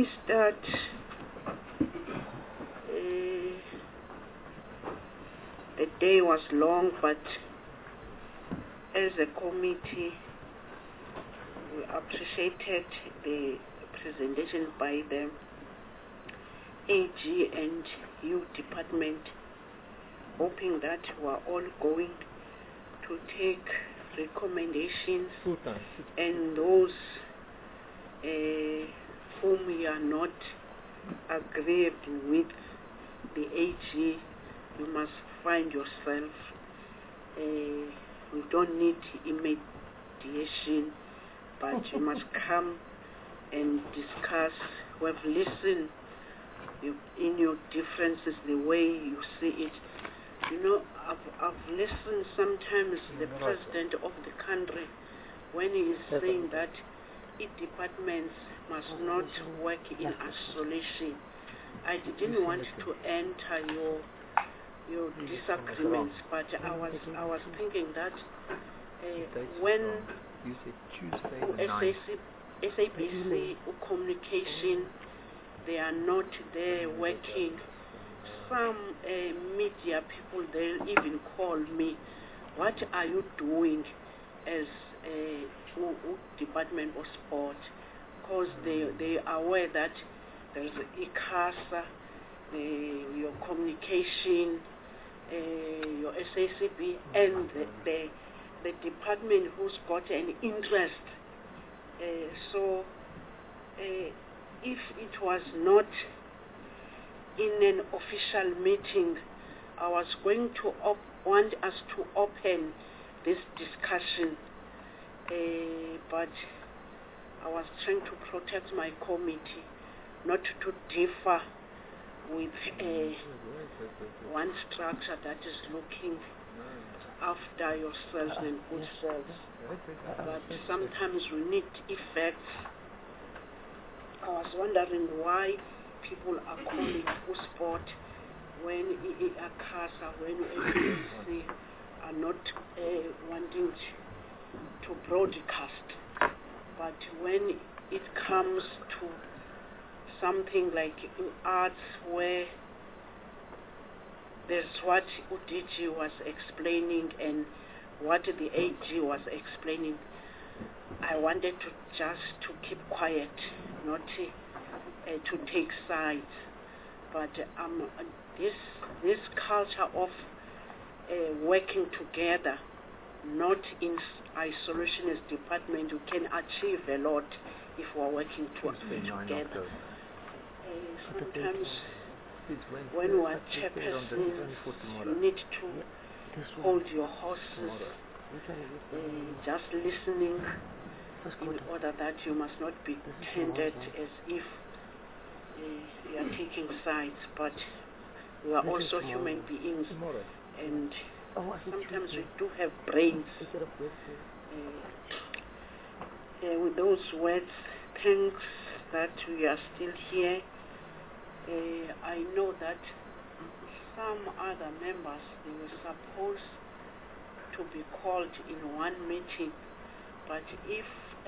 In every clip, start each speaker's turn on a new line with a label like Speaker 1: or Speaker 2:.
Speaker 1: that the day was long, but as a committee, we appreciated the presentation by the AG and U department, hoping that we are all going to take recommendations and those whom we are not aggrieved with the AG, you must find yourself. We don't need mediation, but you must come and discuss. We have listened in your differences, the way you see it. You know, I've listened sometimes the president of the country when he is saying that each departments must not work in isolation. I didn't want to enter your disagreements, but I was thinking that when SABC communication, they are not there working. Some media people, they'll even call me, what are you doing as a Department of Sport? Because they are aware that there's ICASA, your communication, your SACB, and the department who's got an interest. So if it was not in an official meeting, I was going to want us to open this discussion, but I was trying to protect my committee, not to differ with one structure that is looking after yourselves and good selves. But sometimes we need effects. I was wondering why people are calling for sport when ICASA, when SABC are not wanting to broadcast. But when it comes to something like arts, where there's what UDG was explaining and what the AG was explaining, I wanted to just to keep quiet, not to take sides. But this culture of working together, not in isolationist department, you can achieve a lot if we are working together. Sometimes when we are chairpersons, you need to hold your horses, just listening, in order that you must not be tended as if you are taking sides. But we are also human beings, and sometimes we do have brains. With those words, thanks that we are still here. I know that some other members, they were supposed to be called in one meeting, but if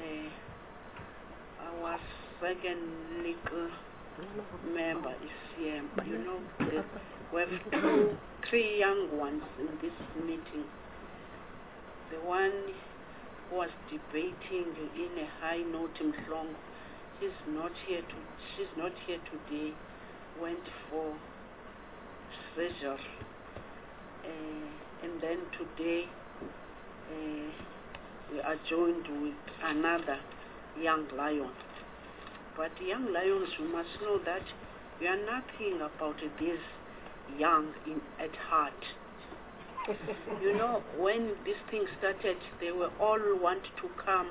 Speaker 1: our second legal member is here, you know, we have three young ones in this meeting. The one who was debating in a high note in Mhlongo, she's not here today, went for surgery, and then today we are joined with another young lion. But young lions, you must know that we are nothing about this young at heart. You know, when this thing started, they were all want to come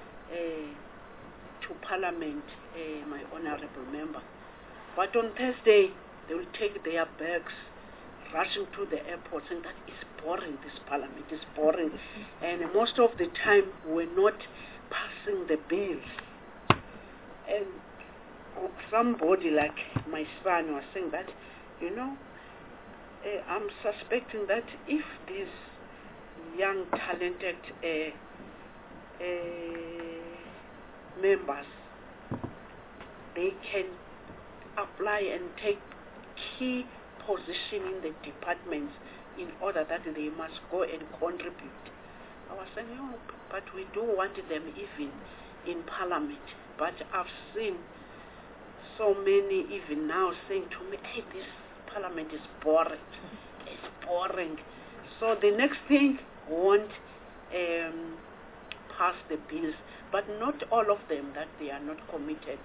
Speaker 1: to Parliament, my honorable member. But on Thursday, they will take their bags, rushing to the airport, saying that it's boring, this Parliament is boring. And most of the time, we're not passing the bills. And somebody like my son was saying that, you know, I'm suspecting that if these young, talented members, they can apply and take key position in the departments in order that they must go and contribute. I was saying, no, but we do want them even in Parliament. But I've seen so many even now saying to me, hey, this Parliament is boring. It's boring. So the next thing won't pass the bills, but not all of them that they are not committed.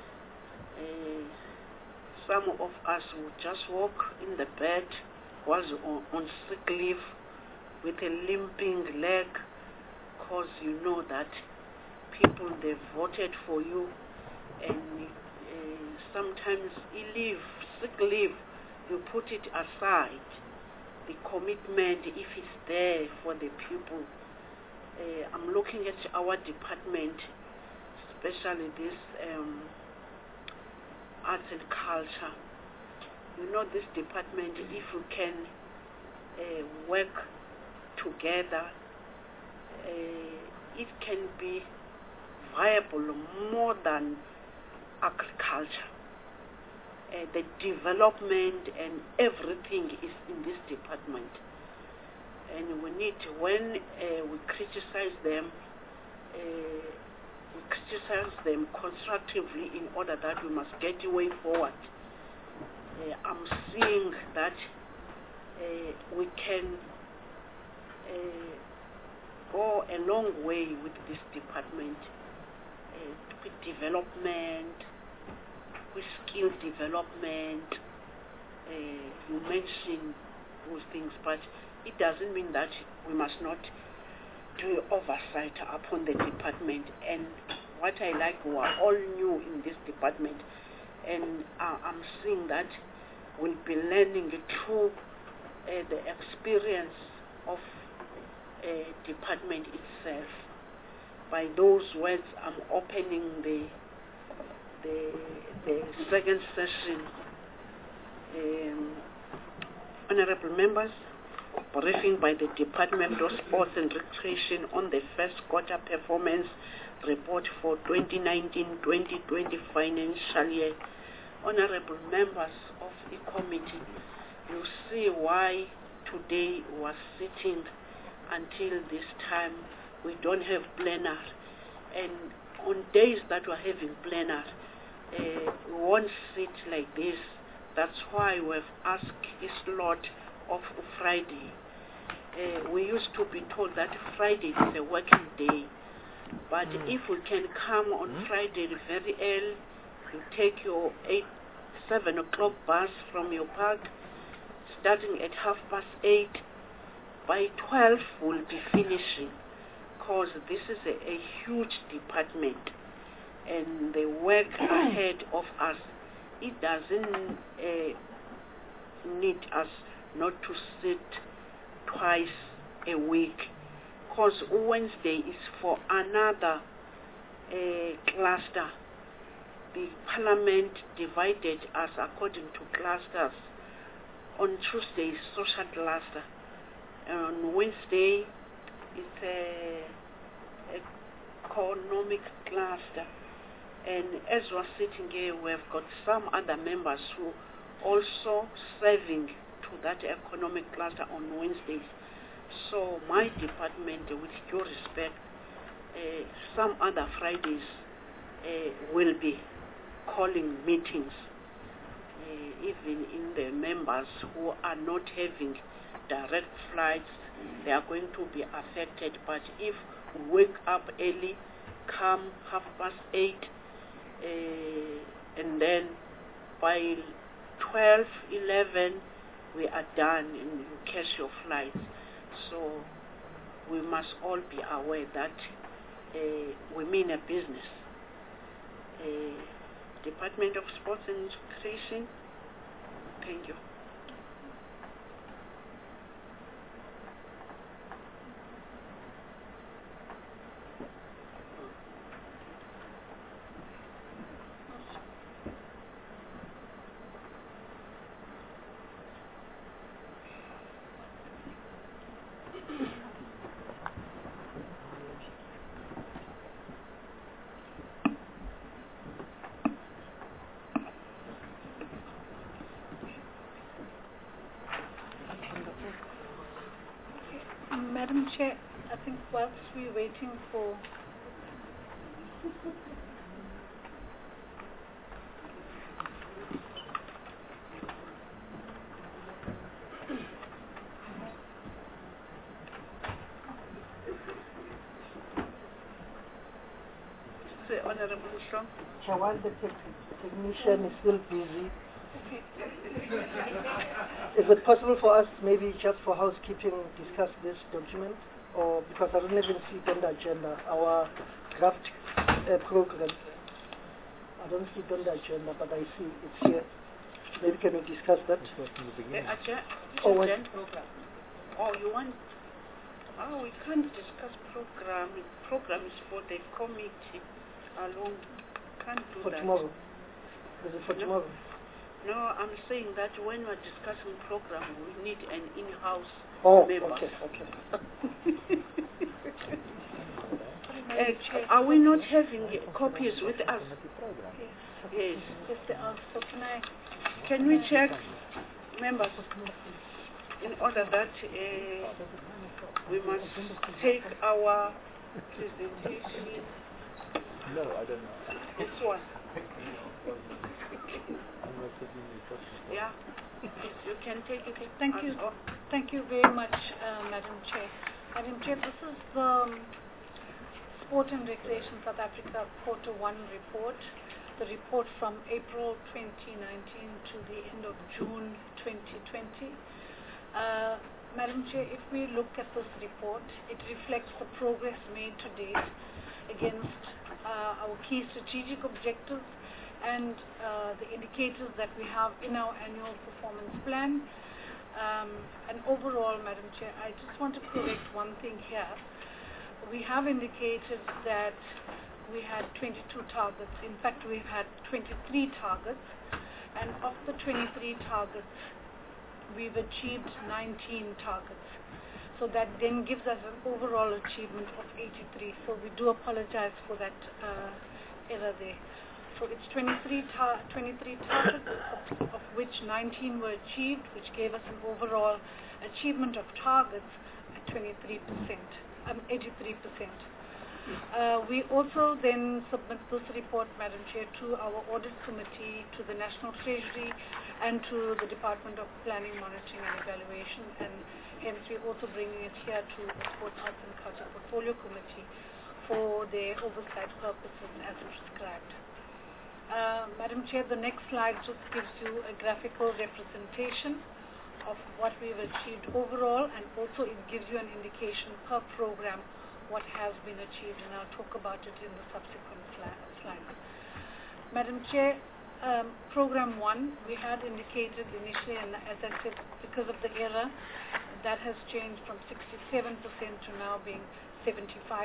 Speaker 1: Some of us will just walk in the bed, was on sick leave with a limping leg, because you know that people, they voted for you, and sometimes sick leave, you put it aside. The commitment, if it's there for the people. I'm looking at our department, especially this arts and culture. You know, this department, if you can work together, it can be viable more than agriculture. The development and everything is in this department. And we need, when we criticize them constructively in order that we must get a way forward. I'm seeing that we can go a long way with this department, with development, with skill development. You mentioned those things, but it doesn't mean that we must not do oversight upon the department. And what I like, we are all new in this department, and I'm seeing that we'll be learning through the experience of department itself. By those words, I'm opening the second session. Honorable members, briefing by the Department of Sports and Recreation on the first quarter performance report for 2019-2020 financial year. Honorable members of the committee, you see why today was sitting until this time. We don't have plenary, and on days that we're having plenary, we won't sit like this. That's why we've asked a slot of Friday. We used to be told that Friday is a working day, but if we can come on Friday very early, you take your 7 o'clock bus from your park, starting at 8:30. By 12 we'll be finishing, because this is a huge department, and the work ahead of us, it doesn't need us not to sit twice a week, because Wednesday is for another cluster. The Parliament divided us according to clusters. On Tuesday is social cluster. On Wednesday it's a economic cluster. And as we're sitting here, we've got some other members who also serving to that economic cluster on Wednesdays. So my department, with due respect, some other Fridays will be calling meetings, even in the members who are not having direct flights. They are going to be affected. But if we wake up early, come 8:30, and then by 12, 11, we are done and you catch your flights. So we must all be aware that we mean a business. Department of Sports and Recreation, thank you.
Speaker 2: Chair, I think whilst we're waiting for
Speaker 1: Honorable Shong.
Speaker 3: While the technician is still busy, is it possible for us maybe just for housekeeping discuss this document? Or because I don't even see it on the agenda, our draft program. I don't see it on the agenda, but I see it's here. Maybe can we discuss that?
Speaker 1: Oh, you want? Oh, we can't discuss program. Program is for the committee alone. Can't do
Speaker 3: for
Speaker 1: that.
Speaker 3: Tomorrow. Is it for tomorrow?
Speaker 1: No, I'm saying that when we're discussing program, we need an in-house member.
Speaker 3: Okay.
Speaker 1: Are we not having copies with us? Yes.
Speaker 2: So
Speaker 1: can we check, members, in order that we must take our presentation?
Speaker 4: No, I don't know.
Speaker 1: This one. Yeah, you can take it.
Speaker 2: Thank you. Thank you very much, Madam Chair. Madam Chair, this is the Sport and Recreation South Africa Quarter 1 report, the report from April 2019 to the end of June 2020. Madam Chair, if we look at this report, it reflects the progress made to date against our key strategic objectives and the indicators that we have in our annual performance plan. And overall, Madam Chair, I just want to correct one thing here. We have indicated that we had 22 targets. In fact, we've had 23 targets. And of the 23 targets, we've achieved 19 targets. So that then gives us an overall achievement of 83. So we do apologize for that error there. So it's 23 targets, of which 19 were achieved, which gave us an overall achievement of targets at 83%, 83%. We also then submit this report, Madam Chair, to our audit committee, to the National Treasury, and to the Department of Planning, Monitoring and Evaluation, and hence we're also bringing it here to the Sports, Arts and Culture Portfolio Committee for their oversight purposes as prescribed. Madam Chair, the next slide just gives you a graphical representation of what we've achieved overall, and also it gives you an indication per program what has been achieved, and I'll talk about it in the subsequent slides. Madam Chair, Program 1, we had indicated initially, and as I said, because of the error, that has changed from 67% to now being 75%.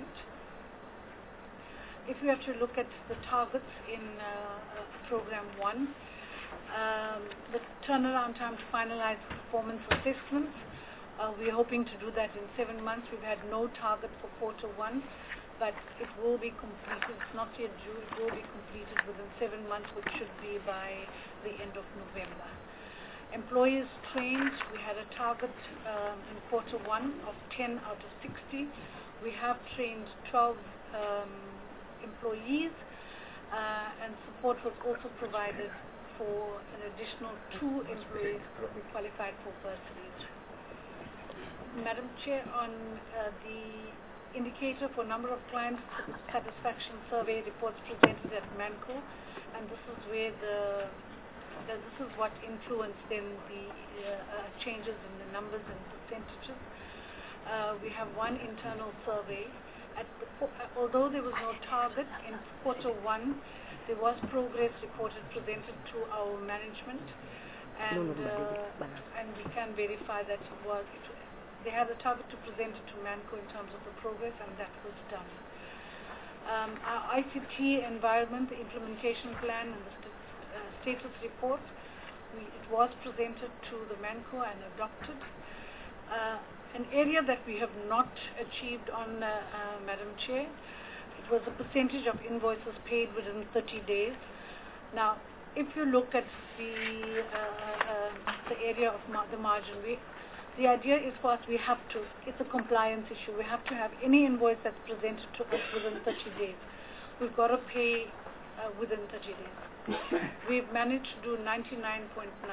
Speaker 2: If we have to look at the targets in Program 1, the turnaround time to finalize performance assessments, we're hoping to do that in 7 months. We've had no target for Quarter 1, but it will be completed. It's not yet due. It will be completed within 7 months, which should be by the end of November. Employees trained, we had a target in Quarter 1 of 10 out of 60. We have trained 12 employees, and support was also provided for an additional 2 employees who qualified for bursaries. Madam Chair, on the indicator for number of client satisfaction survey reports presented at MANCO, and this is where this is what influenced then the changes in the numbers and percentages. We have one internal survey. Although there was no target in Quarter 1, there was progress reported presented to our management, and we can verify that they had a target to present it to MANCO in terms of the progress, and that was done. Our ICT environment, the implementation plan, and the status report, it was presented to the MANCO and adopted. An area that we have not achieved on, Madam Chair, it was the percentage of invoices paid within 30 days. Now, if you look at the area of the margin, the idea is for us, it's a compliance issue. We have to have any invoice that's presented to us within 30 days. We've got to pay within 30 days. We've managed to do 99.9%.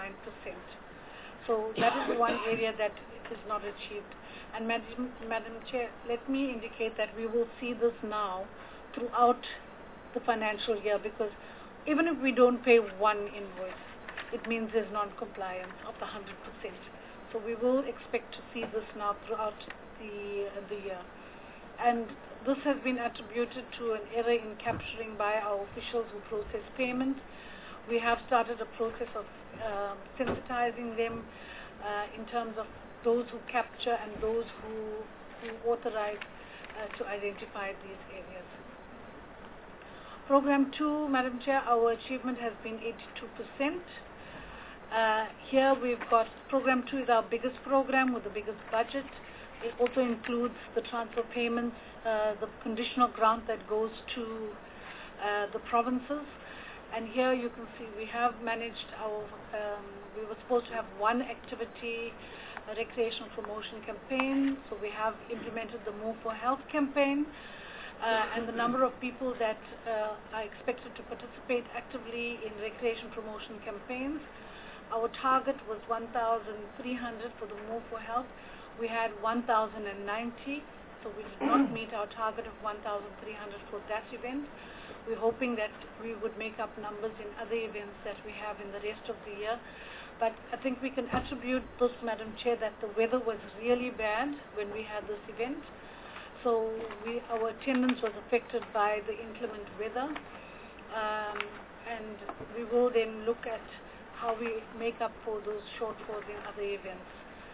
Speaker 2: So that is the one area that is not achieved. And Madam Chair, let me indicate that we will see this now throughout the financial year, because even if we don't pay one invoice, it means there's non-compliance of the 100%. So we will expect to see this now throughout the year. And this has been attributed to an error in capturing by our officials who process payment. We have started a process of sensitizing them in terms of those who capture and those who authorize to identify these areas. Program 2, Madam Chair, our achievement has been 82%. Here we've got Program 2 is our biggest program with the biggest budget. It also includes the transfer payments, the conditional grant that goes to the provinces. And here you can see we have managed we were supposed to have one activity, a recreational promotion campaign. So we have implemented the Move for Health campaign. And the number of people that are expected to participate actively in recreation promotion campaigns. Our target was 1,300 for the Move for Health. We had 1,090, so we did not meet our target of 1,300 for that event. We're hoping that we would make up numbers in other events that we have in the rest of the year. But I think we can attribute this, Madam Chair, that the weather was really bad when we had this event. So our attendance was affected by the inclement weather. And we will then look at how we make up for those shortfalls in other events.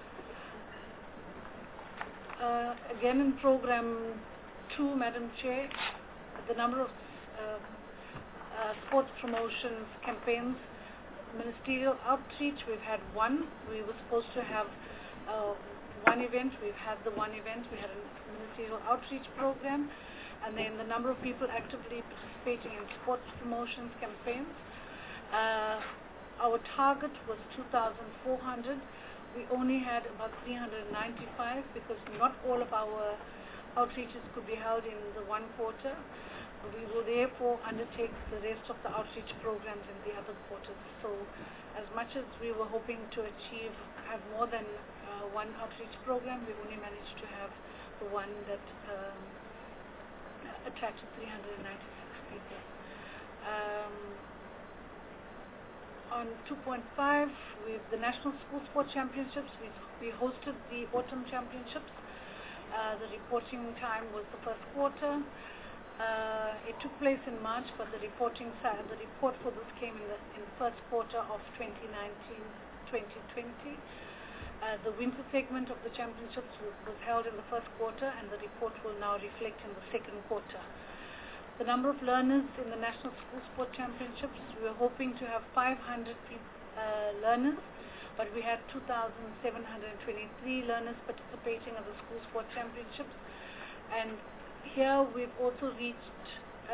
Speaker 2: Again, in Program 2, Madam Chair, the number of sports promotions campaigns, ministerial outreach, we've had one. We were supposed to have one event. We've had the one event. We had a ministerial outreach program. And then the number of people actively participating in sports promotions campaigns. Our target was 2,400. We only had about 395 because not all of our outreaches could be held in the one quarter. We will therefore undertake the rest of the outreach programs in the other quarters. So as much as we were hoping to have more than one outreach program, we only managed to have the one that attracted 396 people. On 2.5, with the National School Sport Championships, we hosted the Autumn Championships. The reporting time was the first quarter. It took place in March, but the report for this came in the first quarter of 2019-2020. The winter segment of the championships was held in the first quarter, and the report will now reflect in the second quarter. The number of learners in the National School Sport Championships, we were hoping to have 500 learners, but we had 2,723 learners participating in the School Sport Championships. And here we've also reached,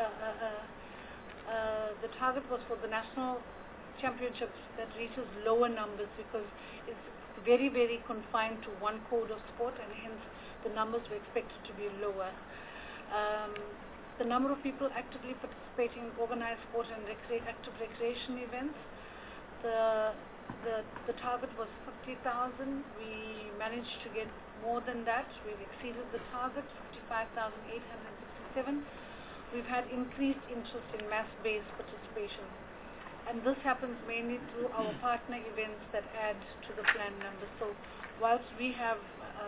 Speaker 2: the target was for the National Championships that reaches lower numbers because it's very, very confined to one code of sport, and hence the numbers were expected to be lower. The number of people actively participating in organized sport and active recreation events, the target was 50,000. We managed to get more than that. We've exceeded the target, 55,867. We've had increased interest in mass-based participation. And this happens mainly through our partner events that add to the planned numbers. So whilst we have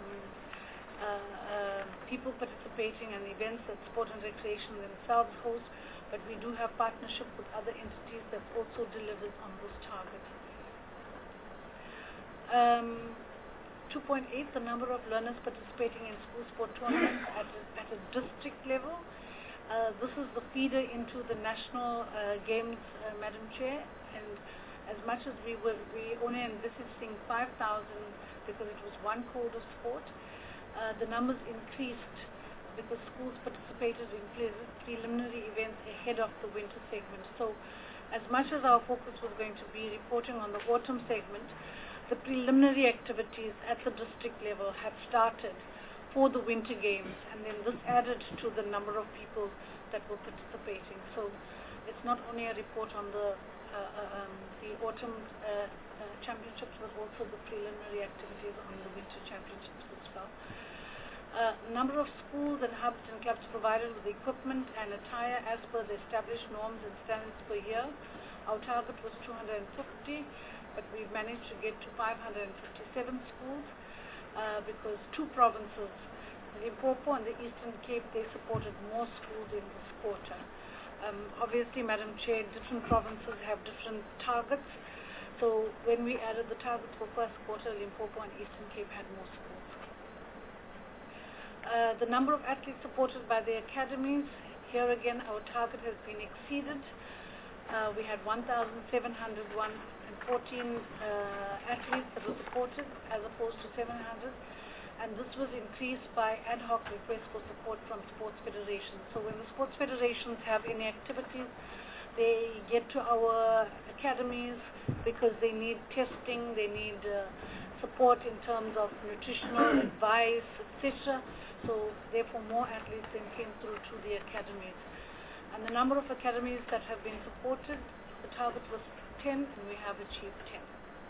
Speaker 2: people participating in events that sport and recreation themselves host, but we do have partnership with other entities that also delivers on this target. 2.8, the number of learners participating in school sport tournaments at a district level. This is the feeder into the national games, Madam Chair, and as much as we only envisaging 5,000 because it was one code of sport, the numbers increased because schools participated in preliminary events ahead of the winter segment. So as much as our focus was going to be reporting on the autumn segment, the preliminary activities at the district level had started for the Winter Games, and then this added to the number of people that were participating. So it's not only a report on the autumn championships, but also the preliminary activities on the winter championships as well. Number of schools and hubs and clubs provided with equipment and attire as per the established norms and standards per year. Our target was 250, but we've managed to get to 557 schools because two provinces, Limpopo and the Eastern Cape, they supported more schools in this quarter. Obviously, Madam Chair, different provinces have different targets. So when we added the targets for first quarter, Limpopo and Eastern Cape had more schools. The number of athletes supported by the academies, here again our target has been exceeded. We had 1,714 athletes that were supported as opposed to 700, and this was increased by ad hoc requests for support from sports federations. So when the sports federations have any activities, they get to our academies because they need testing, they need support in terms of nutritional advice, etc. So therefore more athletes then came through to the academies. And the number of academies that have been supported, the target was 10 and we have achieved 10.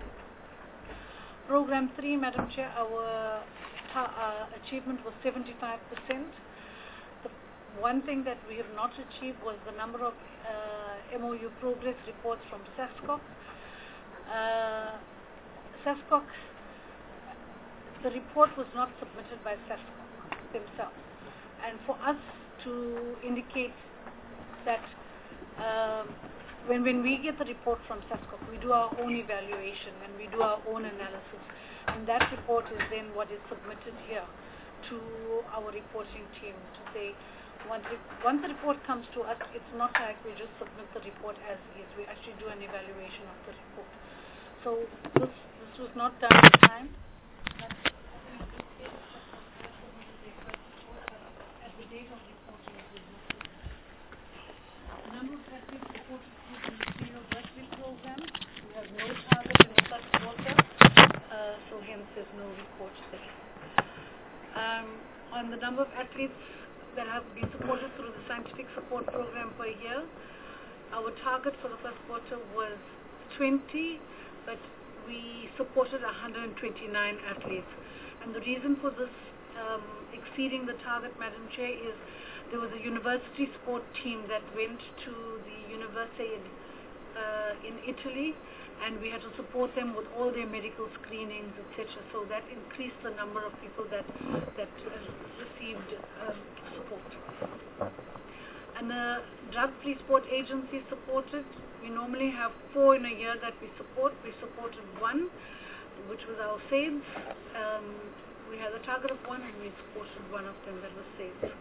Speaker 2: Program 3, Madam Chair, our achievement was 75%. The one thing that we have not achieved was the number of MOU progress reports from SASCOC. SASCOC, the report was not submitted by SASCOC themselves. And for us to indicate that when we get the report from SASCOC, we do our own evaluation and we do our own analysis. And that report is then what is submitted here to our reporting team to say, once the report comes to us, it's not like we just submit the report as is. We actually do an evaluation of the report. So this was not done in time. At the date of reporting, it was not done. The number of athletes supported through the Ministerial Bursary Program, we have no target in the first quarter, so hence there's no report there. On the number of athletes that have been supported through the Scientific Support Program per year, our target for the first quarter was 20, but we supported 129 athletes. And the reason for this exceeding the target, Madam Chair, is there was a university sport team that went to the University in Italy, and we had to support them with all their medical screenings, etc. So that increased the number of people that received support. And the Drug-Free Sport Agency supported. We normally have 4 in a year that we support. We supported 1, which was our SAIDS. We had a target of 1 and we supported 1 of them, that was SAIDS.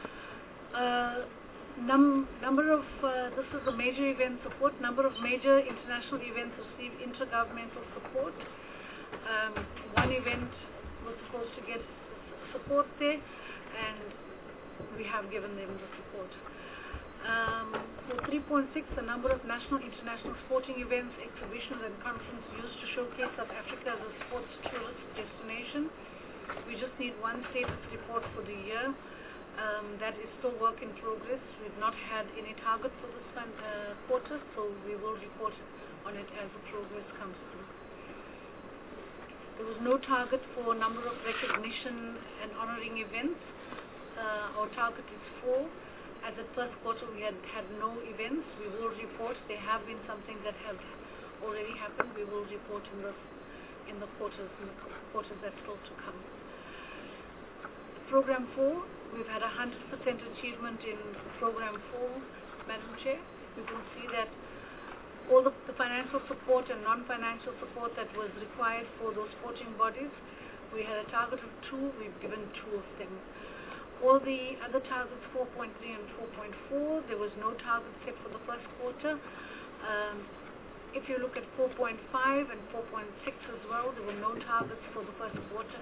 Speaker 2: This is the major event support. Number of major international events received intergovernmental support. 1 event was supposed to get support there, and we have given them the support. For 3.6, the number of national, international sporting events, exhibitions and conferences used to showcase South Africa as a sports tourist destination. We just need 1 status report for the year. That is still work in progress. We've not had any target for this quarter, so we will report on it as the progress comes through. There was no target for number of recognition and honoring events. Our target is 4. As at first quarter, we had no events. We will report. There have been something that has already happened. We will report in the quarters that's still to come. Program 4, we've had 100% achievement in Program 4, Madam Chair. You can see that all the financial support and non-financial support that was required for those sporting bodies, we had a target of 2, we've given 2 of them. All the other targets, 4.3 and 4.4, there was no target set for the first quarter. If you look at 4.5 and 4.6 as well, there were no targets for the first quarter.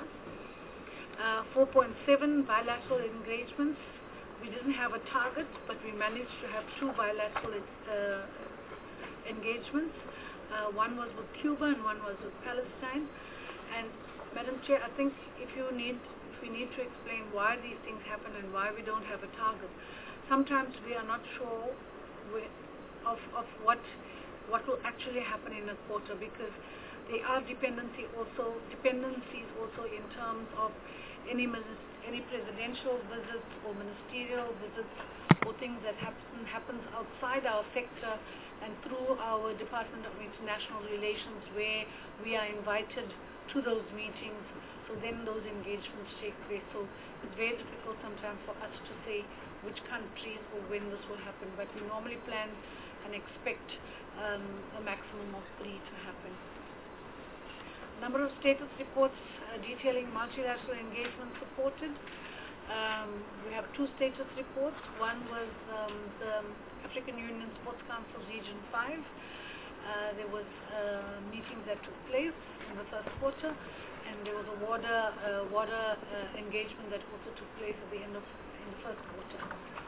Speaker 2: 4.7, bilateral engagements. We didn't have a target, but we managed to have 2 bilateral engagements. One was with Cuba and one was with Palestine. And Madam Chair, I think if we need to explain why these things happen and why we don't have a target, sometimes we are not sure of what will actually happen in a quarter, because there are dependencies also in terms of any presidential visits or ministerial visits or things that happens outside our sector and through our Department of International Relations, where we are invited to those meetings. So then those engagements take place. So it's very difficult sometimes for us to say which countries or when this will happen, but we normally plan and expect a maximum of 3 to happen. Number of status reports detailing multilateral engagement supported. We have 2 status reports. One was the African Union Sports Council Region 5. There was meetings that took place in the first quarter, and there was a water engagement that also took place at the end of in the first quarter.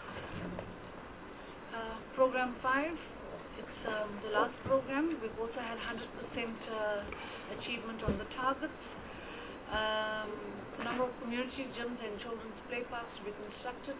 Speaker 2: Program 5, it's the last program. We've also had 100% achievement on the targets. The number of community gyms and children's play parks to be constructed.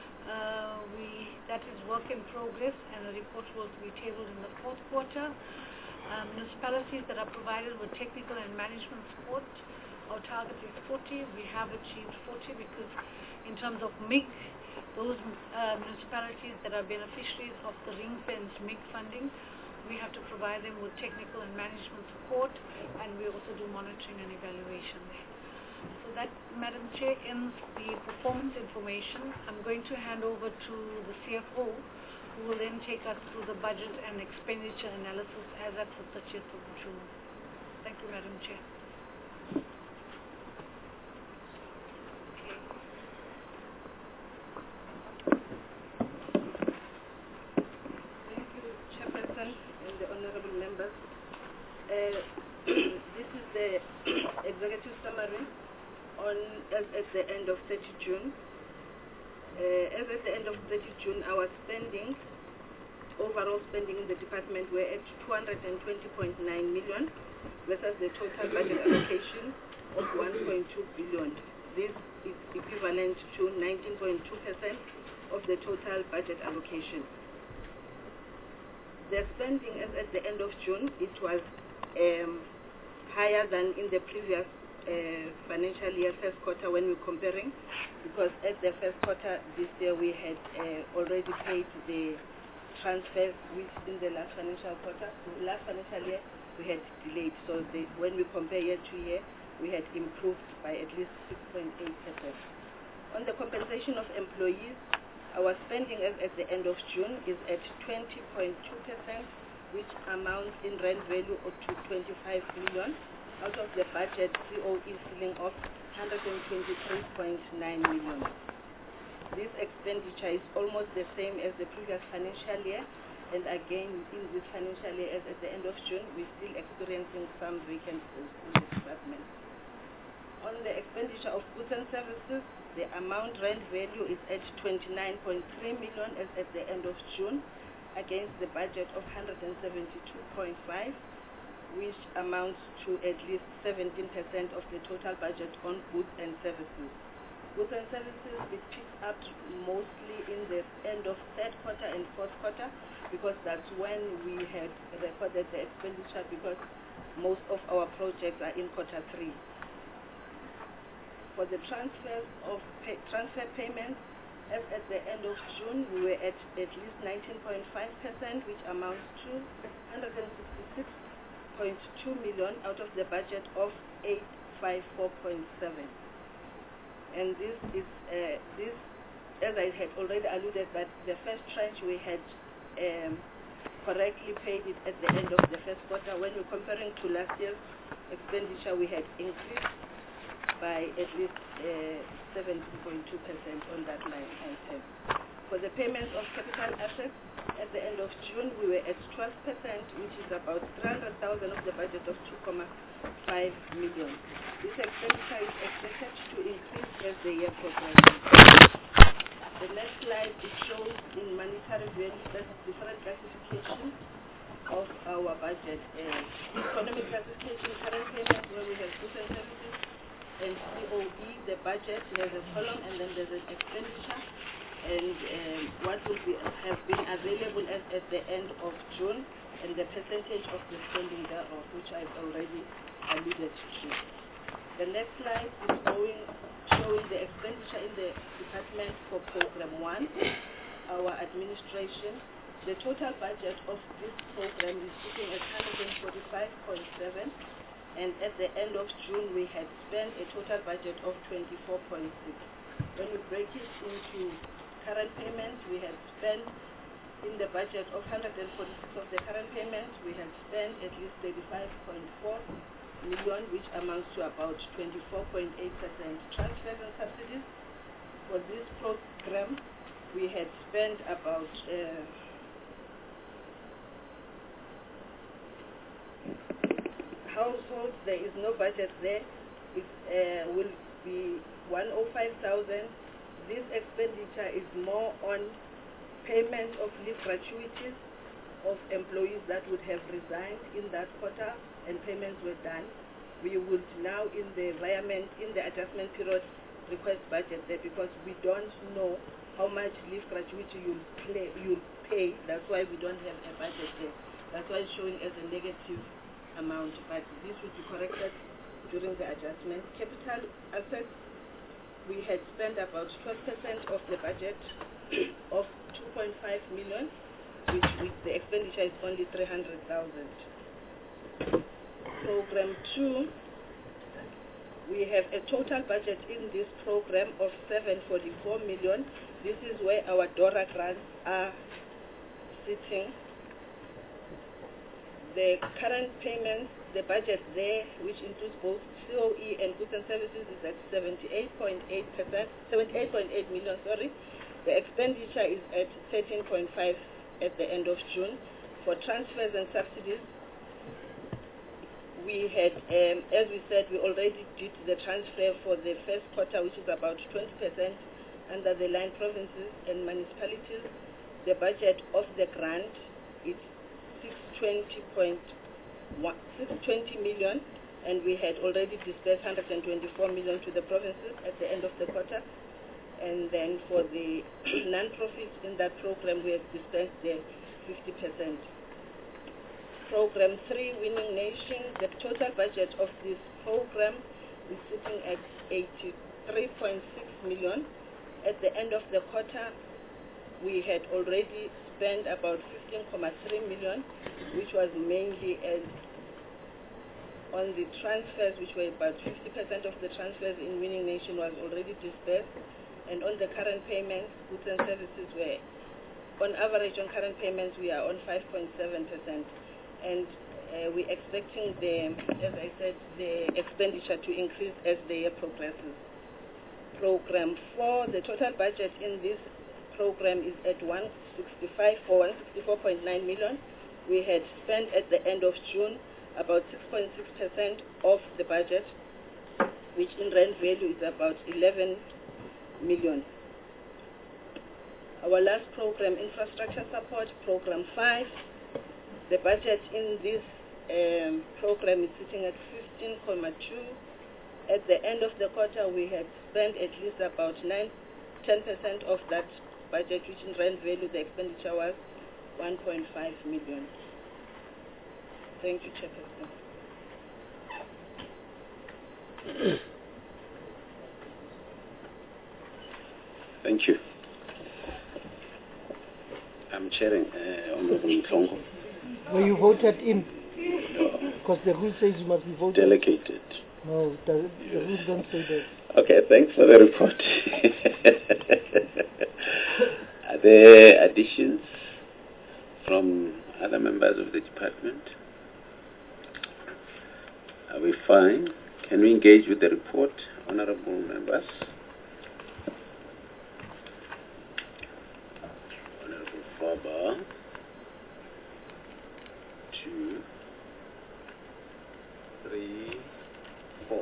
Speaker 2: That is work in progress, and a report will be tabled in the fourth quarter. Municipalities that are provided with technical and management support, our target is 40. We have achieved 40 because in terms of MIG, those municipalities that are beneficiaries of the ring-fenced MIG funding, we have to provide them with technical and management support, and we also do monitoring and evaluation there. So that, Madam Chair, ends the performance information. I'm going to hand over to the CFO, who will then take us through the budget and expenditure analysis as at the 30th of June. Thank you, Madam Chair.
Speaker 5: Thank you, Chairperson and the honorable members. This is the executive summary as at the end of 30 June. As at the end of 30 June, our overall spending in the department were at 220.9 million versus the total budget allocation of 1.2 billion. This is equivalent to 19.2% of the total budget allocation. The spending as at the end of June, it was higher than in the previous financial year first quarter when we're comparing, because at the first quarter this year we had already paid the transfers, which in the last financial year we had delayed. So when we compare year to year, we had improved by at least 6.8%. On the compensation of employees, our spending as at the end of June is at 20.2%, which amounts in rand value up to 25 million. Out of the budget, COE ceiling of 123.9 million. This expenditure is almost the same as the previous financial year, and again in this financial year, as at the end of June, we're still experiencing some vacant posts in the department. On the expenditure of goods and services, the amount rand value is at 29.3 million as at the end of June, against the budget of 172.5, which amounts to at least 17% of the total budget on goods and services. Goods and services, it picks up mostly in the end of third quarter and fourth quarter, because that's when we had recorded the expenditure, because most of our projects are in quarter 3. For the transfer payments, as at the end of June, we were at least 19.5%, which amounts to 166.2 million out of the budget of 854.7. And this is as I had already alluded, that the first tranche we had correctly paid it at the end of the first quarter. When we're comparing to last year's expenditure, we had increased by at least 17.2% on that line item. For the payment of capital assets, at the end of June, we were at 12%, which is about 300,000 of the budget of 2.5 million. This expenditure is expected to increase as the year progresses. The next slide, it shows in monetary value, that is different classifications. of our budget. Economic classification, current payments, where we have goods and services, and COE, the budget, there's a column and then there's an expenditure, and what will have been available at the end of June, and the percentage of the spending thereof, which I've already alluded to. The next slide is showing the expenditure in the department for Program 1, our administration. The total budget of this program is sitting at 145.7, and at the end of June we had spent a total budget of 24.6. When we break it into current payments, we had spent in the budget of 146 of the current payments, we had spent at least 35.4 million, which amounts to about 24.8%. Transfers and subsidies for this program, we had spent about households, there is no budget there. It will be 105,000. This expenditure is more on payment of leave gratuities of employees that would have resigned in that quarter, and payments were done. We would now, in the adjustment period, request budget there because we don't know how much leave gratuity you'll pay. That's why we don't have a budget there. That's why it's showing as a negative amount, but this will be corrected during the adjustment. Capital assets, we had spent about 12% of the budget of 2.5 million, which with the expenditure is only 300,000. Program 2, we have a total budget in this program of 744 million. This is where our DORA grants are sitting. The current payments, the budget there, which includes both COE and goods and services, is at 78.8 million, sorry. The expenditure is at 13.5 at the end of June. For transfers and subsidies, we had, as we said, we already did the transfer for the first quarter, which is about 20% under the line provinces and municipalities. The budget of the grant is 620 million, and we had already disbursed 124 million to the provinces at the end of the quarter. And then for the non-profits in that program, we have disbursed the 50%. Program 3, Winning Nation, the total budget of this program is sitting at 83.6 million. At the end of the quarter, we had already spent about 15.3 million, which was mainly on the transfers, which were about 50% of the transfers in Winning Nation was already disbursed. And on the current payments, goods and services were, on average on current payments, we are on 5.7%. And we're expecting as I said, the expenditure to increase as the year progresses. Program 4, the total budget in this program is at 164.9 million. We had spent at the end of June about 6.6% of the budget, which in rand value is about 11 million. Our last program, infrastructure support, Program 5, the budget in this program is sitting at 15.2. At the end of the quarter, we had spent at least about 10% of that budget, which in rand value, the expenditure was 1.5 million. Thank you, Chairperson.
Speaker 6: Thank you. I'm chairing Honorable Mhlongo.
Speaker 3: Were you voted in? Because the rule says you must be voted.
Speaker 6: Delegated.
Speaker 3: No, the rules don't say that.
Speaker 6: Okay, thanks for the report. Are there additions from other members of the department? Are we fine? Can we engage with the report, honorable members? Honorable Faber. 2, 3, 4.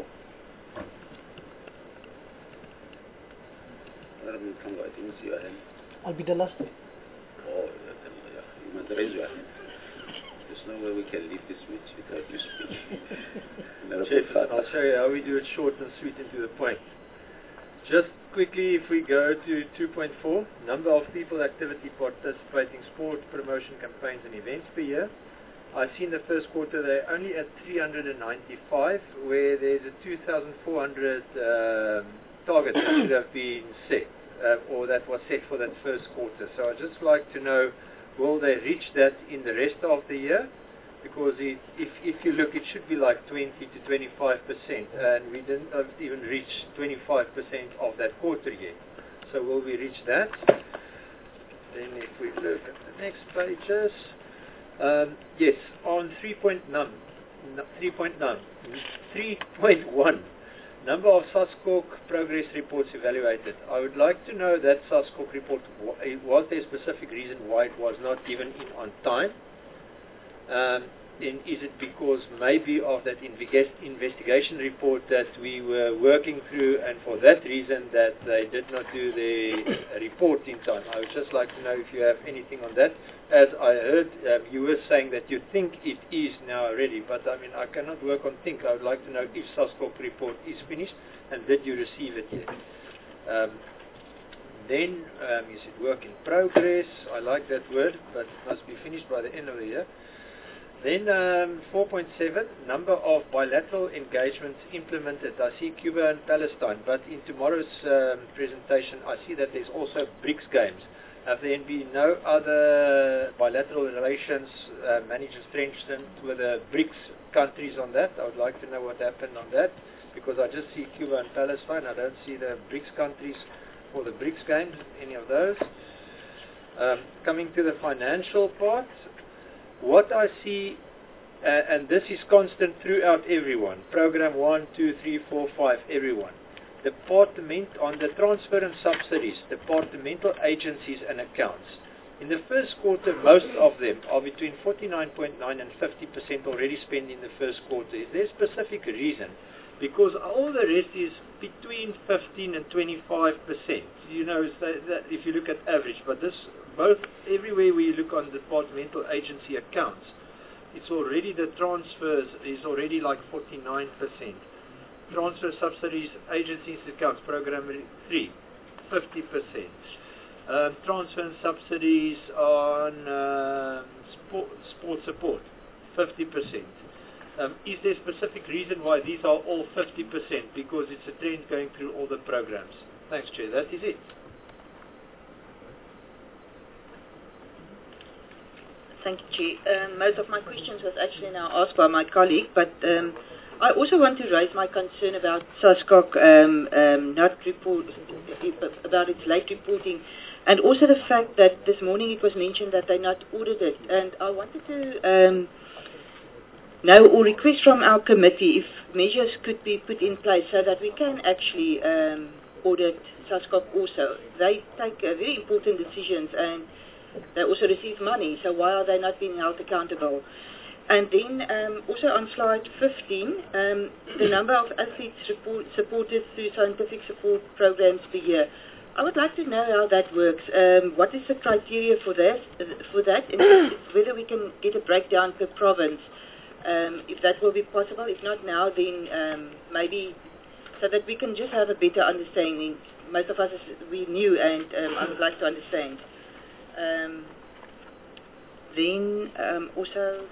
Speaker 6: Honorable Mhlongo, I didn't see your hand.
Speaker 3: I'll be the last one.
Speaker 6: Oh, you must raise your hand. Just no way we can leave this meeting without you speaking.
Speaker 4: Chairperson, I'll show you how we do it short and sweet and to the point. Just quickly, if we go to 2.4, number of people activity participating sport, promotion campaigns and events per year. I see in the first quarter they're only at 395, where there's a 2,400 target that should have been set, or that was set for that first quarter. So I'd just like to know, will they reach that in the rest of the year? Because if you look, it should be like 20 to 25%, and we didn't even reach 25% of that quarter yet. So will we reach that? Then if we look at the next pages, yes, on 3.1, number of SASCOC progress reports evaluated. I would like to know that SASCOC report, was there a specific reason why it was not given in on time? Then is it because maybe of that investigation report that we were working through, and for that reason that they did not do the report in time? I would just like to know if you have anything on that. As I heard, you were saying that you think it is now ready, but I mean, I cannot work on think. I would like to know if SASCOC report is finished, and did you receive it yet? Then, is it work in progress? I like that word, but it must be finished by the end of the year. Then 4.7, number of bilateral engagements implemented. I see Cuba and Palestine, but in tomorrow's presentation I see that there's also BRICS games. Have there been no other bilateral relations managed and strengthened with the BRICS countries on that? I would like to know what happened on that, because I just see Cuba and Palestine. I don't see the BRICS countries for the BRICS games, any of those. Coming to the financial part, what I see, and this is constant throughout everyone, program 1, 2, 3, 4, 5, everyone. Department on the transfer and subsidies, departmental agencies and accounts. In the first quarter, most of them are between 49.9 and 50% already spent in the first quarter. Is there a specific reason? Because all the rest is between 15 and 25%. You know, so that if you look at average, but this both everywhere we look on departmental agency accounts, it's already the transfers is already like 49%. Transfer subsidies, agencies accounts, program 3, 50%. Transfer and subsidies on sport support, 50%. Is there a specific reason why these are all 50%? Because it's a trend going through all the programs. Thanks, Chair. That is it.
Speaker 7: Thank you, Chair. Most of my questions was actually now asked by my colleague, but I also want to raise my concern about SASCOC not report, about its late reporting, and also the fact that this morning it was mentioned that they're not audited. And I wanted to know or request from our committee if measures could be put in place so that we can actually audit SASCOC also. They take very important decisions and they also receive money, so why are they not being held accountable? And then also on slide 15, the number of athletes supported through scientific support programs per year. I would like to know how that works. What is the criteria for that, and whether we can get a breakdown per province, if that will be possible. If not now, then maybe so that we can just have a better understanding. Most of us, we new, and I would like to understand. Then also,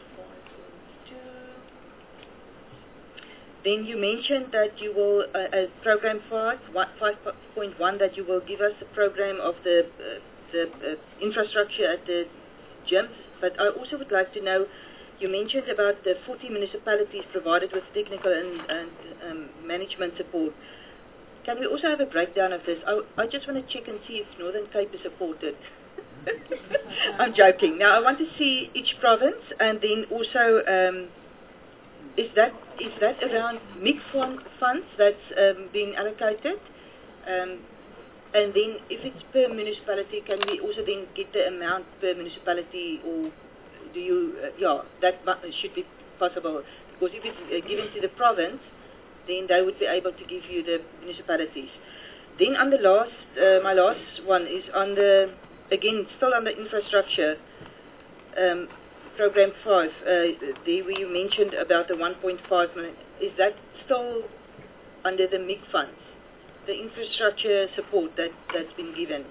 Speaker 7: then you mentioned that you will, program 5.1, that you will give us a program of the infrastructure at the gyms. But I also would like to know, you mentioned about the 40 municipalities provided with technical and management support. Can we also have a breakdown of this? I just want to check and see if Northern Cape is supported. I'm joking. Now I want to see each province, and then also is that around mixed funds that's being allocated, and then if it's per municipality, can we also then get the amount per municipality, or do you that should be possible, because if it's given to the province, then they would be able to give you the municipalities. Then on the last, my last one is on the, again, still on the infrastructure. program 5, there where you mentioned about the 1.5 million, is that still under the MIC funds, the infrastructure support that's been given?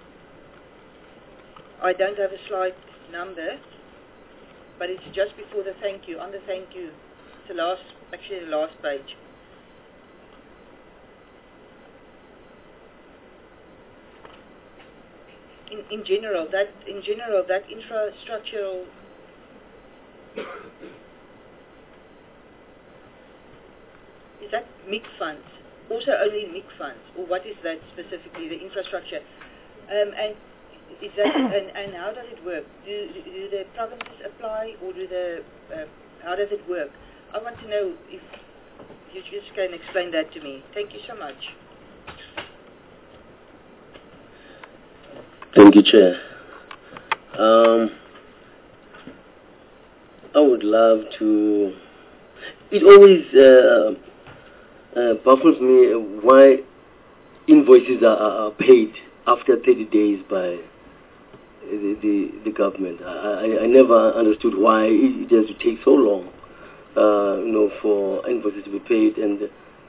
Speaker 7: I don't have a slide number, but it's just before the thank you, on the thank you. It's the last page. In general, that infrastructural is that MIC funds, also only MIC funds, or what is that specifically? The infrastructure, and is that and how does it work? Do the provinces apply, or how does it work? I want to know if you just can explain that to me. Thank you so much.
Speaker 8: Thank you, Chair. I would love to. It always baffles me why invoices are paid after 30 days by the government. I never understood why it has to take so long, for invoices to be paid, and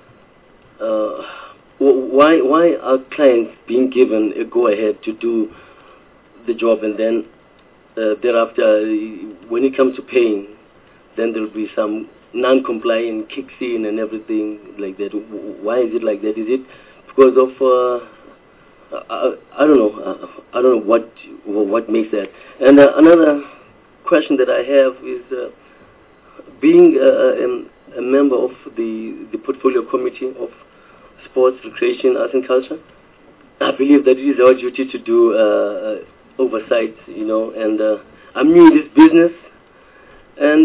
Speaker 8: why are clients being given a go-ahead to do the job, and then thereafter, when it comes to paying, then there will be some non-compliant kicks in and everything like that? Why is it like that? Is it because of I don't know. I don't know what makes that. And another question that I have is being a member of the portfolio committee of Sports, Recreation, Arts and Culture. I believe that it is our duty to do oversight, and I'm new in this business, and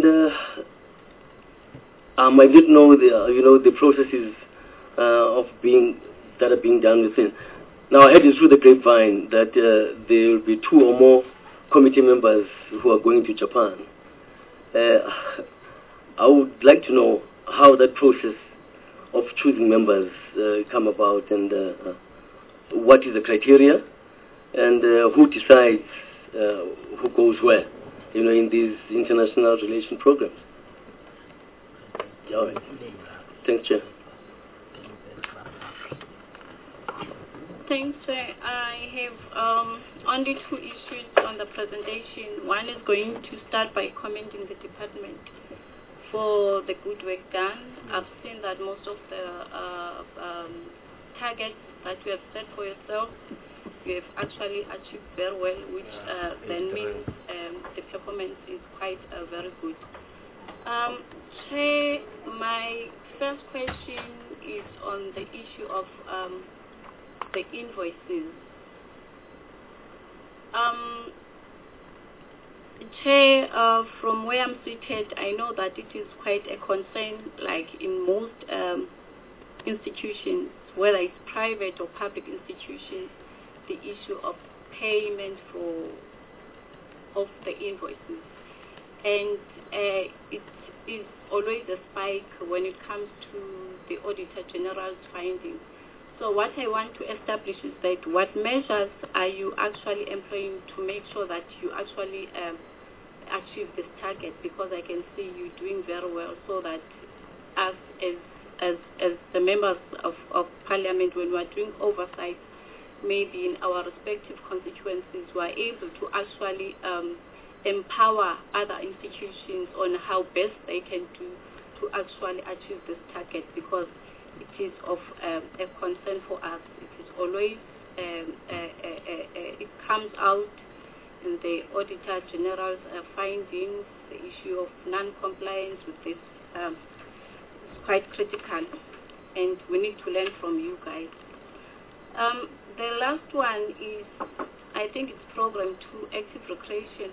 Speaker 8: I didn't know the processes that are being done within. Now I heard it through the grapevine that there will be 2 or more committee members who are going to Japan. I would like to know how that process of choosing members come about, and what is the criteria, and who decides who goes where, in these international relation programs. All right. Thanks, Chair.
Speaker 9: Thanks, Chair. I have only 2 issues on the presentation. One is going to start by commending the department for the good work done. I've seen that most of the targets that you have set for yourself, you have actually achieved very well, which then means the performance is quite very good. Chair, my first question is on the issue of the invoices. Chair, from where I'm seated, I know that it is quite a concern, like in most institutions, whether it's private or public institutions, the issue of payment of the invoices. And it is always a spike when it comes to the Auditor General's findings. So what I want to establish is that what measures are you actually employing to make sure that you actually achieve this target? Because I can see you doing very well, so that us as the members of Parliament, when we are doing oversight, maybe in our respective constituencies, we are able to actually empower other institutions on how best they can do to actually achieve this target, because it is of a concern for us. It is always, it comes out in the Auditor General's findings, the issue of non-compliance with this is quite critical, and we need to learn from you guys. The last one is, I think it's Program 2, Active Recreation.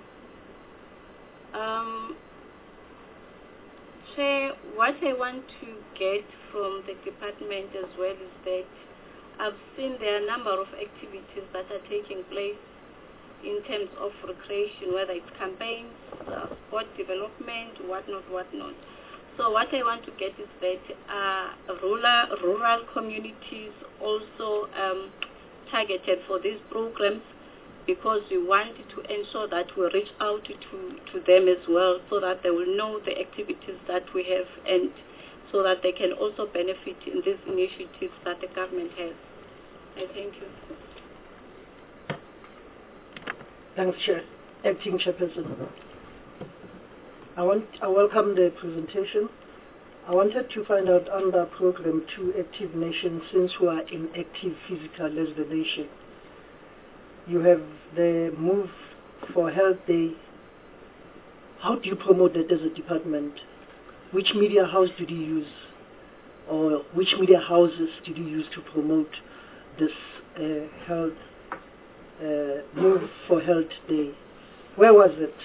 Speaker 9: Chair, what I want to get from the department as well is that I've seen there are a number of activities that are taking place in terms of recreation, whether it's campaigns, sport development, whatnot. So what I want to get is that rural communities also targeted for these programs, because we want to ensure that we reach out to them as well, so that they will know the activities that we have, and so that they can also benefit in these initiatives that the government has. I thank you.
Speaker 3: Thanks, Chair. Acting Chairperson. I welcome the presentation. I wanted to find out under Program 2, Active Nation, since we are in active physical as the nation, you have the Move for Health Day. How do you promote that as a department? Which media house did you use, or which media houses did you use to promote this Move for Health Day? Where was it?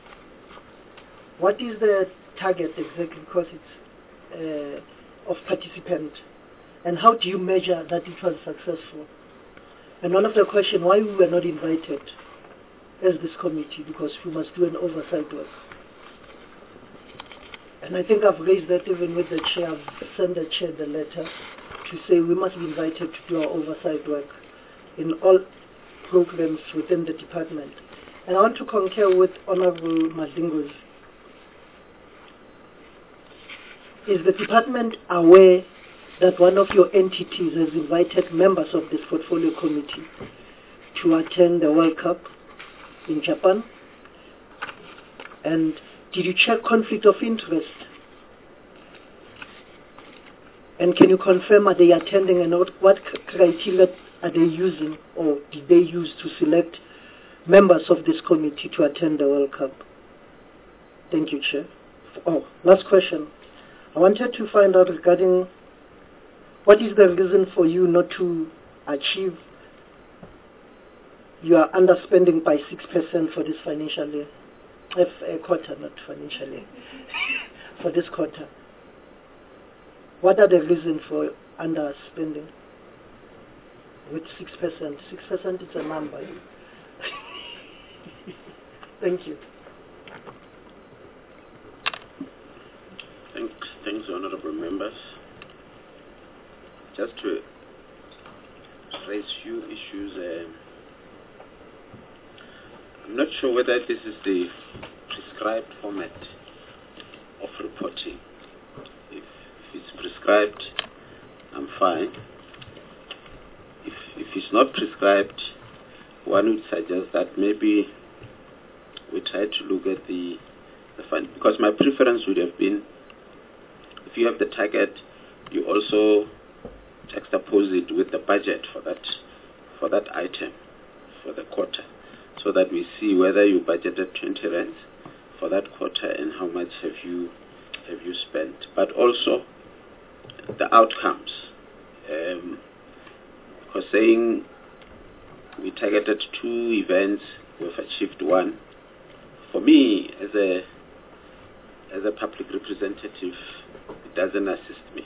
Speaker 3: What is the target exactly, because it's of participants, and how do you measure that it was successful? And one of the questions, why we were not invited as this committee, because we must do an oversight work. And I think I've raised that even with the chair. I've sent the chair the letter to say we must be invited to do our oversight work in all programs within the department. And I want to concur with Honorable Madlingozi. Is the department aware that one of your entities has invited members of this portfolio committee to attend the World Cup in Japan? And did you check conflict of interest? And can you confirm, are they attending, and what criteria are they using, or did they use to select members of this committee to attend the World Cup? Thank you, Chair. Oh, last question. I wanted to find out regarding what is the reason for you not to achieve your underspending by 6% for this financial year? Quarter, not financial year. For this quarter. What are the reasons for underspending with 6%? 6% is a number. Thank you.
Speaker 6: Thanks, honourable members. Just to raise few issues. I'm not sure whether this is the prescribed format of reporting. If it's prescribed, I'm fine. If it's not prescribed, one would suggest that maybe we try to look at the fund, because my preference would have been, if you have the target, you also juxtapose it with the budget for that item for the quarter, so that we see whether you budgeted 20 rands for that quarter and how much have you spent, but also the outcomes. Because saying we targeted 2 events, we've achieved 1. For me, as a public representative, it doesn't assist me.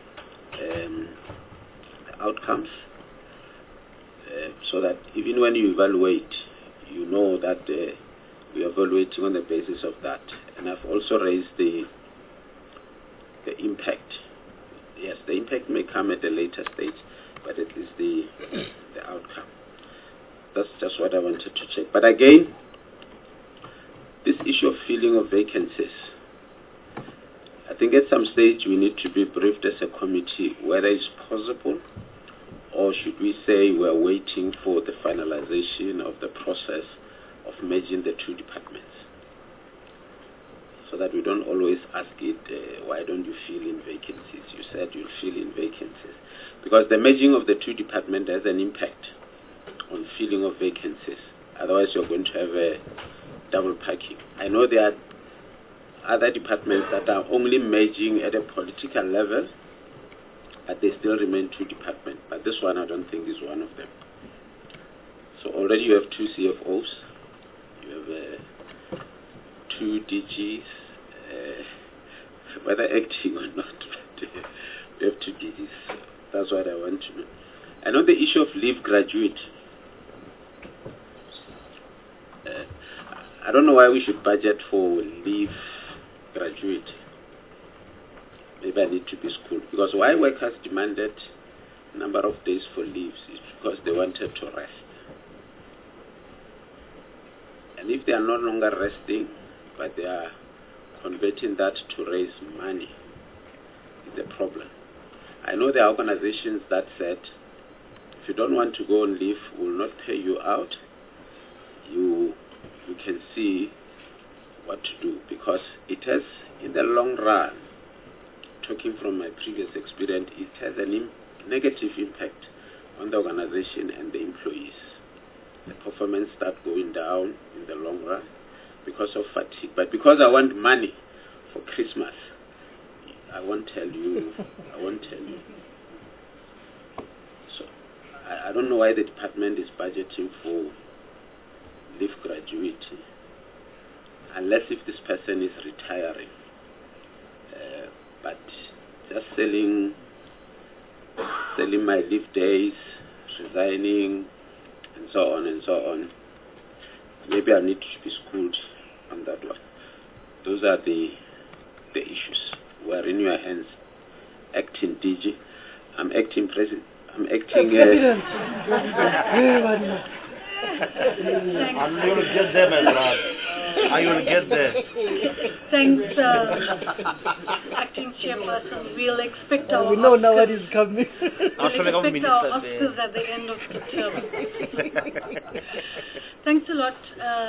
Speaker 6: The outcomes, so that even when you evaluate, you know that we're evaluating on the basis of that. And I've also raised the impact. Yes, the impact may come at a later stage, but it is the outcome. That's just what I wanted to check. But again, this issue of filling of vacancies, I think at some stage we need to be briefed as a committee whether it's possible, or should we say we're waiting for the finalization of the process of merging the 2 departments, so that we don't always ask it, why don't you fill in vacancies? You said you'll fill in vacancies. Because the merging of the 2 departments has an impact on filling of vacancies. Otherwise you're going to have a double packing. I know there are other departments that are only merging at a political level, but they still remain 2 departments. But this one I don't think is one of them. So already you have 2 CFOs, you have 2 DGs, whether acting or not, but we have 2 DGs. That's what I want to know. And on the issue of leave graduate, I don't know why we should budget for leave graduate. Maybe I need to be schooled. Because why workers demanded a number of days for leaves is because they wanted to rest. And if they are no longer resting, but they are converting that to raise money, it's a problem. I know there are organizations that said, if you don't want to go on leave, we will not pay you out. You can see what to do, because it has, in the long run, talking from my previous experience, it has a negative impact on the organization and the employees. The performance starts going down in the long run because of fatigue. But because I want money for Christmas, I won't tell you. So I don't know why the department is budgeting for leave gratuity, unless if this person is retiring. But just selling my leave days, resigning, and so on. Maybe I need to be schooled on that one. Those are the issues. We are in your hands. Acting DG. I'm acting president. I'm acting.
Speaker 3: President.
Speaker 10: You will get there, my brother. I will get there.
Speaker 2: Thanks, Acting Chairperson. We'll expect our
Speaker 3: We know
Speaker 2: Oscars.
Speaker 3: now what is coming.
Speaker 2: We'll expect our Oscars at the end of the term. Thanks a lot,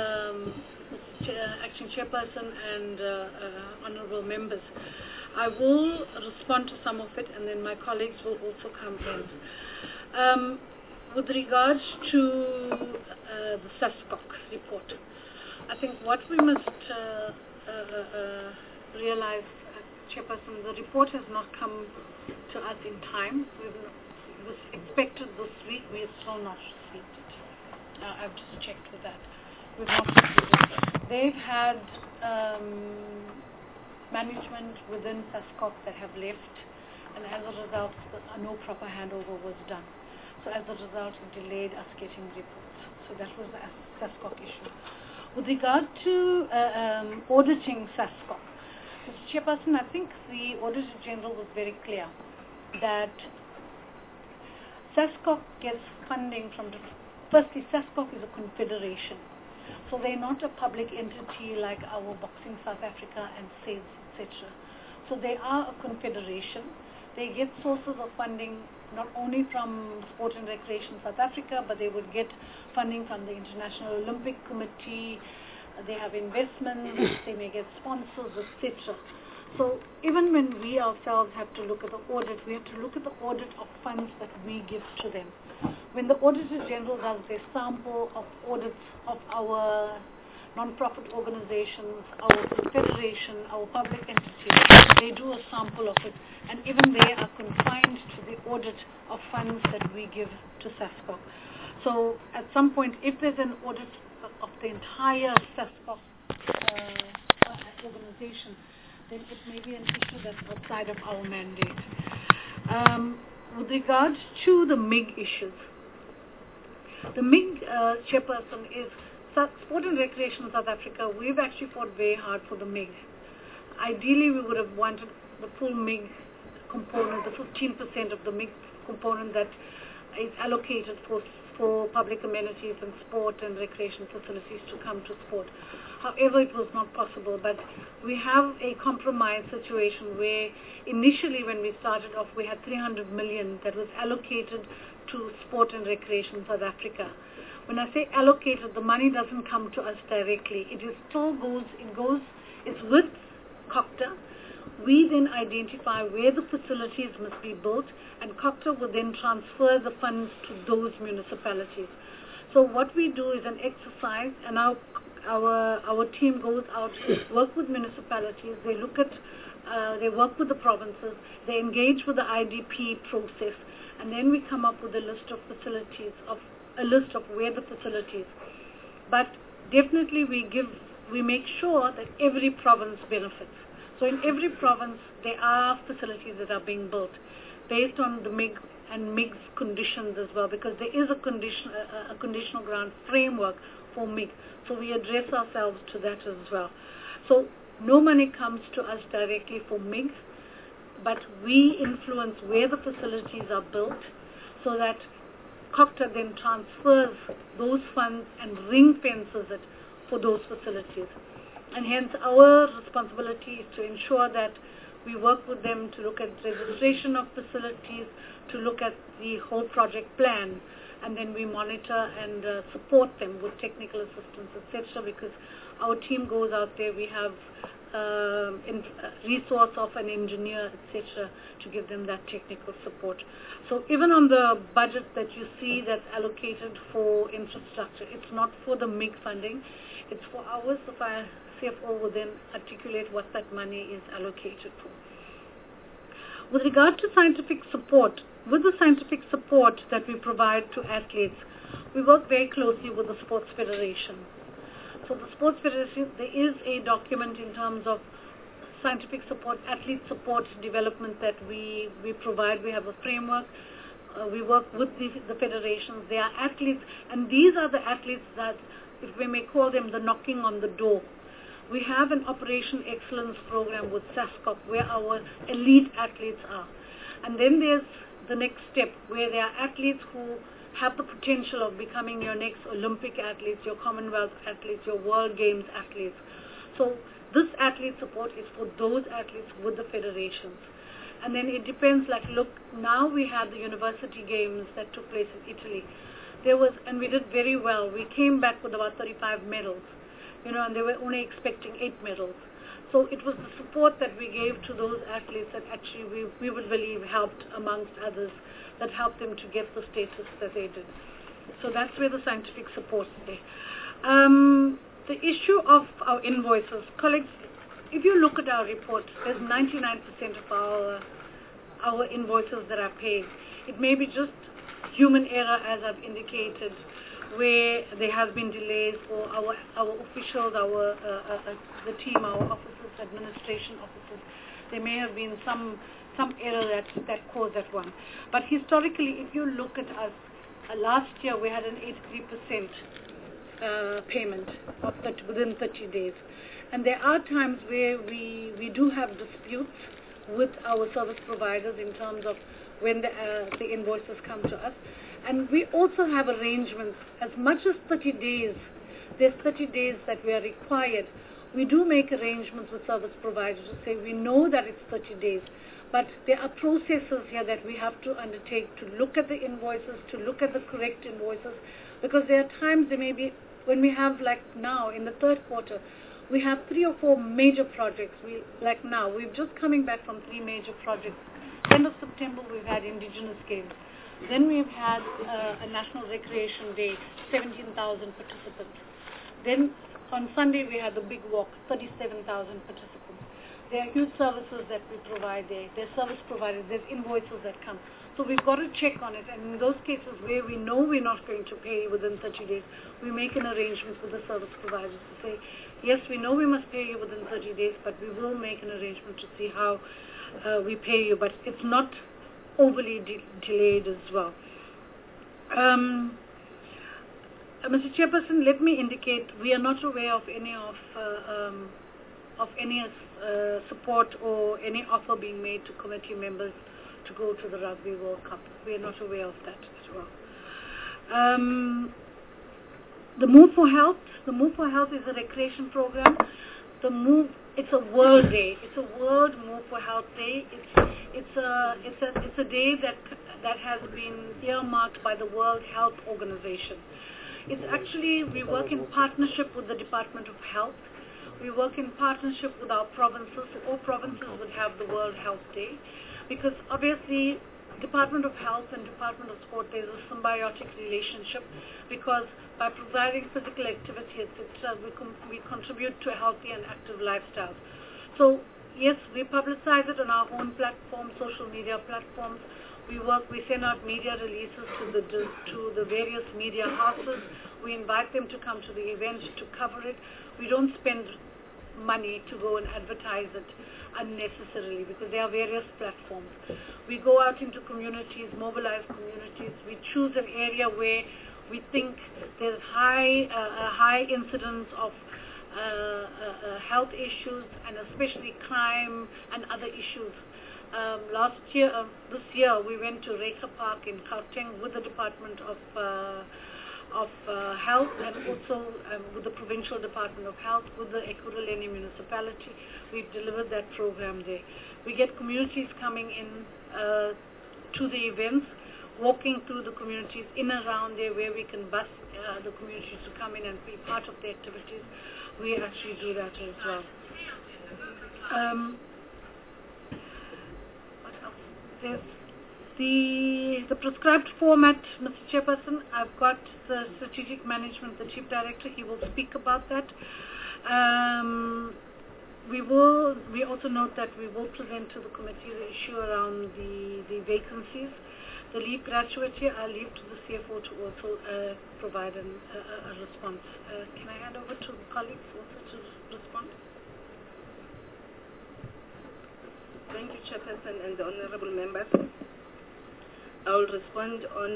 Speaker 2: Acting Chairperson and honourable members. I will respond to some of it, and then my colleagues will also come in. With regards to the SASCOC report, I think what we must realize, Chairperson, the report has not come to us in time. It was expected this week. We have still not received it. I've just checked with that. We've not received it. They've had management within SASCOC that have left, and as a result, no proper handover was done. So as a result, it delayed us getting reports. So that was the SASCOC issue. With regard to auditing SASCOC, Mr. Chairperson, I think the Auditor General was very clear that SASCOC gets funding from firstly, SASCOC is a confederation. So they're not a public entity like our Boxing South Africa and SAIDS, etc. So they are a confederation. They get sources of funding not only from Sport and Recreation South Africa, but they would get funding from the International Olympic Committee. They have investments, they may get sponsors, etc. So even when we ourselves have to look at the audit, we have to look at the audit of funds that we give to them. When the Auditor General does their sample of audits of our non-profit organizations, our confederation, our public entities, they do a sample of it, and even they are confined to the audit of funds that we give to SASCOC. So at some point, if there's an audit of the entire SASCOC organization, then it may be an issue that's outside of our mandate. With regards to the MIG issues, the MIG chairperson is Sport and Recreation South Africa. We've actually fought very hard for the MIG. Ideally, we would have wanted the full MIG component, the 15% of the MIG component that is allocated for public amenities and sport and recreation facilities to come to sport. However, it was not possible, but we have a compromise situation where initially when we started off, we had 300 million that was allocated to Sport and Recreation South Africa. When I say allocated, the money doesn't come to us directly. It is still it's with COCTA. We then identify where the facilities must be built, and COCTA will then transfer the funds to those municipalities. So what we do is an exercise, and our team goes out, work with municipalities, they look at, they work with the provinces, they engage with the IDP process, and then we come up with a list of facilities, a list of where the facilities. But definitely we make sure that every province benefits. So in every province there are facilities that are being built based on the MIG and MIG's conditions as well, because there is a conditional grant framework for MIG. So we address ourselves to that as well. So no money comes to us directly for MIG, but we influence where the facilities are built so that COCTA then transfers those funds and ring fences it for those facilities. And hence our responsibility is to ensure that we work with them to look at registration of facilities, to look at the whole project plan, and then we monitor and support them with technical assistance, etc. Because our team goes out there, we have resource of an engineer, etc., to give them that technical support. So even on the budget that you see that's allocated for infrastructure, it's not for the MIG funding, it's for ours. So our CFO will then articulate what that money is allocated for. With regard to scientific support, with the scientific support that we provide to athletes, we work very closely with the Sports Federation. So the Sports Federation, there is a document in terms of scientific support, athlete support development that we provide. We have a framework. We work with the federations. They are athletes, and these are the athletes that, if we may call them, the knocking on the door. We have an Operation Excellence program with SASCOC where our elite athletes are. And then there's the next step where there are athletes who have the potential of becoming your next Olympic athletes, your Commonwealth athletes, your World Games athletes. So this athlete support is for those athletes with the federations. And then it depends, like, look, now we have the University Games that took place in Italy. And we did very well. We came back with about 35 medals. And they were only expecting 8 medals. So it was the support that we gave to those athletes that actually we would believe helped, amongst others, that helped them to get the status that they did. So that's where the scientific support is there. The issue of our invoices, colleagues, if you look at our report, there's 99% of our invoices that are paid. It may be just human error, as I've indicated, where there has been delays for our officials, the team, our officers, administration officers. There may have been some error that caused that one. But historically, if you look at us, last year we had an 83% payment of within 30 days. And there are times where we do have disputes with our service providers in terms of when the invoices come to us. And we also have arrangements, as much as 30 days, there's 30 days that we are required. We do make arrangements with service providers to say we know that it's 30 days, but there are processes here that we have to undertake to look at the invoices, to look at the correct invoices, because there are times there may be, when we have, like now, in the third quarter, we have 3 or 4 major projects. Like now, we're just coming back from 3 major projects. End of September, we've had Indigenous Games. Then we've had a National Recreation Day, 17,000 participants. Then on Sunday we had the big walk, 37,000 participants. There are huge services that we provide there. There's service providers, there's invoices that come. So we've got to check on it. And in those cases where we know we're not going to pay within 30 days, we make an arrangement with the service providers to say, yes, we know we must pay you within 30 days, but we will make an arrangement to see how we pay you. But it's not overly delayed as well. Mr. Chairperson, let me indicate we are not aware of any support or any offer being made to committee members to go to the Rugby World Cup. We are not aware of that as well. The Move for Health. The Move for Health is a recreation program. It's a World Day. It's a World Move for Health Day. It's a day that has been earmarked by the World Health Organization. It's actually, we work in partnership with the Department of Health. We work in partnership with our provinces. All provinces would have the World Health Day, because obviously Department of Health and Department of Sport, there's a symbiotic relationship, because by providing physical activity, etc., we contribute to a healthy and active lifestyle. So yes, we publicize it on our own platform, social media platforms. We send out media releases to the various media houses. We invite them to come to the event to cover it. We don't spend money to go and advertise it unnecessarily, because there are various platforms. We go out into communities, mobilize communities. We choose an area where we think there's a high incidence of health issues, and especially crime and other issues. This year we went to Rekha Park in Gauteng with the Department of of Health, and also with the Provincial Department of Health, with the Ekurhuleni municipality. We've delivered that program there. We get communities coming in to the events, walking through the communities in and around there where we can bus the communities to come in and be part of the activities. We actually do that as well. What else? There's the prescribed format, Mr. Chairperson. I've got the strategic management, the Chief Director. He will speak about that. We also note that we will present to the committee the issue around the vacancies. The leave gratuity, I'll leave to the CFO to also provide a response. Can I hand over to colleagues also to respond?
Speaker 5: Thank you, Chairperson and the honorable members. I will respond on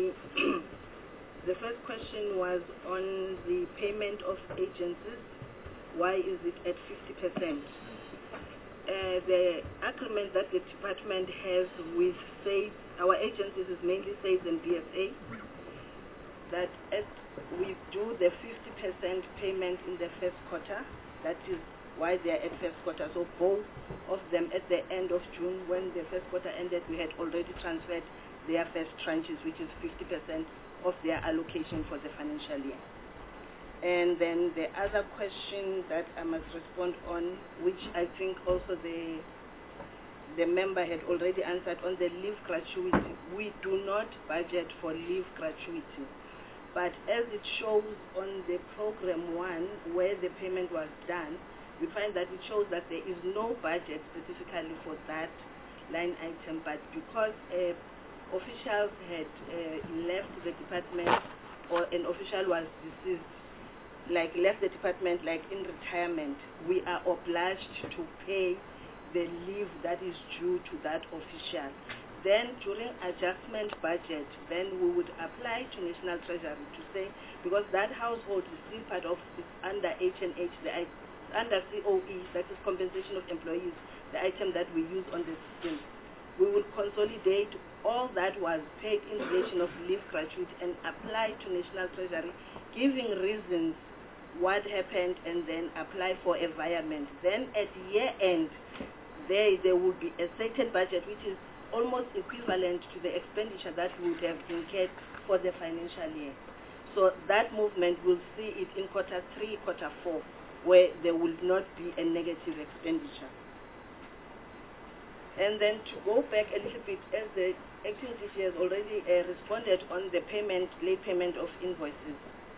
Speaker 5: the first question was on the payment of agencies. Why is it at 50%? The agreement that the department has with SAIS, our agencies is mainly SAIS and DSA, that as we do the 50% payment in the first quarter, that is why they are at first quarter. So both of them at the end of June, when the first quarter ended, we had already transferred their first tranches, which is 50% of their allocation for the financial year. And then the other question that I must respond on, which I think also the member had already answered on the leave gratuity. We do not budget for leave gratuity. But as it shows on the program 1, where the payment was done, we find that it shows that there is no budget specifically for that line item. But because officials had left the department, or an official was deceased, like left the department like in retirement, we are obliged to pay the leave that is due to that official. Then during adjustment budget, then we would apply to National Treasury to say, because that household is still part of, it's under H&H, under COE, that is compensation of employees, the item that we use on the system. We will consolidate all that was paid in relation of leave gratuity and apply to National Treasury, giving reasons what happened, and then apply for environment. Then at year end, there will be a certain budget which is almost equivalent to the expenditure that we would have incurred for the financial year. So that movement will see it in quarter 3, quarter 4, where there will not be a negative expenditure. And then to go back a little bit, as the acting DG has already responded on the late payment of invoices.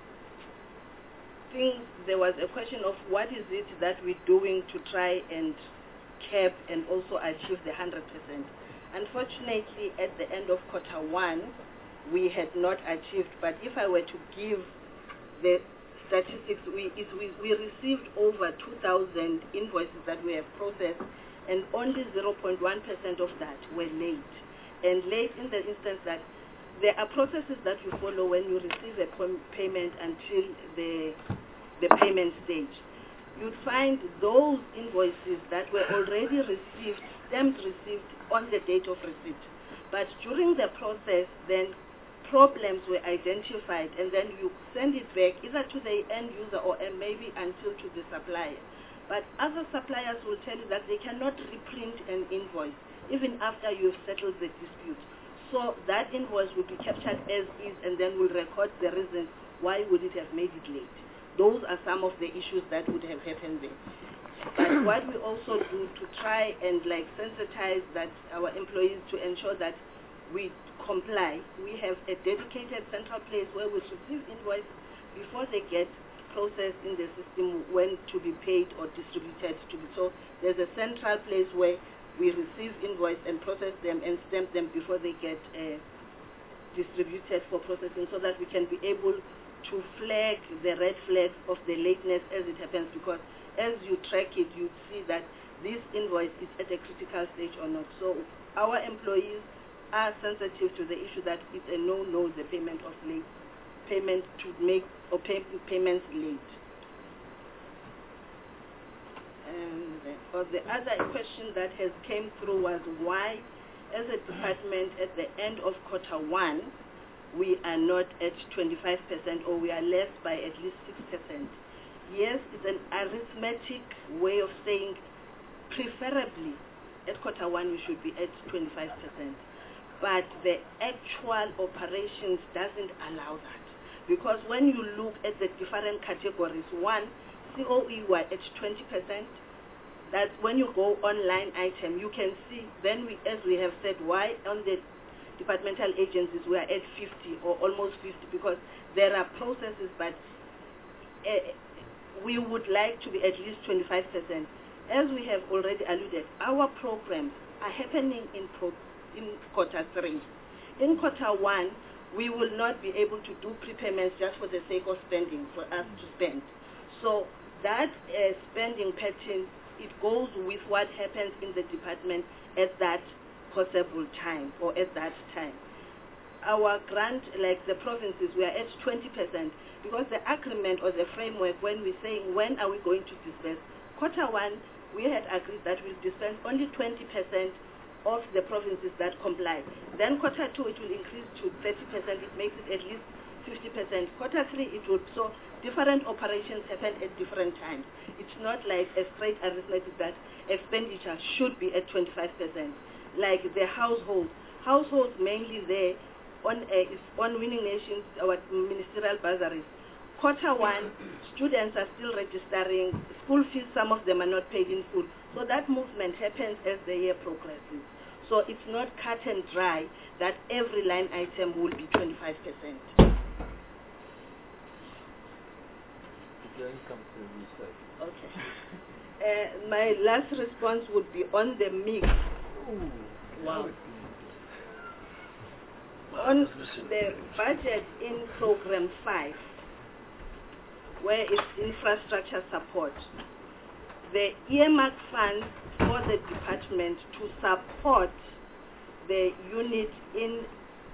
Speaker 5: There was a question of what is it that we're doing to try and cap and also achieve the 100%. Unfortunately, at the end of quarter 1, we had not achieved, but if I were to give the statistics, we received over 2,000 invoices that we have processed, and only 0.1% of that were late. And late in the instance that there are processes that you follow when you receive a payment until the payment stage. You'd find those invoices that were already received, stamped received on the date of receipt. But during the process, then problems were identified, and then you send it back either to the end user or maybe until to the supplier. But other suppliers will tell you that they cannot reprint an invoice even after you've settled the dispute. So that invoice will be captured as is, and then we'll record the reason why would it have made it late. Those are some of the issues that would have happened there. But what we also do to try and sensitize that our employees to ensure that we comply, we have a dedicated central place where we receive invoices before they get processed in the system when to be paid or distributed to be. So there's a central place where we receive invoice and process them and stamp them before they get distributed for processing, so that we can be able to flag the red flags of the lateness as it happens, because as you track it, you see that this invoice is at a critical stage or not. So our employees are sensitive to the issue that it's a no-no, the payment to make or payments late. And the other question that has came through was why, as a department, at the end of quarter 1, we are not at 25% or we are less by at least 6%. Yes, it's an arithmetic way of saying preferably at Q1 we should be at 25%. But the actual operations doesn't allow that. Because when you look at the different categories, one, COE were at 20%. That when you go online item, you can see, then we, as we have said, why on the departmental agencies we are at 50 or almost 50, because there are processes, but we would like to be at least 25%. As we have already alluded, our programs are happening in Q3. In Q1, we will not be able to do prepayments just for the sake of spending, for us to spend. So that spending pattern, it goes with what happens in the department at that possible time or at that time. Our grant, like the provinces, we are at 20% because the agreement or the framework, when we're saying when are we going to disperse, Q1 we had agreed that we'll dispense only 20% of the provinces that comply. Then Q2 it will increase to 30%, it makes it at least 50%. Q3 it would, so different operations happen at different times. It's not like a straight arithmetic that expenditure should be at 25%. Like the households mainly there on Winning Nations, our ministerial bursaries. Q1, students are still registering, school fees, some of them are not paid in full. So that movement happens as the year progresses. So it's not cut and dry that every line item will be 25%. Okay. My last response would be on the mix. Wow. On the budget in Program 5, where it's infrastructure support, the earmark funds for the department to support the unit in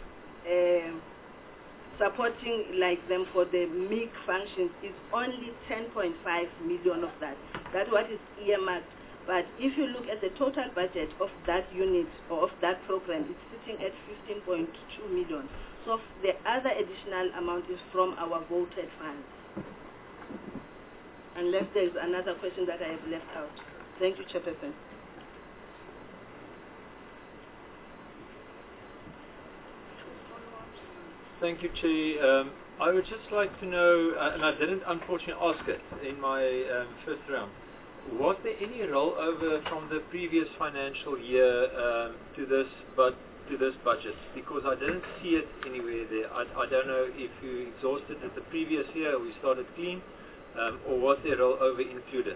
Speaker 5: supporting like them for the MIG functions is only 10.5 million of that. That's what is earmarked. But if you look at the total budget of that unit or of that program, it's sitting at 15.2 million. So the other additional amount is from our voted funds. Unless there is another question that I have left out. Thank you, Chairperson.
Speaker 4: Thank you, Chair. I would just like to know, and I didn't unfortunately ask it in my first round, was there any rollover from the previous financial year to this budget? Because I didn't see it anywhere there. I don't know if you exhausted it the previous year, or we started clean, or was there rollover included?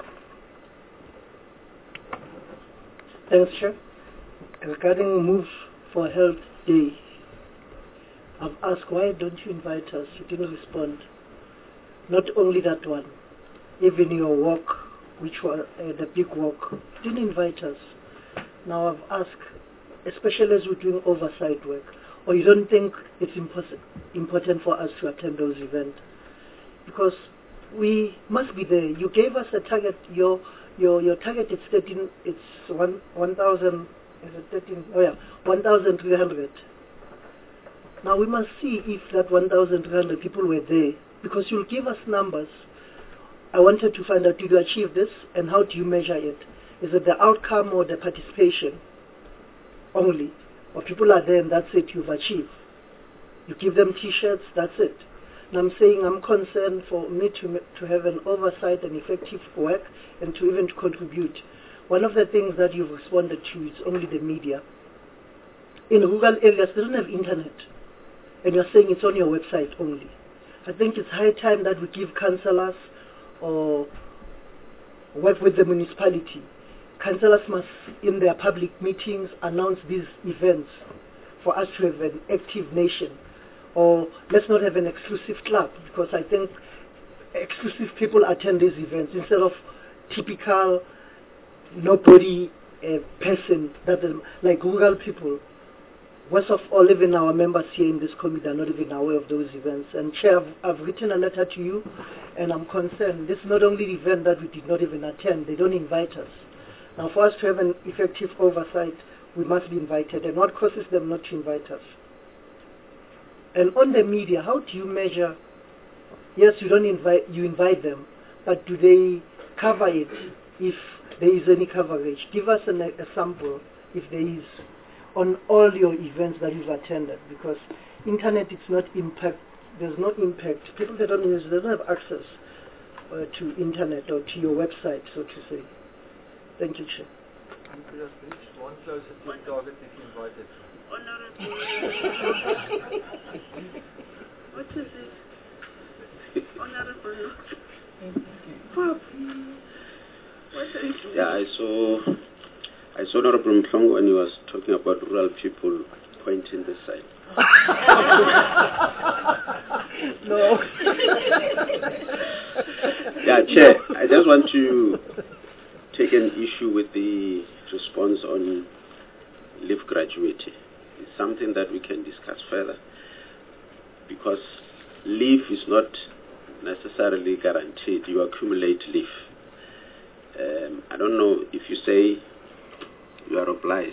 Speaker 3: Thanks, Chair. Regarding Move for Health Day, I've asked why don't you invite us? You didn't respond. Not only that one, even your walk, which was the big walk, you didn't invite us. Now I've asked, especially as we're doing oversight work, or you don't think it's important for us to attend those events? Because we must be there. You gave us a target. Your target is 13. It's 1,000. Is it 13? Oh yeah, 1,300. Now we must see if that 1,300 people were there, because you'll give us numbers. I wanted to find out, did you achieve this, and how do you measure it? Is it the outcome or the participation only? Or people are there and that's it, you've achieved. You give them T-shirts, that's it. And I'm saying I'm concerned for me to have an oversight and effective work and to even contribute. One of the things that you've responded to is only the media. In rural areas, they don't have internet. And you're saying it's on your website only. I think it's high time that we give councillors or work with the municipality. Councillors must, in their public meetings, announce these events for us to have an active nation. Or let's not have an exclusive club, because I think exclusive people attend these events instead of typical nobody person, that like rural people. Worst of all, even our members here in this committee are not even aware of those events. And Chair, I've written a letter to you, and I'm concerned. This is not only the event that we did not even attend, they don't invite us. Now, for us to have an effective oversight, we must be invited. And what causes them not to invite us? And on the media, how do you measure? Yes, you invite them, but do they cover it if there is any coverage? Give us a sample if there is on all your events that you've attended, because internet it's not impact. There's no impact. People that don't use, they don't have access to internet or to your website, so to say. Thank you, Chair.
Speaker 4: One closer to the target if you invited.
Speaker 5: Honorable. What is it? Honorable. What is it?
Speaker 6: Yeah, I saw Honorable Mhlongo when he was talking about rural people pointing the side.
Speaker 3: No.
Speaker 6: Yeah, Chair, I just want to take an issue with the response on leave gratuity. It's something that we can discuss further, because leave is not necessarily guaranteed. You accumulate leave. I don't know if you say you are obliged.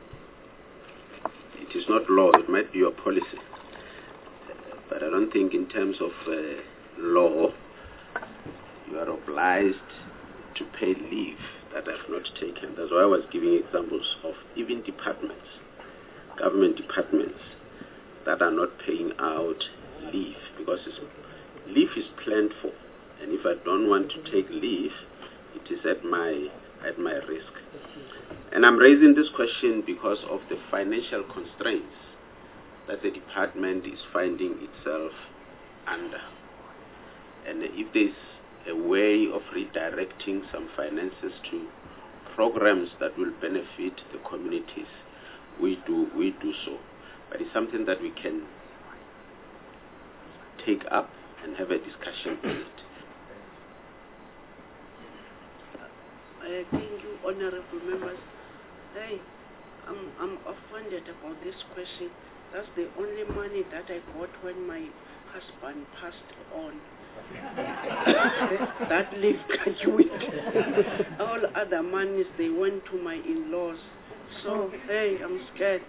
Speaker 6: It is not law, it might be your policy. But I don't think in terms of law, you are obliged to pay leave that I have not taken. That's why I was giving examples of even departments, government departments, that are not paying out leave, because leave is planned for. And if I don't want to take leave, it is at my risk. And I'm raising this question because of the financial constraints that the department is finding itself under. And if there's a way of redirecting some finances to programs that will benefit the communities, we do so. But it's something that we can take up and have a discussion on it.
Speaker 5: Thank you, honorable members. Hey, I'm offended about this question. That's the only money that I got when my husband passed on. That leave gratuity. All other monies, they went to my in-laws. So, hey, I'm scared.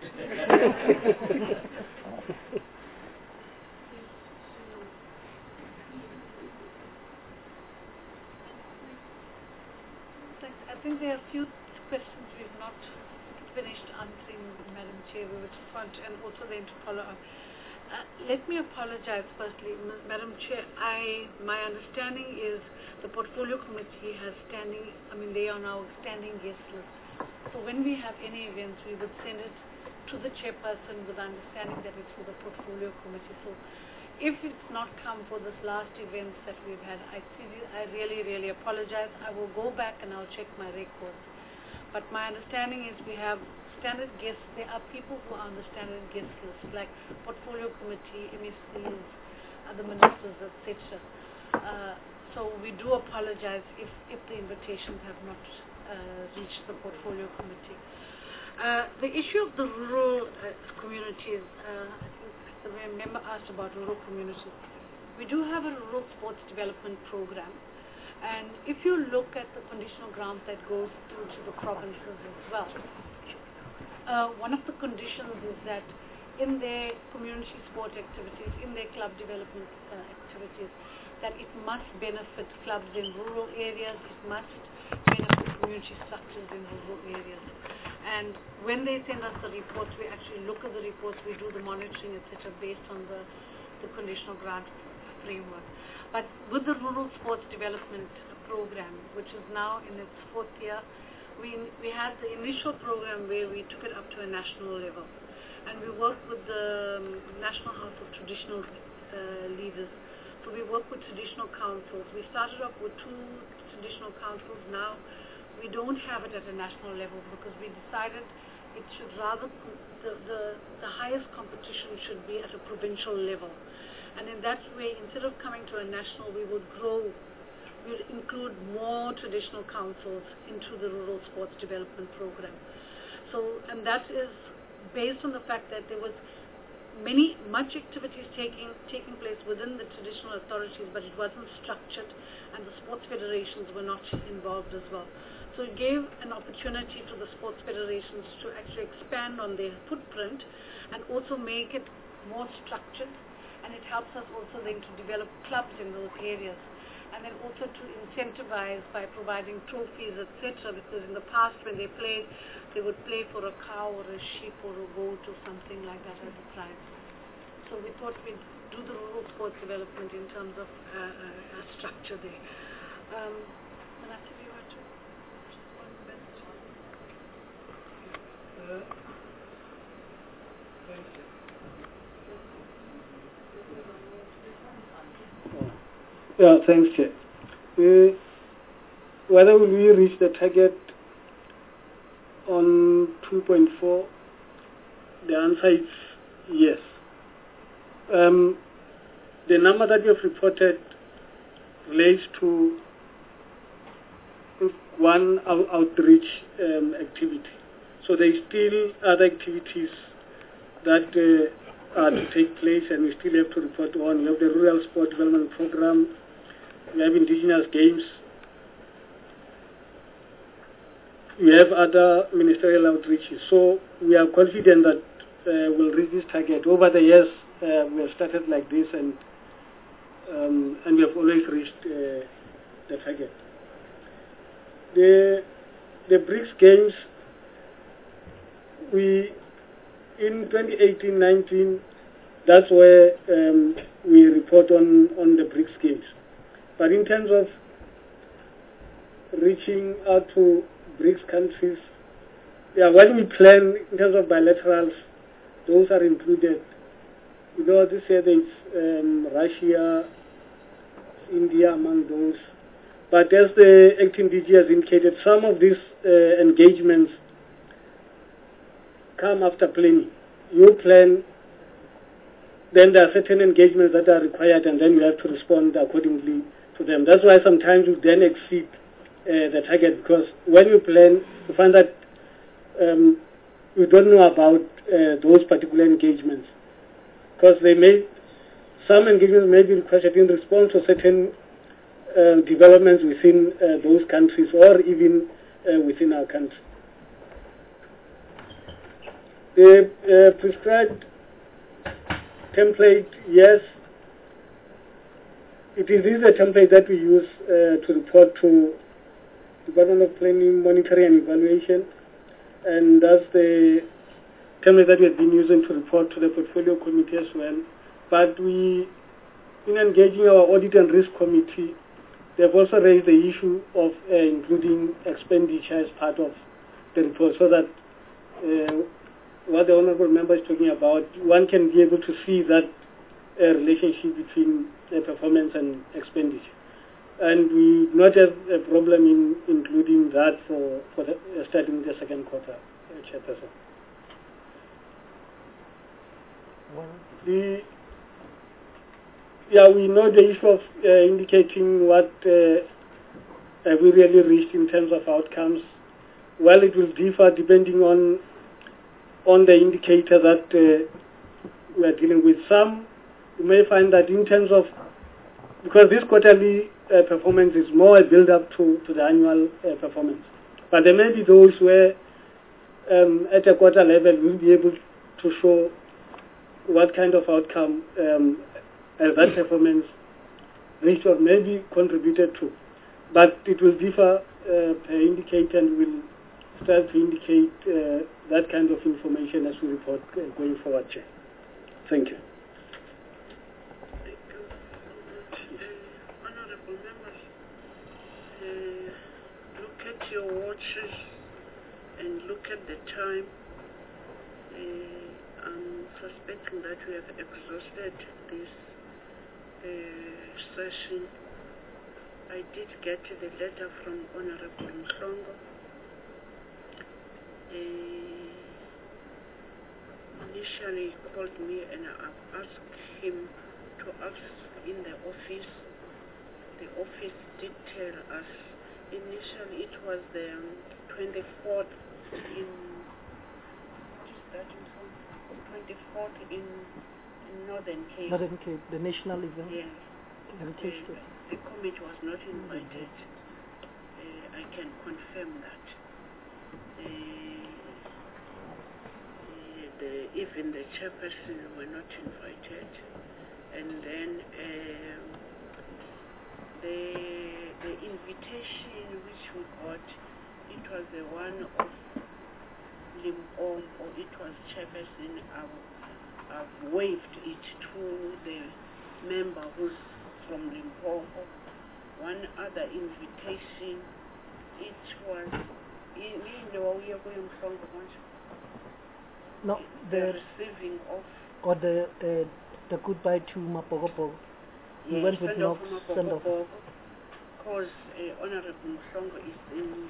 Speaker 2: I think there are a few questions we've not finished answering, Madam Chair. We would just want, and also then to follow up. Let me apologize firstly, Madam Chair. My understanding is the Portfolio Committee has they are now standing guest list. So when we have any events, we would send it to the chairperson with understanding that it's for the Portfolio Committee. So if it's not come for this last events that we've had, I really, really apologize. I will go back and I'll check my records. But my understanding is we have standard guests. There are people who are on the standard guest list, like Portfolio Committee, MECs, other ministers, etc. So we do apologize if the invitations have not reached the Portfolio Committee. The issue of the rural communities, I think the member asked about rural communities. We do have a rural sports development program, and if you look at the conditional grant that goes through to the provinces as well, one of the conditions is that in their community sport activities, in their club development activities, that it must benefit clubs in rural areas, it must benefit community structures in rural areas. And when they send us the reports, we actually look at the reports, we do the monitoring, etc., based on the conditional grant framework. But with the Rural Sports Development Program, which is now in its 4th year, we had the initial program where we took it up to a national level. And we worked with the National House of Traditional Leaders. So we work with traditional councils. We started off with 2 traditional councils. Now we don't have it at a national level because we decided it should rather, the highest competition should be at a provincial level. And in that way, instead of coming to a national, we would include more traditional councils into the Rural Sports Development Program. So, and that is based on the fact that there was much activities taking place within the traditional authorities, but it wasn't structured, and the sports federations were not involved as well. So it gave an opportunity to the sports federations to actually expand on their footprint and also make it more structured, and it helps us also then to develop clubs in those areas, and then also to incentivize by providing trophies, etc. Because in the past when they played, they would play for a cow or a sheep or a goat or something like that as a prize. So we thought we'd do the rural sports development in terms of a structure there. Manasseh, do you want to respond best?
Speaker 11: Yeah, thanks, Chair. Whether will we reach the target on 2.4? The answer is yes. The number that you have reported relates to one outreach activity. So there is still other activities that are to take place, and we still have to report on. We have the Rural Sport Development Program, we have indigenous games, we have other ministerial outreaches. So we are confident that we'll reach this target. Over the years, we have started like this, and we have always reached the target. The BRICS Games, in 2018-19, that's where we report on the BRICS Games. But in terms of reaching out to BRICS countries, when we plan in terms of bilaterals, those are included. You know, this year there's Russia, India among those. But as the acting DG has indicated, some of these engagements come after planning. You plan, then there are certain engagements that are required, and then you have to respond accordingly to them. That's why sometimes you then exceed the target, because when you plan, you find that you don't know about those particular engagements, because some engagements may be requested in response to certain developments within those countries or even within our country. The prescribed template, yes, it is a template that we use to report to Department of Planning, Monitoring and Evaluation, and that's the template that we have been using to report to the Portfolio Committee as well. But in engaging our Audit and Risk Committee, they've also raised the issue of including expenditure as part of the report, so that what the Honourable Member is talking about, one can be able to see that relationship between performance and expenditure. And we do not have a problem in including that for starting the second quarter, Chairperson. We know the issue of indicating what have we really reached in terms of outcomes. Well, it will differ depending on the indicator that we are dealing with. Some, you may find that in terms of, because this quarterly performance is more a build-up to the annual performance. But there may be those where at a quarter level we'll be able to show what kind of outcome that performance reached or maybe contributed to. But it will differ per indicator, and we'll start to indicate that kind of information as we report going forward, Chair. Thank you.
Speaker 1: Honourable members, look at your watches and look at the time. I'm suspecting that we have exhausted this session. I did get the letter from Honourable Mhlongo. Initially he called me and I asked him to ask in the office. The office did tell us. Initially it was the 24th in 24th in Northern Cape.
Speaker 3: Northern Cape, the national event.
Speaker 1: Yeah.
Speaker 3: Heritage Day.
Speaker 1: The committee was not invited. I can confirm that. even the chairperson were not invited. And then the invitation which we got, it was the one of Limpopo, or it was chairperson. I've waved it to the member who's from Limpopo. One other invitation, it was
Speaker 3: no,
Speaker 1: the receiving of,
Speaker 3: or the goodbye to Mapogopog. We went with Knox, send off.
Speaker 1: Because Honorable Mhlongo is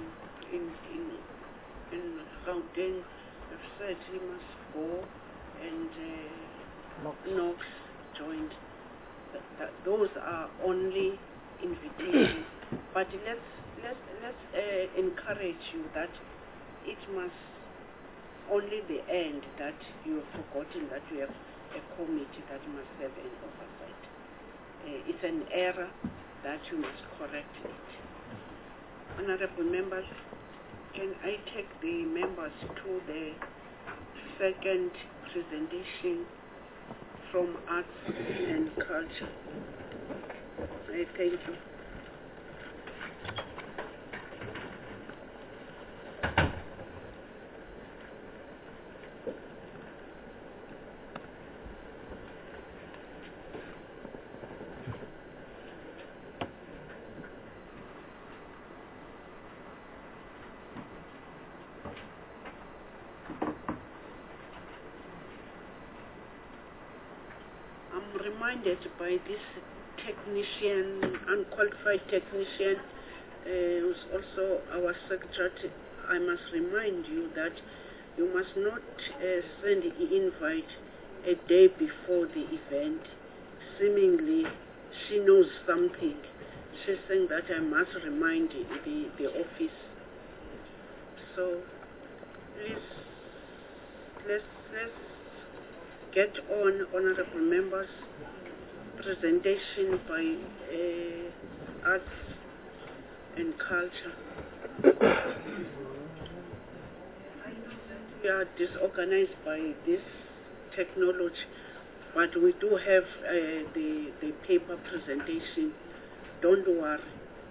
Speaker 1: in Gauteng. I've said he must go, and Knox joined. Those are only invitations. But let's encourage you that it must only the end that you have forgotten that you have a committee that must have an oversight. It's an error that you must correct it. Honorable members, can I take the members to the second presentation from Arts and Culture? I thank you. Reminded by this technician, unqualified technician, who's also our secretary. I must remind you that you must not send the invite a day before the event. Seemingly, she knows something. She's saying that I must remind the office. So, please, let's get on, honorable members. Presentation by Arts and Culture. We are disorganized by this technology, but we do have the paper presentation. Don't worry.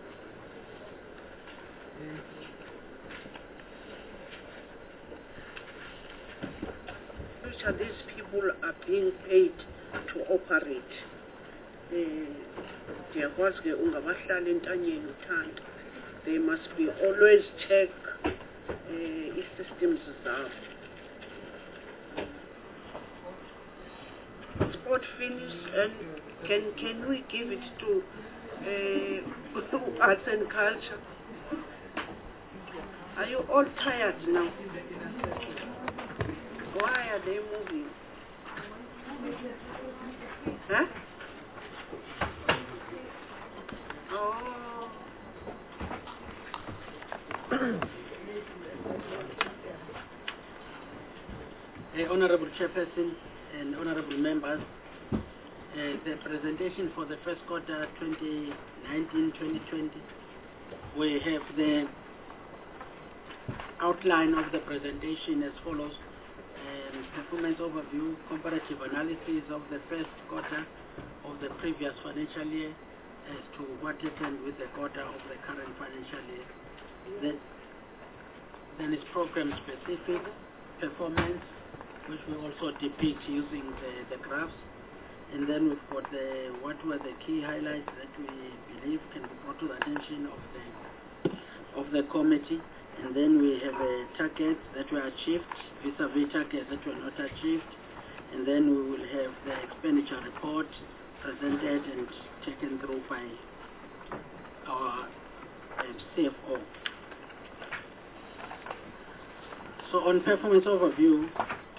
Speaker 1: Which are these people are being paid to operate? They must be always check systems zabo. Sport finish, and can we give it to Arts and Culture? Are you all tired now? Why are they moving? Huh? Oh.
Speaker 12: Honorable Chairperson and honorable members, the presentation for the first quarter 2019-2020, we have the outline of the presentation as follows. Performance overview, comparative analysis of the first quarter of the previous financial year as to what happened with the quarter of the current financial year. Then is program specific performance, which we also depict using the graphs. And then we've got what were the key highlights that we believe can be brought to the attention of the committee. And then we have targets that were achieved, vis-a-vis targets that were not achieved. And then we will have the expenditure report presented and taken through by our CFO. So on performance overview,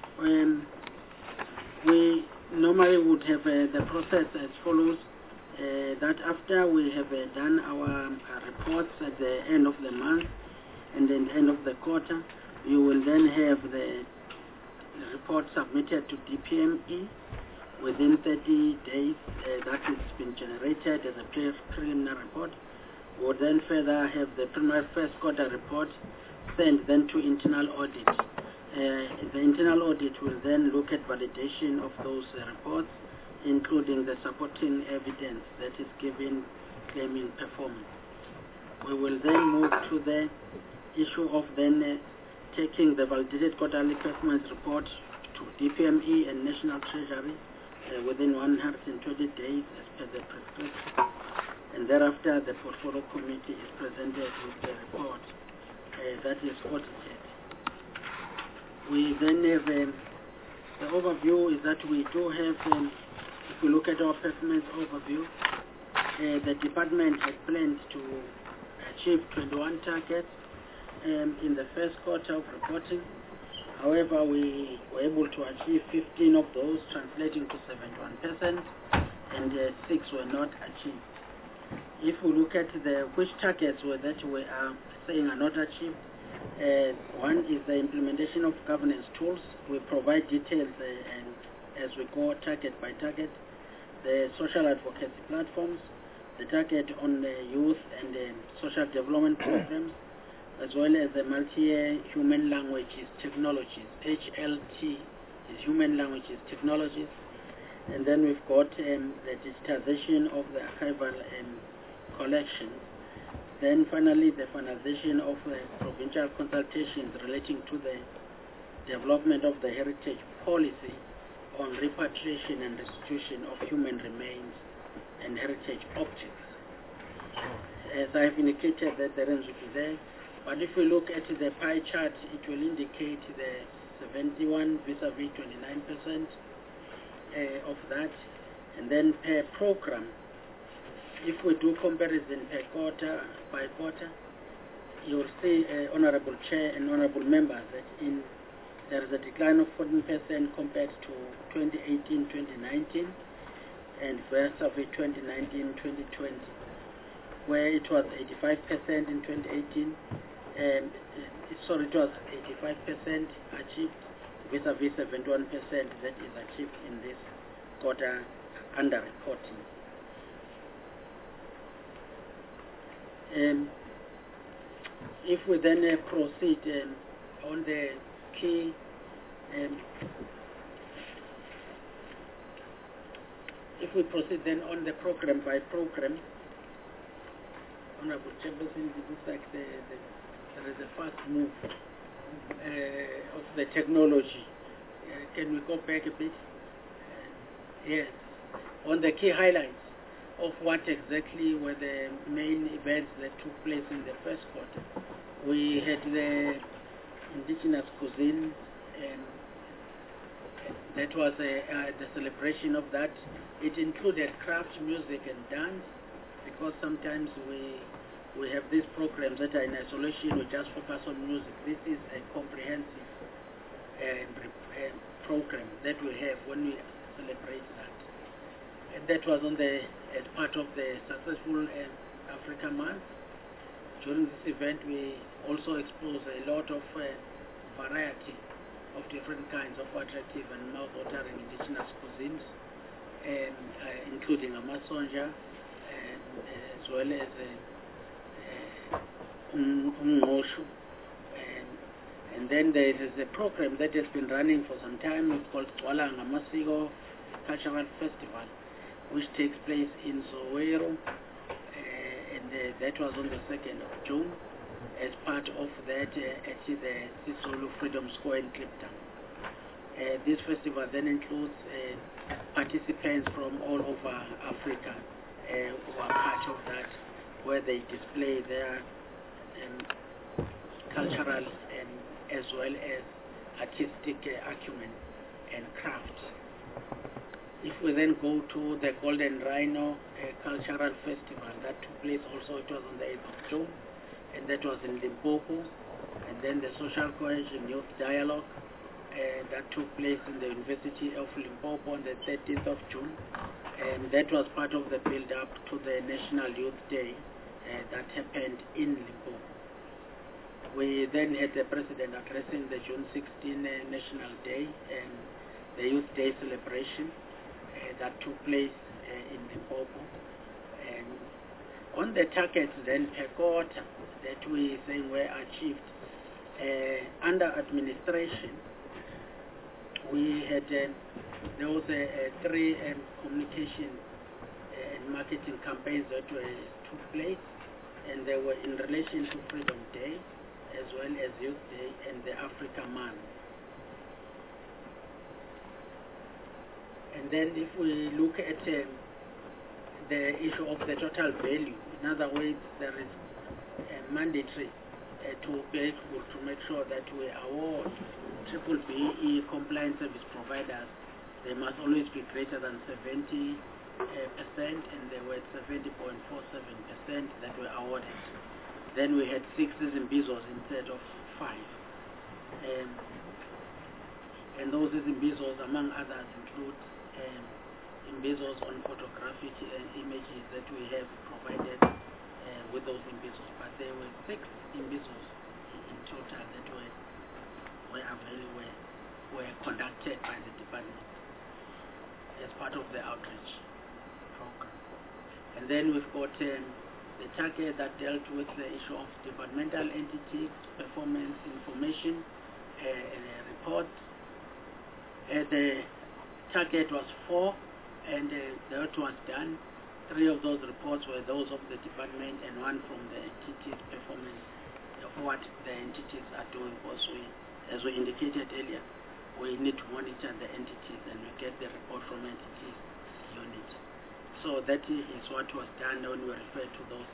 Speaker 12: we normally would have the process as follows, that after we have done our reports at the end of the month, and then the end of the quarter, you will then have the report submitted to DPME within 30 days. That has been generated as a preliminary report. We will then further have the preliminary first quarter report sent then to internal audit The internal audit will then look at validation of those reports, including the supporting evidence that is given claiming performance. We will then move to the issue of then taking the validated quarterly performance report to DPME and National Treasury within 120 days as per the prescription. And thereafter, the portfolio committee is presented with the report that is audited. We then have the overview is that we do have, if we look at our performance overview, the department had planned to achieve 21 targets in the first quarter of reporting. However, we were able to achieve 15 of those, translating to 71%, and 6 were not achieved. If we look at which targets were that we are saying are not achieved, one is the implementation of governance tools. We provide details as we go target by target. The social advocacy platforms, the target on the youth and social development programs, as well as the multi-year human languages technologies, HLT is human languages technologies. And then we've got the digitization of the archival collection. Then finally, the finalization of provincial consultations relating to the development of the heritage policy on repatriation and restitution of human remains and heritage objects. As I've indicated, that the range will be there. But if we look at the pie chart, it will indicate the 71 vis-a-vis 29% of that. And then per program, if we do comparison per quarter by quarter, you will see, Honorable Chair and Honorable Members, that there is a decline of 14% compared to 2018-2019 and vis-a-vis 2019-2020, where it was 85% in 2018. It was 85% achieved vis-a-vis 71% that is achieved in this quarter under reporting. If we then proceed on the key if we proceed then on the program by program, Honorable Chairperson, it looks like there is a fast move of the technology. Can we go back a bit? Yes. On the key highlights of what exactly were the main events that took place in the first quarter. We had the indigenous cuisine, and that was the celebration of that. It included craft, music, and dance, because sometimes we have these programs that are in isolation, we just focus on music. This is a comprehensive program that we have when we celebrate that. And that was as part of the successful Africa Month. During this event, we also exposed a lot of variety of different kinds of attractive and mouth-watering indigenous cuisines, including amasonja, as well as umngoshu. And then there is a program that has been running for some time. It's called Gcwala Ngamasiko Cultural Festival, which takes place in Soweto, and that was on the 2nd of June, as part of that at the Sisulu Freedom Square in Kliptown. This festival then includes participants from all over Africa who are part of that, where they display their cultural and as well as artistic acumen and crafts. If we then go to the Golden Rhino Cultural Festival, that took place also, it was on the 8th of June, and that was in Limpopo. And then the Social Cohesion Youth Dialogue, that took place in the University of Limpopo on the 13th of June, and that was part of the build-up to the National Youth Day that happened in Limpopo. We then had the President addressing the June 16 National Day and the Youth Day celebration that took place in Limpopo. And on the targets then per quarter that we say were achieved, Under administration, we had there was 3 communication and marketing campaigns that took place, and they were in relation to Freedom Day, as well as Youth Day and the Africa Month. And then if we look at the issue of the total value, in other words, there is mandatory to be able to make sure that we award BBBE compliant service providers. They must always be greater than 70%, and they were at 70.47% that were awarded. Then we had 6 Zimbizos instead of 5. And those Zimbizos, among others, include Zimbizos on photographic images that we have provided with those Zimbizos. But there were 6 Zimbizos in total that were conducted by the department as part of the outreach program. And then we've got the target that dealt with the issue of departmental entities, performance information report. The target was 4, and that was done. 3 of those reports were those of the department, and 1 from the entities' performance of what the entities are doing. Because as we indicated earlier, we need to monitor the entities, and we get the report from entities unit. So that is what was done when we refer to those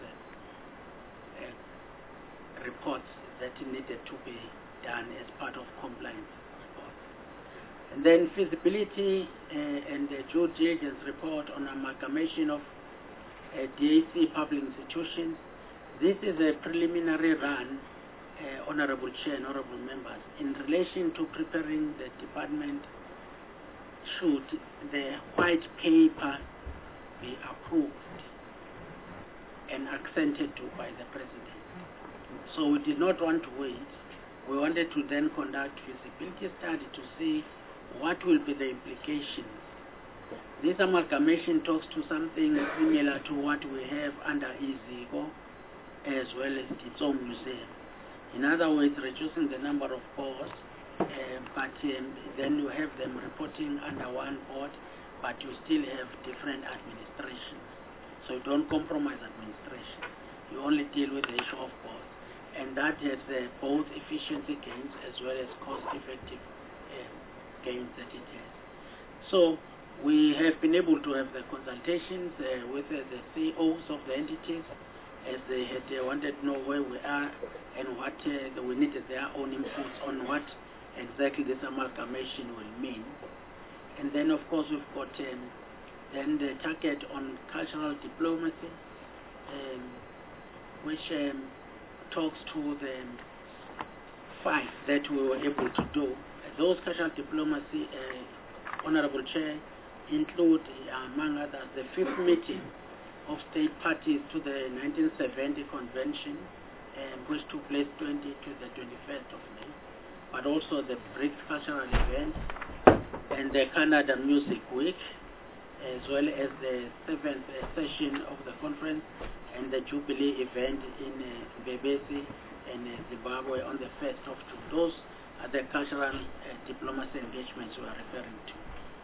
Speaker 12: reports that needed to be done as part of compliance reports. And then feasibility and the due diligence report on amalgamation of DAC public institutions. This is a preliminary run, Honorable Chair and Honorable Members, in relation to preparing the department should the white paper be approved and accented to by the President. So we did not want to wait. We wanted to then conduct feasibility study to see what will be the implications. This amalgamation talks to something similar to what we have under IZICO as well as its own museum. In other words, reducing the number of boards, but then you have them reporting under one board, but you still have different administrations. So you don't compromise administration. You only deal with the issue of boards. And that has both efficiency gains as well as cost-effective gains that it has. So we have been able to have the consultations with the CEOs of the entities, as they had wanted to know where we are and what we needed their own inputs on what exactly this amalgamation will mean. And then, of course, we've got then the target on cultural diplomacy, which talks to the 5 that we were able to do. Those cultural diplomacy, Honorable Chair, include, among others, the 5th meeting of state parties to the 1970 convention, which took place 20 to the 21st of May, but also the BRICS cultural event and the Canada Music Week, as well as the 7th session of the conference and the Jubilee event in Mbebezi and Zimbabwe on the 1st of June. Those are the cultural diplomacy engagements we are referring to.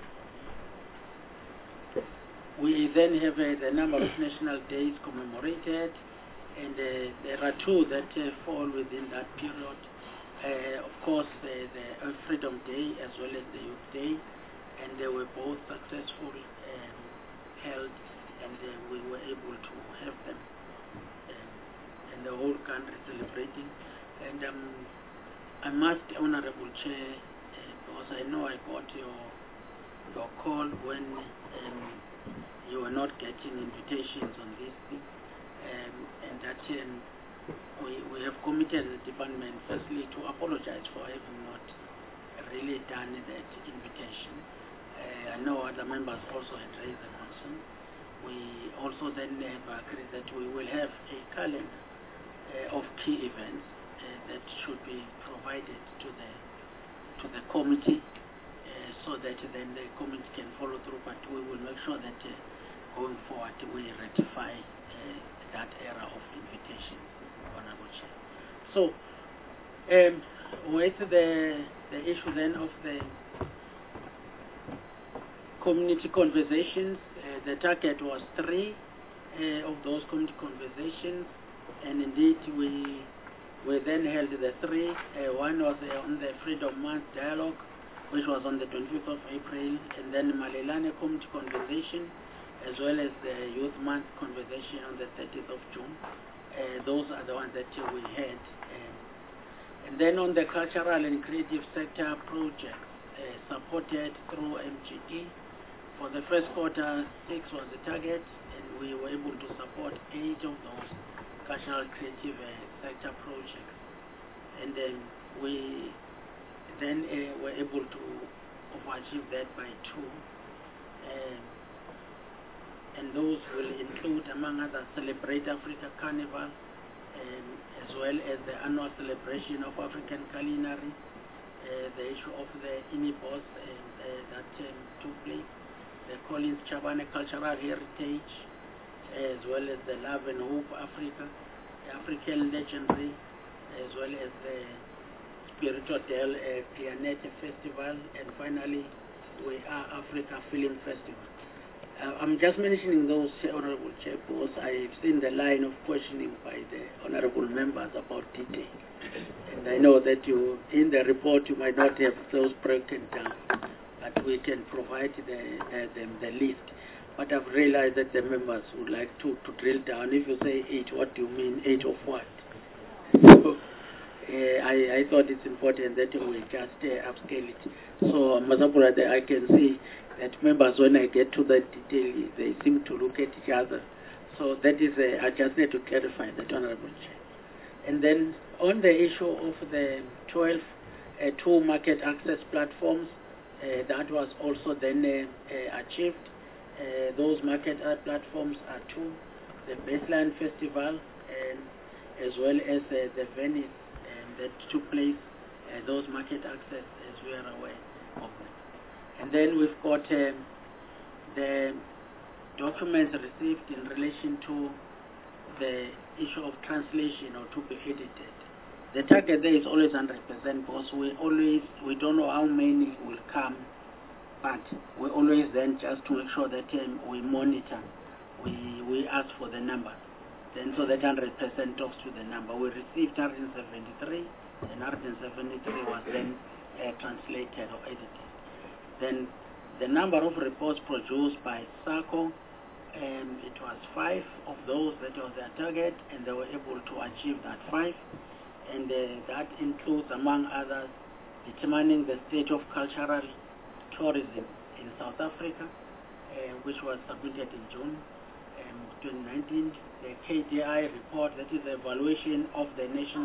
Speaker 12: We then have the number of national days commemorated, and there are 2 that fall within that period. Of course, the Freedom Day as well as the Youth Day, and they were both successful held, and we were able to have them, and the whole country celebrating. And I must, Honorable Chair, because I know I got your call when you were not getting invitations on this thing, and that we have committed the department firstly to apologize for having not really done that invitation. I know other members also had raised the concern. We also then have agreed that we will have a calendar of key events that should be provided to the committee, so that then the committee can follow through, but we will make sure that going forward we ratify that era of invitation, Honorable Chair. So With the issue then of the community conversations, the target was 3 of those community conversations, and indeed we then held the 3. One was on the Freedom Month dialogue, which was on the 25th of April, and then Malelane community conversation, as well as the Youth Month conversation on the 30th of June. Those are the ones that we had. And then on the cultural and creative sector projects supported through MGD, for the first quarter, 6 was the target, and we were able to support 8 of those cultural creative sector projects. And then we were able to overachieve that by 2. And those will include, among others, Celebrate Africa Carnival, as well as the annual celebration of African culinary, the issue of the Inibos that took place, the Collins Chabane Cultural Heritage, as well as the Love and Hope Africa, the African Legendary, as well as the Spiritual Del Pianete Festival, and finally, We Are Africa Film Festival. I'm just mentioning those, Honorable Chair, because I've seen the line of questioning by the Honorable members about detail. And I know that in the report, you might not have those broken down, but we can provide the list. But I've realized that the members would like to drill down. If you say 8, what do you mean 8 of what? So, I thought it's important that we just upscale it. So, Mazapura, I can see that members, when I get to the detail, they seem to look at each other. So that is, I just need to clarify that, Honorable Chair. And then on the issue of the 12 2 market access platforms, that was also then achieved. Those market platforms are 2, the Baseline Festival, as well as the Venice that took place, those market access, as we are aware of them. And then we've got the documents received in relation to the issue of translation or to be edited. The target there is always 100% because we don't know how many will come, but we always then just to make sure that we monitor, we ask for the number. Then so that 100% talks to the number. We received 173, and 173 was then translated or edited. Then the number of reports produced by SACO, it was 5 of those that was their target, and they were able to achieve that 5. And that includes, among others, determining the state of cultural tourism in South Africa, which was submitted in June 2019. The KDI report, that is the evaluation of the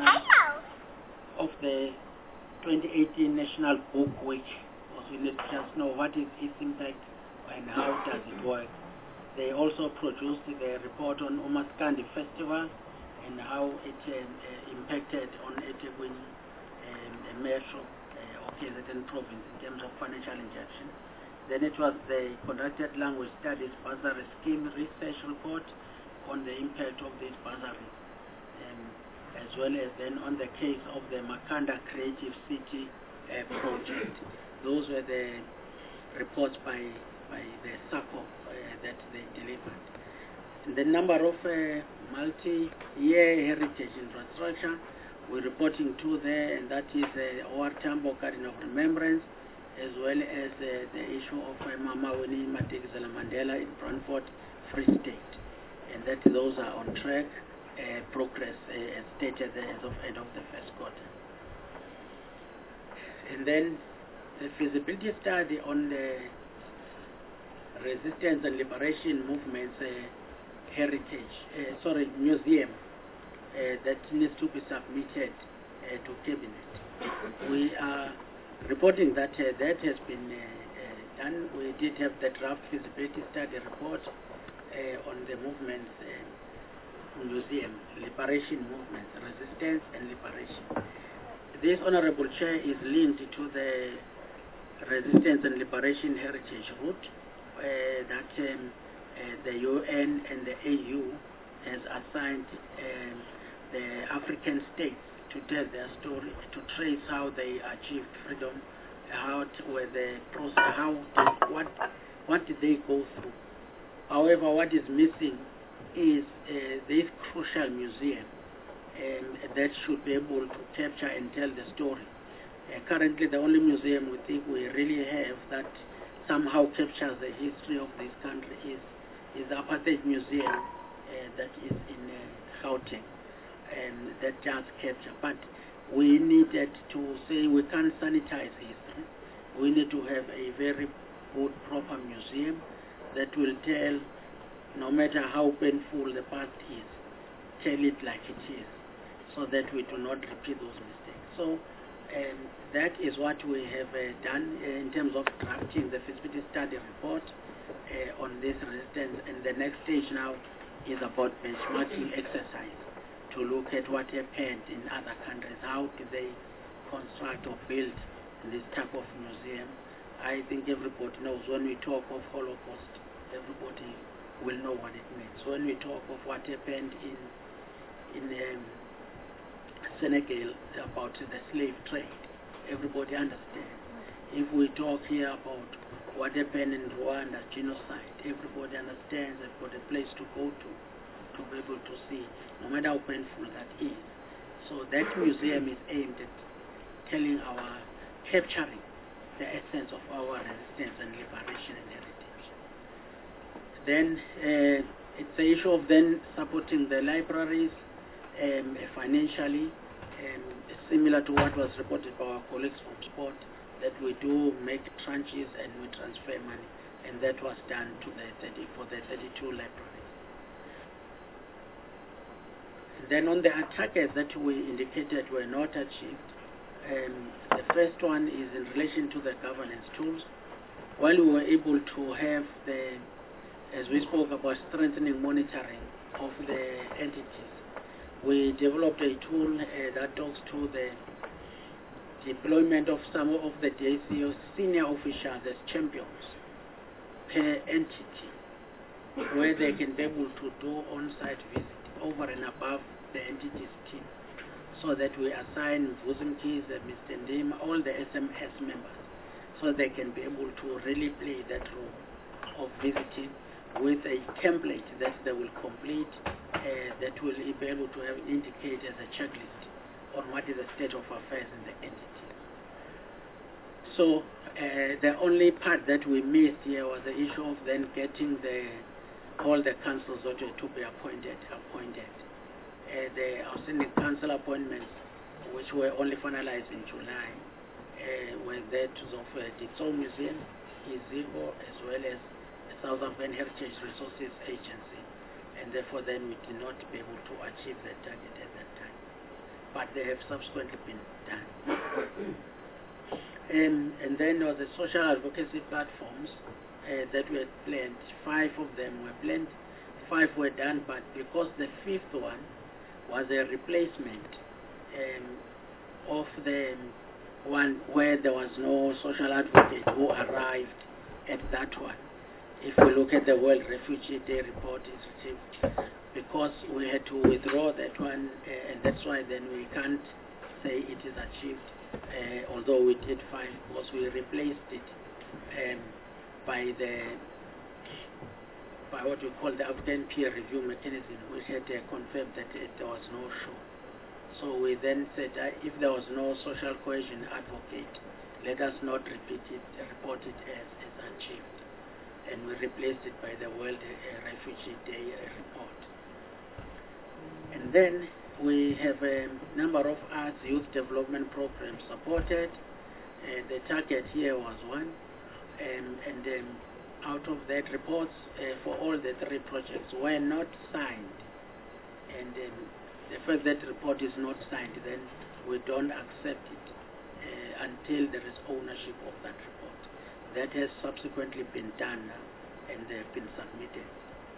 Speaker 12: of the 2018 National Book Week. We need to just know what is its impact and how does it work. They also produced the report on Umaskandi Festival and how it impacted on eThekwini Metro, KZN province in terms of financial injection. Then it was the conducted language studies bursary scheme research report on the impact of these bursaries, as well as then on the case of the Makanda Creative City project. Those were the reports by the SACO that they delivered. And the number of multi-year heritage infrastructure, we're reporting to there, and that is OR Tambo Garden of Remembrance, as well as the issue of Mama Winnie Madikizela Mandela in Brantford, Free State. And that those are on track, progress as stated as of end of the first quarter. And then the feasibility study on the resistance and liberation movements museum that needs to be submitted to Cabinet. We are reporting that that has been done. We did have the draft feasibility study report on the movements, museum, liberation movements, resistance and liberation. This Honorable Chair is linked to the resistance and liberation heritage route that the UN and the AU has assigned the African states to tell their story, to trace how they achieved freedom, were the process, what did they go through. However, what is missing is this crucial museum that should be able to capture and tell the story. Currently, the only museum we think we really have that somehow captures the history of this country is the Apartheid Museum that is in Gauteng, and that just capture. But we needed to say we can't sanitize history. We need to have a very good, proper museum that will tell, no matter how painful the past is, tell it like it is, so that we do not repeat those mistakes. So that is what we have done in terms of drafting the feasibility study report on this resistance. And the next stage now is about benchmarking exercise to look at what happened in other countries. How do they construct or build this type of museum? I think everybody knows when we talk of Holocaust, everybody will know what it means. When we talk of what happened in Senegal about the slave trade, everybody understands. If we talk here about what happened in Rwanda, genocide, everybody understands. They've got a place to go to be able to see, no matter how painful that is. So that museum is aimed at capturing the essence of our resistance and liberation and heritage. Then it's the issue of then supporting the libraries financially, similar to what was reported by our colleagues from sport, that we do make tranches and we transfer money, and that was done for the 32 libraries. Then on the targets that we indicated were not achieved, the first one is in relation to the governance tools. While we were able to have as we spoke about strengthening monitoring of the entities, we developed a tool that talks to the deployment of some of the DACO senior officials as champions per entity, where they can be able to do on-site visits over and above the entity's team, so that we assign Vuzimkis, Mr. Ndima, all the SMS members, so they can be able to really play that role of visiting with a template that they will complete, that will be able to have indicate as a checklist on what is the state of affairs in the entity. So the only part that we missed here was the issue of then getting all the councils to be appointed. The outstanding council appointments, which were only finalized in July, were that of Ditso Museum, IZIGO, as well as the South African Heritage Resources Agency, and therefore then we did not be able to achieve that target at that time. But they have subsequently been done. And then there was the social advocacy platforms that were planned. 5 of them were planned, 5 were done, but because the 5th one was a replacement of the one where there was no social advocate who arrived at that one. If we look at the World Refugee Day report, it's received, because we had to withdraw that one, and that's why then we can't say it is achieved, although we did 5, because we replaced it by what we call the African peer review mechanism, which had confirmed that there was no show. So we then said if there was no social cohesion advocate, let us not report it as achieved. And we replaced it by the World Refugee Day report. And then we have a number of arts youth development programs supported. The target here was 1, and out of that, reports for all the 3 projects were not signed. And the fact that report is not signed, then we don't accept it until there is ownership of that report. That has subsequently been done now, and they have been submitted.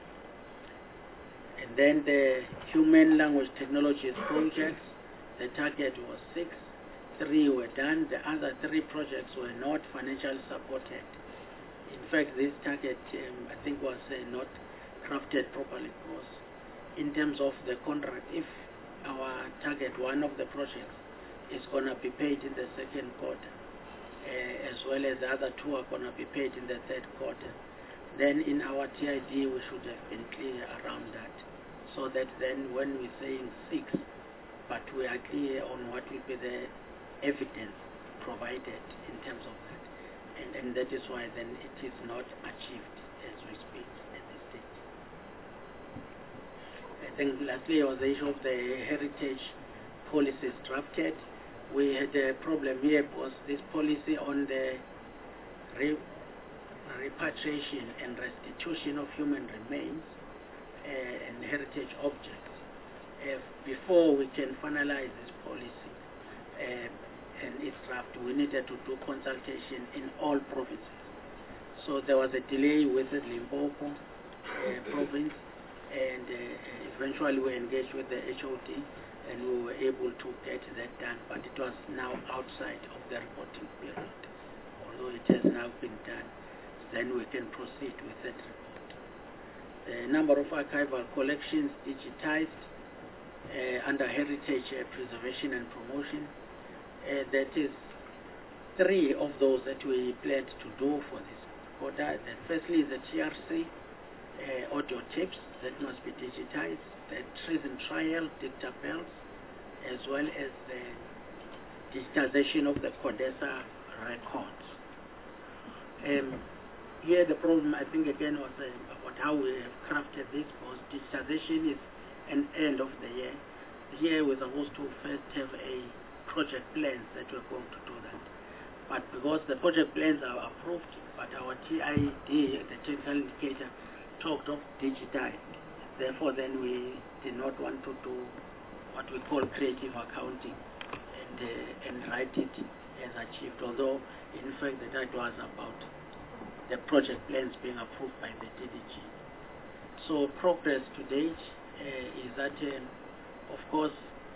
Speaker 12: And then the human language technologies projects, the target was 6, 3 were done. The other 3 projects were not financially supported. In fact, this target, I think, was not crafted properly, because in terms of the contract, if our target one of the projects is going to be paid in the second quarter, as well as the other two are going to be paid in the third quarter. Then in our TID we should have been clear around that, so that then when we're saying 6, but we are clear on what will be the evidence provided in terms of that. And that is why then it is not achieved as we speak at this stage. I think lastly was the issue of the heritage policies drafted. We had a problem here because this policy on the repatriation and restitution of human remains and heritage objects. Before we can finalize this policy and its draft, we needed to do consultation in all provinces. So there was a delay with the Limpopo province, and eventually we engaged with the HOD and we were able to get that done, but it was now outside of the reporting period. Although it has now been done, then we can proceed with that report. The number of archival collections digitized under heritage preservation and promotion, that is 3 of those that we planned to do for this quarter. Firstly, the TRC audio tapes that must be digitized, the treason trial dicta bells, as well as the digitization of the CODESA records. Here the problem, I think, again, was about how we have crafted this, because digitization is an end of the year. Here we're supposed to first have a project plans that we're going to do that. But because the project plans are approved, but our TID, the technical indicator, talked of digitized. Therefore, then we did not want to do what we call creative accounting and write it as achieved, although in fact that was about the project plans being approved by the DDG. So progress to date is that, of course,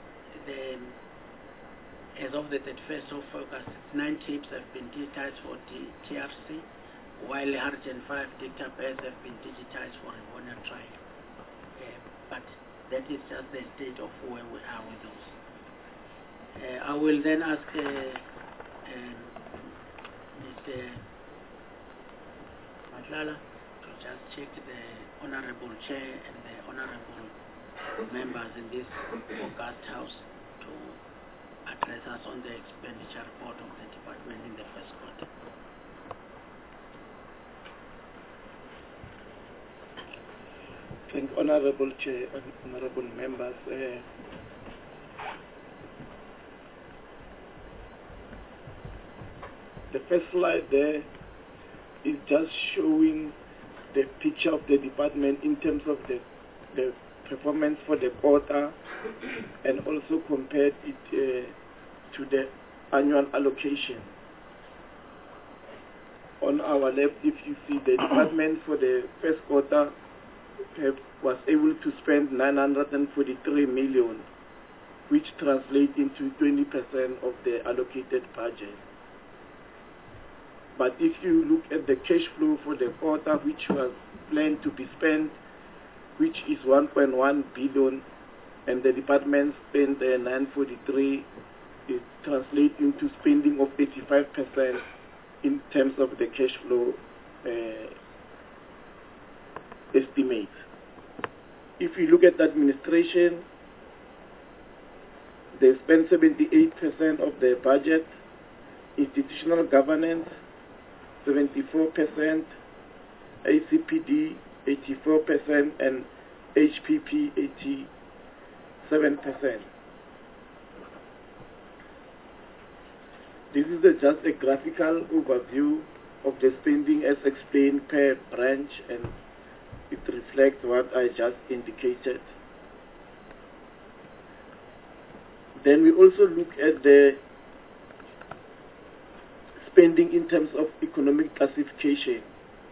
Speaker 12: as of the 31st of August, 9 tapes have been digitized for TRC, while 105 dictabells have been digitized for Rivonia trial. But that is just the state of where we are with those. I will then ask Mr. Matlala to just check the Honorable Chair and the Honorable members in this August House to address us on the expenditure report of the department in the first quarter.
Speaker 13: Thank Honorable Chair and Honorable members. The first slide there is just showing the picture of the department in terms of the performance for the quarter, and also compared it to the annual allocation. On our left, if you see, the department for the first quarter was able to spend 943 million, which translates into 20% of the allocated budget. But if you look at the cash flow for the quarter, which was planned to be spent, which is 1.1 billion, and the department spent 943, it translates into spending of 85% in terms of the cash flow estimate. If you look at administration, they spend 78% of their budget, institutional governance 74%, ACPD 84%, and HPP 87%. This is just a graphical overview of the spending as explained per branch, and it reflects what I just indicated. Then we also look at the spending in terms of economic classification.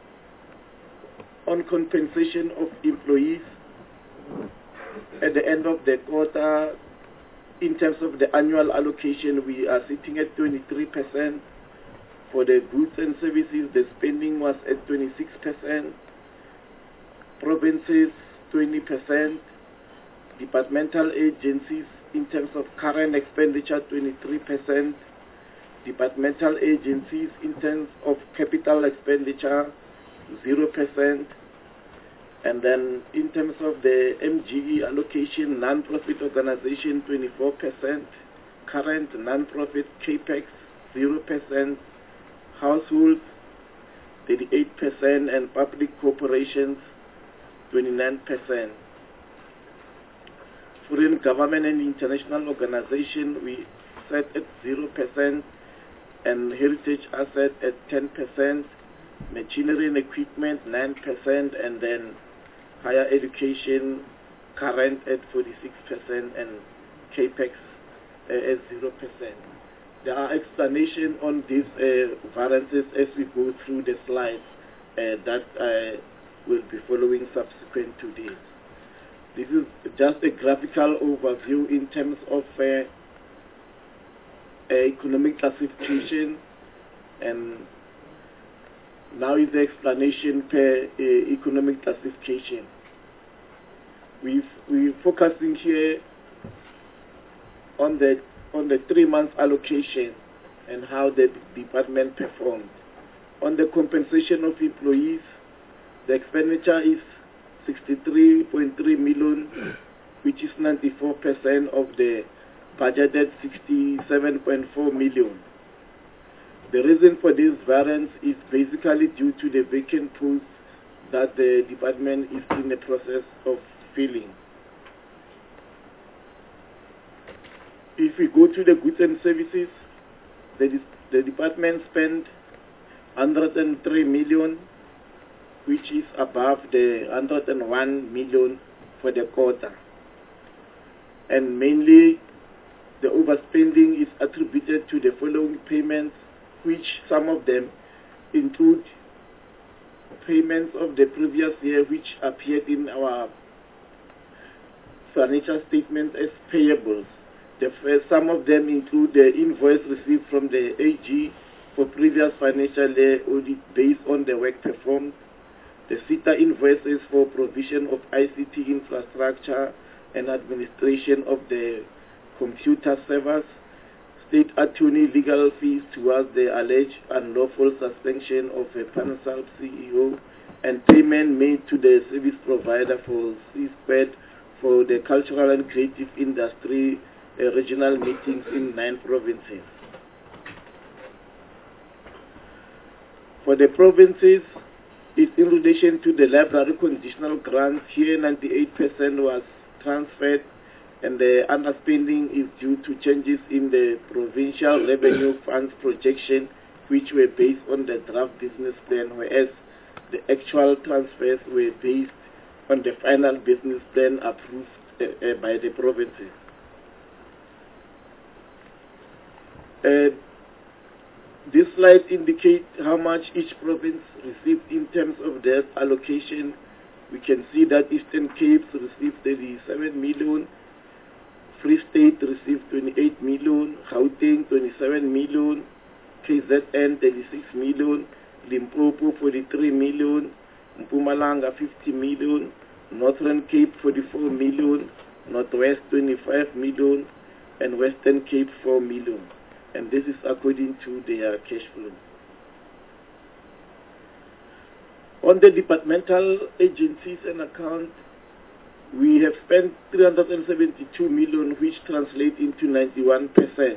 Speaker 13: On compensation of employees, at the end of the quarter, in terms of the annual allocation, we are sitting at 23%. For the goods and services, the spending was at 26%. Provinces, 20%. Departmental agencies in terms of current expenditure 23%, departmental agencies in terms of capital expenditure 0%, and then in terms of the MGE allocation, non-profit organization 24%, current non-profit capex 0%, households 38%, and public corporations 29%. Foreign government and international organization we set at 0%, and heritage asset at 10%, machinery and equipment 9%, and then higher education current at 46%, and capex at 0%. There are explanations on these variances as we go through the slides that I will be following subsequent to this. This is just a graphical overview in terms of economic classification, and now is the explanation per economic classification. We're focusing here on the 3 month allocation and how the department performed. On the compensation of employees, the expenditure is 63.3 million, which is 94% of the budgeted 67.4 million. The reason for this variance is basically due to the vacant posts that the department is in the process of filling. If we go to the goods and services, the department spent 103 million, which is above the 101 million for the quarter. And mainly the overspending is attributed to the following payments, which some of them include payments of the previous year which appeared in our financial statement as payables. Some of them include the invoice received from the AG for previous financial year audit based on the work performed, the SITA invoices for provision of ICT infrastructure and administration of the computer servers, state attorney legal fees towards the alleged unlawful suspension of a PANSALP CEO, and payment made to the service provider for CSPED for the cultural and creative industry regional meetings in 9 provinces. For the provinces, it's in relation to the library conditional grants. Here 98% was transferred, and the underspending is due to changes in the provincial revenue funds projection, which were based on the draft business plan, whereas the actual transfers were based on the final business plan approved by the provinces. This slide indicates how much each province received in terms of their allocation. We can see that Eastern Cape received 37 million, Free State received 28 million, Gauteng 27 million, KZN 36 million, Limpopo 43 million, Mpumalanga 50 million, Northern Cape 44 million, Northwest 25 million, and Western Cape 4 million. And this is according to their cash flow. On the departmental agencies and accounts, we have spent 372 million, which translates into 91%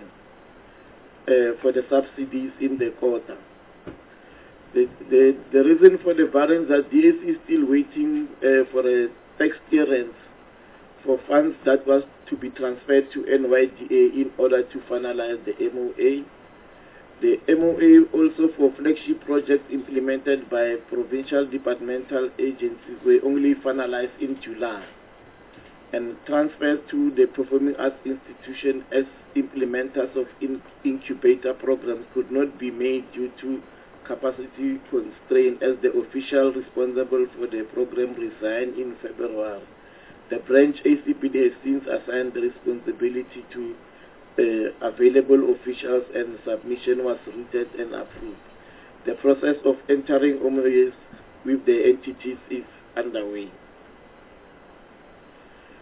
Speaker 13: for the subsidies in the quarter. The reason for the variance is that DSE is still waiting for a tax clearance for funds that was to be transferred to NYDA in order to finalize the MOA. The MOA also for flagship projects implemented by provincial departmental agencies were only finalized in July, and transfers to the performing arts institution as implementers of incubator programs could not be made due to capacity constraint, as the official responsible for the program resigned in February. The branch ACPD has since assigned the responsibility to available officials, and submission was routed and approved. The process of entering MOAs with the entities is underway.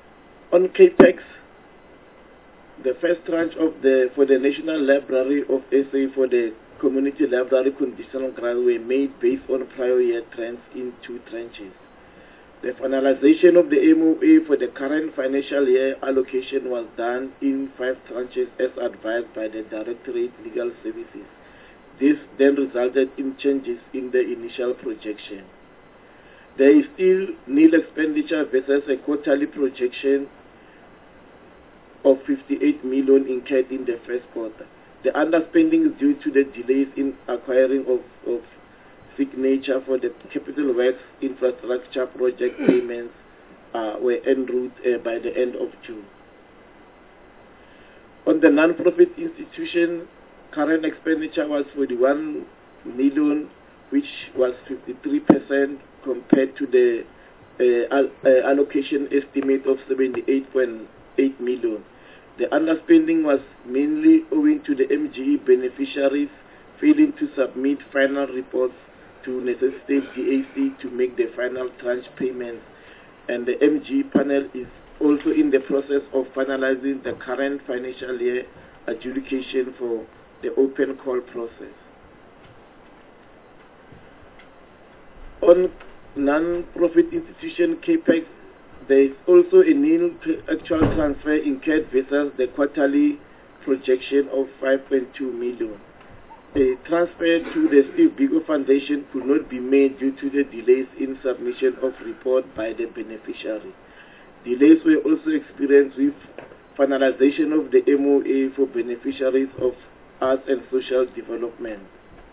Speaker 13: On CAPEX, the first tranche for the National Library of SA for the Community Library conditional grant were made based on prior year trends in 2 tranches. The finalization of the MOA for the current financial year allocation was done in 5 tranches as advised by the Directorate Legal Services. This then resulted in changes in the initial projection. There is still nil expenditure versus a quarterly projection of 58 million incurred in the first quarter. The underspending is due to the delays in acquiring of signature for the capital works infrastructure project payments were en route by the end of June. On the non-profit institution, current expenditure was 41 million, which was 53% compared to the allocation estimate of 78.8 million. The underspending was mainly owing to the MGE beneficiaries failing to submit final reports to necessitate DAC to make the final tranche payments, and the MGE panel is also in the process of finalizing the current financial year adjudication for the open call process. On non-profit institution CAPEX, there is also a nil actual transfer incurred versus the quarterly projection of 5.2 million. A transfer to the Steve Biko Foundation could not be made due to the delays in submission of report by the beneficiary. Delays were also experienced with finalization of the MOA for beneficiaries of arts and social development.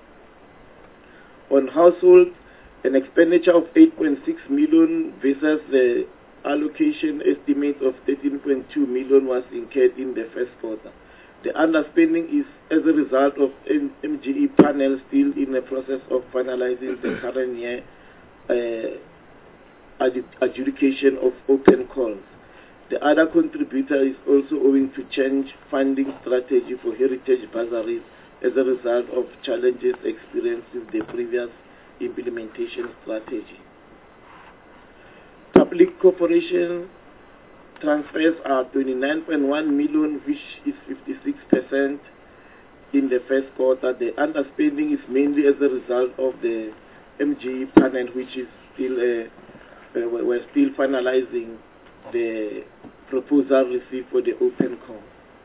Speaker 13: On household, an expenditure of 8.6 million versus the allocation estimate of 13.2 million was incurred in the first quarter. The underspending is as a result of MGE panel still in the process of finalizing the current year adjudication of open calls. The other contributor is also owing to change funding strategy for heritage bursaries as a result of challenges experienced with the previous implementation strategy. Public corporation transfers are 29.1 million, which is 56% in the first quarter. The underspending is mainly as a result of the MGE panel, which is still we're still finalizing the proposal received for the open call.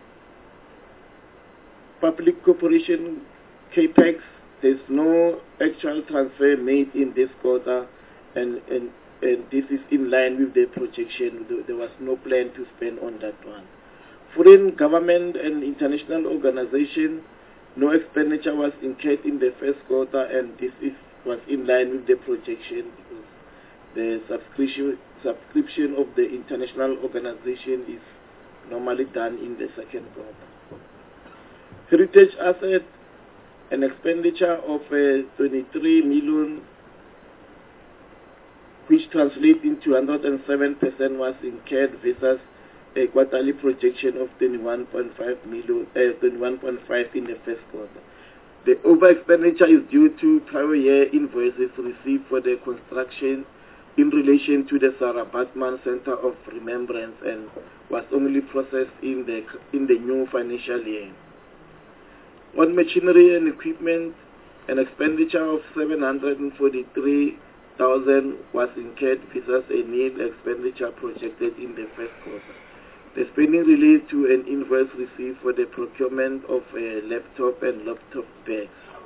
Speaker 13: Public corporation CAPEX, there's no actual transfer made in this quarter, and this is in line with the projection. There was no plan to spend on that one. Foreign government and international organization, no expenditure was incurred in the first quarter, and this was in line with the projection because the subscription of the international organization is normally done in the second quarter. Heritage asset, an expenditure of 23 million, which translates into 107% was incurred versus a quarterly projection of 21.5 million, 21.5 in the first quarter. The over expenditure is due to prior year invoices received for the construction in relation to the Sarah Batman Center of Remembrance and was only processed in the new financial year. On machinery and equipment, an expenditure of 743,000 was incurred versus a nil expenditure projected in the first quarter. The spending relates to an invoice received for the procurement of a laptop and laptop bags.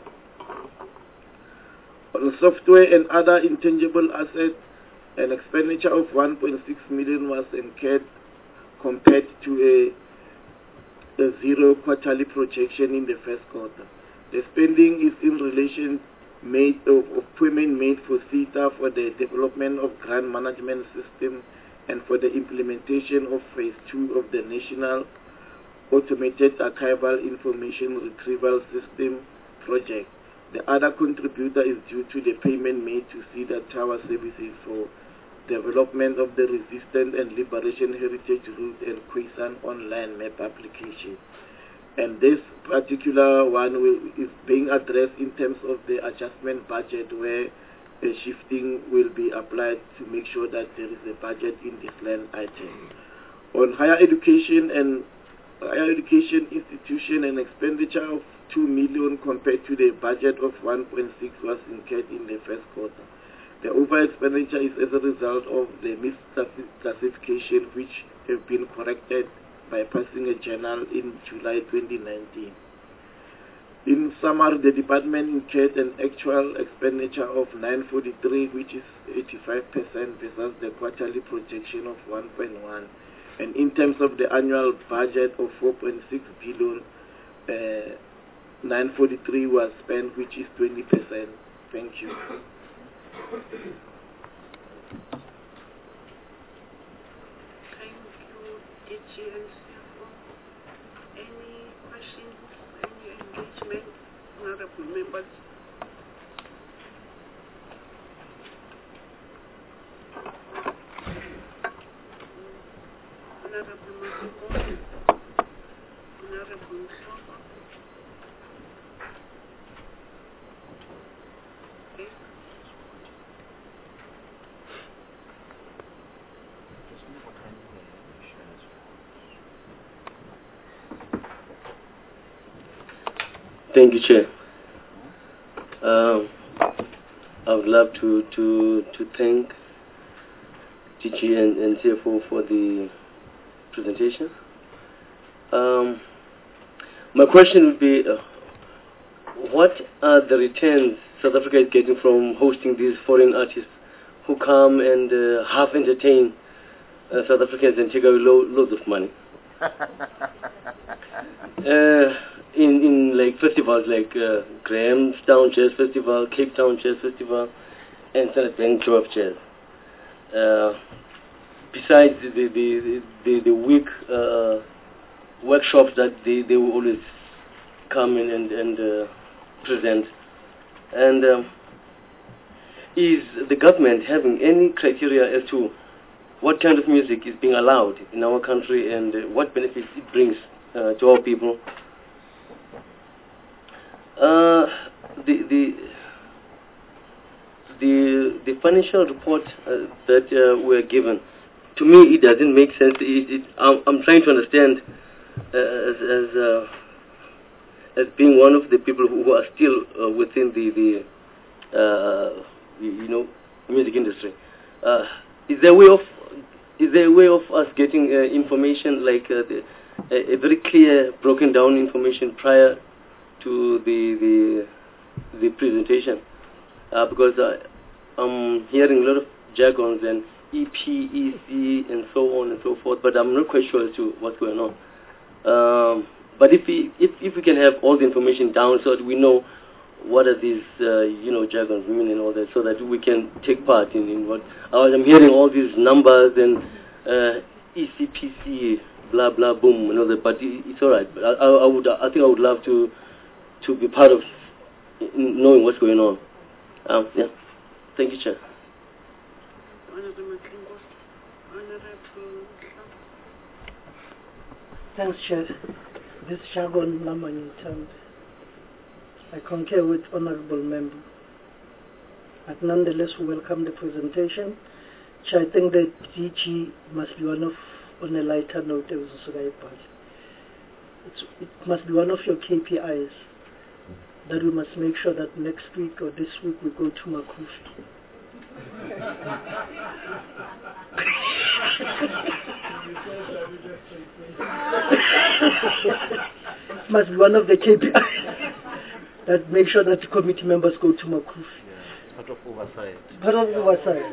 Speaker 13: On software and other intangible assets, an expenditure of 1.6 million was incurred compared to a zero quarterly projection in the first quarter. The spending is in relation of payment made for CETA for the development of grant management system and for the implementation of phase 2 of the National Automated Archival Information Retrieval System project. The other contributor is due to the payment made to CETA Tower Services for development of the Resistance and Liberation Heritage Route and Khoisan online map application. And this particular one is being addressed in terms of the adjustment budget, where a shifting will be applied to make sure that there is a budget in this land item. On higher education institution, an expenditure of 2 million compared to the budget of 1.6 was incurred in the first quarter. The over expenditure is as a result of the misclassification which have been corrected by passing a journal in July 2019. In summary, the department incurred an actual expenditure of 943, which is 85% versus the quarterly projection of 1.1. And in terms of the annual budget of 4.6 billion, 943 was spent, which is 20%. Thank you.
Speaker 9: Thank you, DG and CFO. Any questions, any engagement, honorable members? Honorable Masiko, Honorable Msoko. Okay.
Speaker 8: Thank you, Chair. I would love to thank DG and CFO for the presentation. My question would be, what are the returns South Africa is getting from hosting these foreign artists who come and half entertain South Africans and take away loads of money? In like festivals like Grahamstown Jazz Festival, Cape Town Jazz Festival, and Standard Bank Joe of Jazz. Besides the week workshops that they will always come in and present. And is the government having any criteria as to what kind of music is being allowed in our country and what benefits it brings to our people? The financial report that we're given, to me, it doesn't make sense. I'm trying to understand as being one of the people who are still within the music industry. Is there a way of us getting information like a very clear, broken down information prior to the presentation? Because I'm hearing a lot of jargons and EP, EC, and so on and so forth, but I'm not quite sure as to what's going on. But if we can have all the information down so that we know what are these jargons mean and all that, so that we can take part in what I'm hearing all these numbers and ECPC, blah blah boom, and all that. But it's all right. I think I would love to be part of knowing what's going on. Yeah. Thank you, Chair.
Speaker 3: Thanks, Chair. This jargon number in terms, I concur with Honourable Member. But nonetheless, we welcome the presentation. Chair, I think that DG must be on a lighter note. It must be one of your KPIs that we must make sure that next week or this week we go to Makufi. Must be one of the KPIs that make sure that the committee members go to Makufi.
Speaker 10: Part of oversight.
Speaker 3: Part of oversight.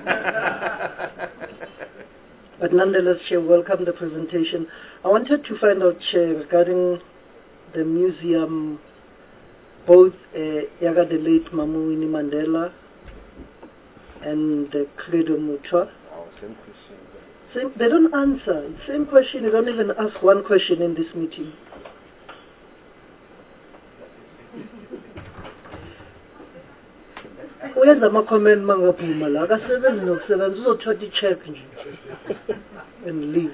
Speaker 3: But nonetheless, Chair, welcome the presentation. I wanted to find out, Chair, regarding the museum, both Yaga the late Mamu Winnie Mandela and the Credo Mutwa.
Speaker 10: Same question.
Speaker 3: They don't answer. Same question. They don't even ask one question in this meeting. Where's the comment mangaphuma la akasebenzi nokusebenza uzothatha icheck nje and leave.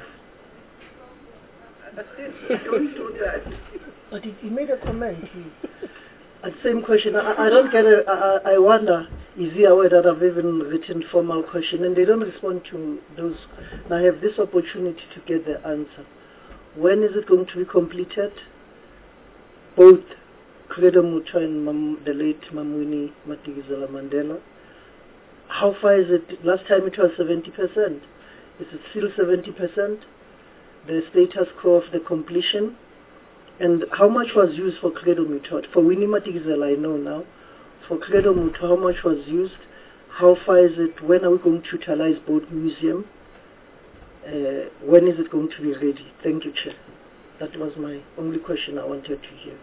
Speaker 1: Don't do that.
Speaker 3: But he made a comment. The same question. I don't get it. I wonder is he aware that I've even written formal question and they don't respond to those? And I have this opportunity to get the answer. When is it going to be completed? Both Credo Mutwa and the late Mamwini Matigizela Mandela. How far is it? Last time it was 70%. Is it still 70%? The status quo of the completion? And how much was used for Credo Mutwa? For Winnie Matigizela, I know now. For Credo Mutwa, how much was used? How far is it? When are we going to utilize both museum? When is it going to be ready? Thank you, Chair. That was my only question I wanted to hear.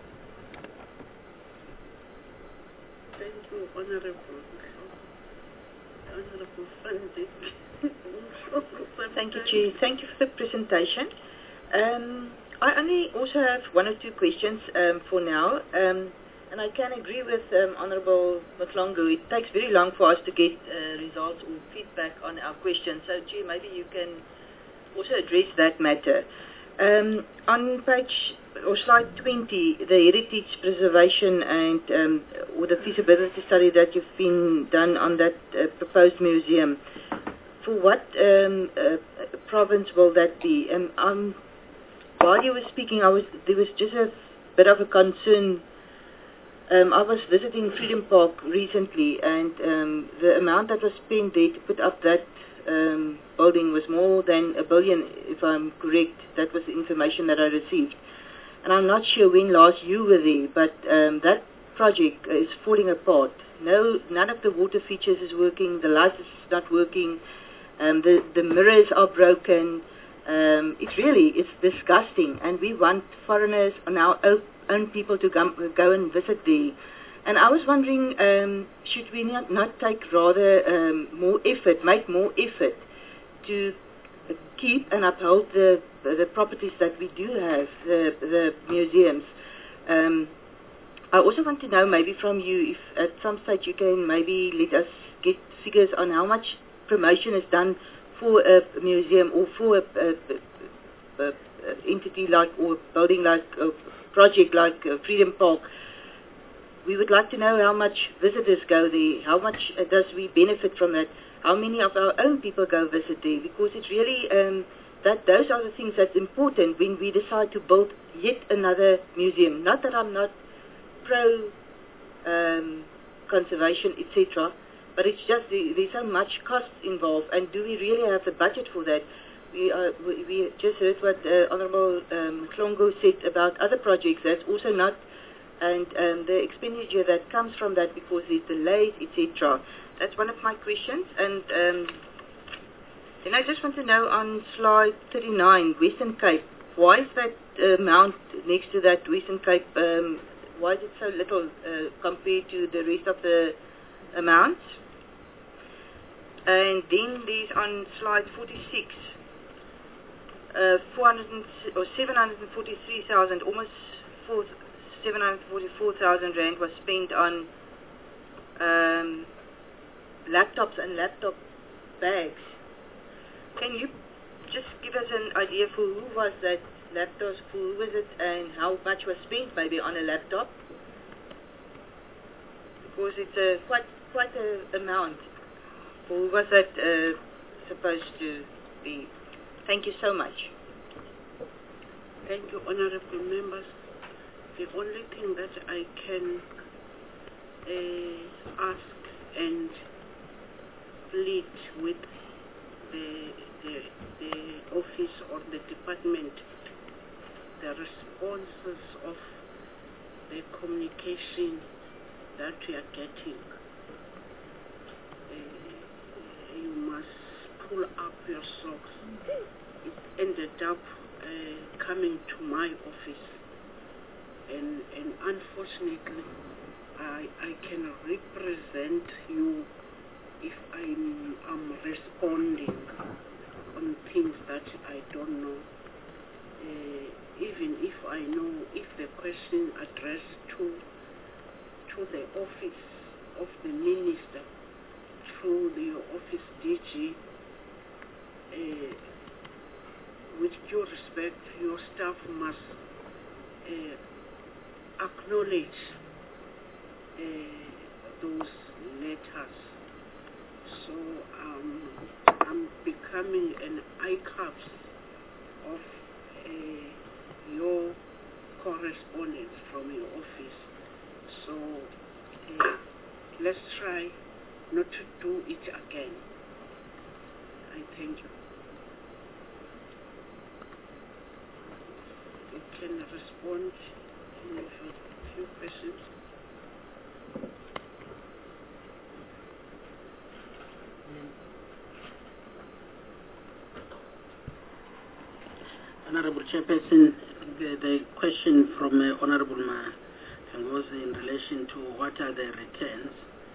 Speaker 9: Thank you, Honorable Funding.
Speaker 7: Thank you, Chair. Thank you for the presentation. I only also have one or two questions for now. And I can agree with Honorable Mhlongo. It takes very long for us to get results or feedback on our questions. So, Chair, maybe you can also address that matter. On page or slide 20, the heritage preservation and or the feasibility study that you've been done on that proposed museum. For what province will that be? While you were speaking, there was just a bit of a concern. I was visiting Freedom Park recently, and the amount that was spent there to put up that building was more than $1 billion, if I'm correct. That was the information that I received. And I'm not sure when last you were there, but that project is falling apart. None of the water features is working, the lights is not working, the mirrors are broken. It's disgusting, and we want foreigners and our own people to go and visit there. And I was wondering, should we not take rather more effort, make more effort to keep and uphold the properties that we do have, the museums. I also want to know maybe from you if at some stage you can maybe let us get figures on how much promotion is done for a museum or for a entity like or building like a project like Freedom Park. We would like to know how much visitors go there, how much does we benefit from that, how many of our own people go visit there, because it's really those are the things that's important when we decide to build yet another museum. Not that I'm not pro conservation, etc., but it's just there's so much cost involved, and do we really have the budget for that? We just heard what Honorable Mhlongo said about other projects. That's also not, and the expenditure that comes from that because there's delays, etc. That's one of my questions. And then I just want to know on slide 39, Western Cape, why is that amount next to that Western Cape, why is it so little compared to the rest of the amounts? And then there's on slide 46, 743,000, almost 744,000 rand was spent on laptops and laptop bags. Can you just give us an idea for who was that laptops, for who was it, and how much was spent maybe on a laptop? Because it's quite an amount. For who was that supposed to be? Thank you so much.
Speaker 9: Thank you, honorable members. The only thing that I can ask and plead with the office or the department, the responses of the communication that we are getting, you must pull up your socks. It ended up coming to my office, and unfortunately I can represent you if I'm responding on things that I don't know, even if I know if the question addressed to the office of the minister through the office DG, with due respect, your staff must acknowledge those letters
Speaker 1: So I'm becoming an icon of your correspondence from your office. So let's try not to do it again. I thank you. You can respond to a few questions.
Speaker 12: Honorable Chairperson, the question from Honorable was in relation to what are the returns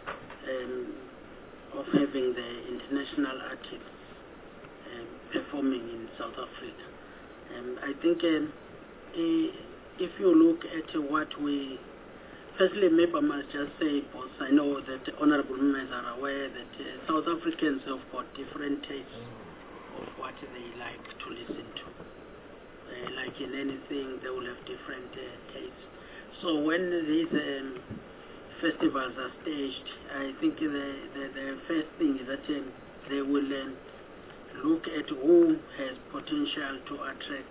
Speaker 12: of having the international artists performing in South Africa. I think if you look at what we, firstly, maybe I must just say, because I know that honorable members are aware that South Africans have got different tastes of what they like to listen to. Like in anything, they will have different tastes. So when these festivals are staged, I think the first thing is that they will look at who has potential to attract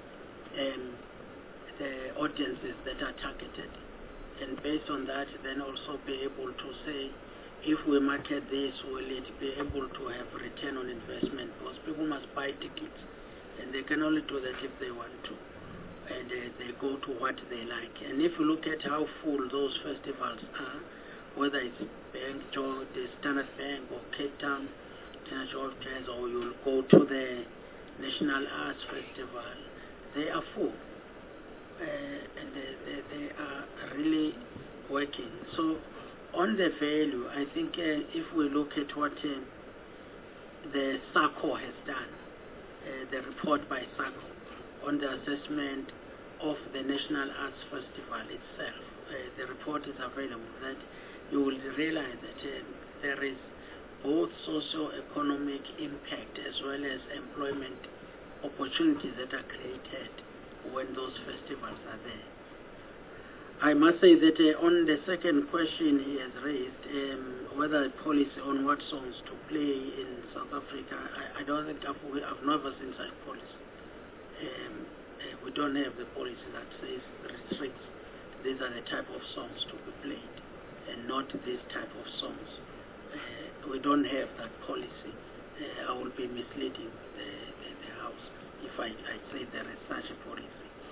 Speaker 12: the audiences that are targeted. And based on that, then also be able to say, if we market this, will it be able to have return on investment? Because people must buy tickets, and they can only do that if they want to. And they go to what they like. And if you look at how full those festivals are, whether it's the Standard Bank or Cape Town International Jazz, or you'll go to the National Arts Festival, they are full. And they are really working. So on the value, I think if we look at what the SACO has done, the report by SACO on the assessment of the National Arts Festival itself, the report is available, that you will realize that there is both socio-economic impact as well as employment opportunities that are created when those festivals are there. I must say that on the second question he has raised, whether a policy on what songs to play in South Africa, I don't think I've never seen such policy. We don't have the policy that says restricts these are the type of songs to be played and not this type of songs. We don't have that policy. I will be misleading the House if I say there is such a policy.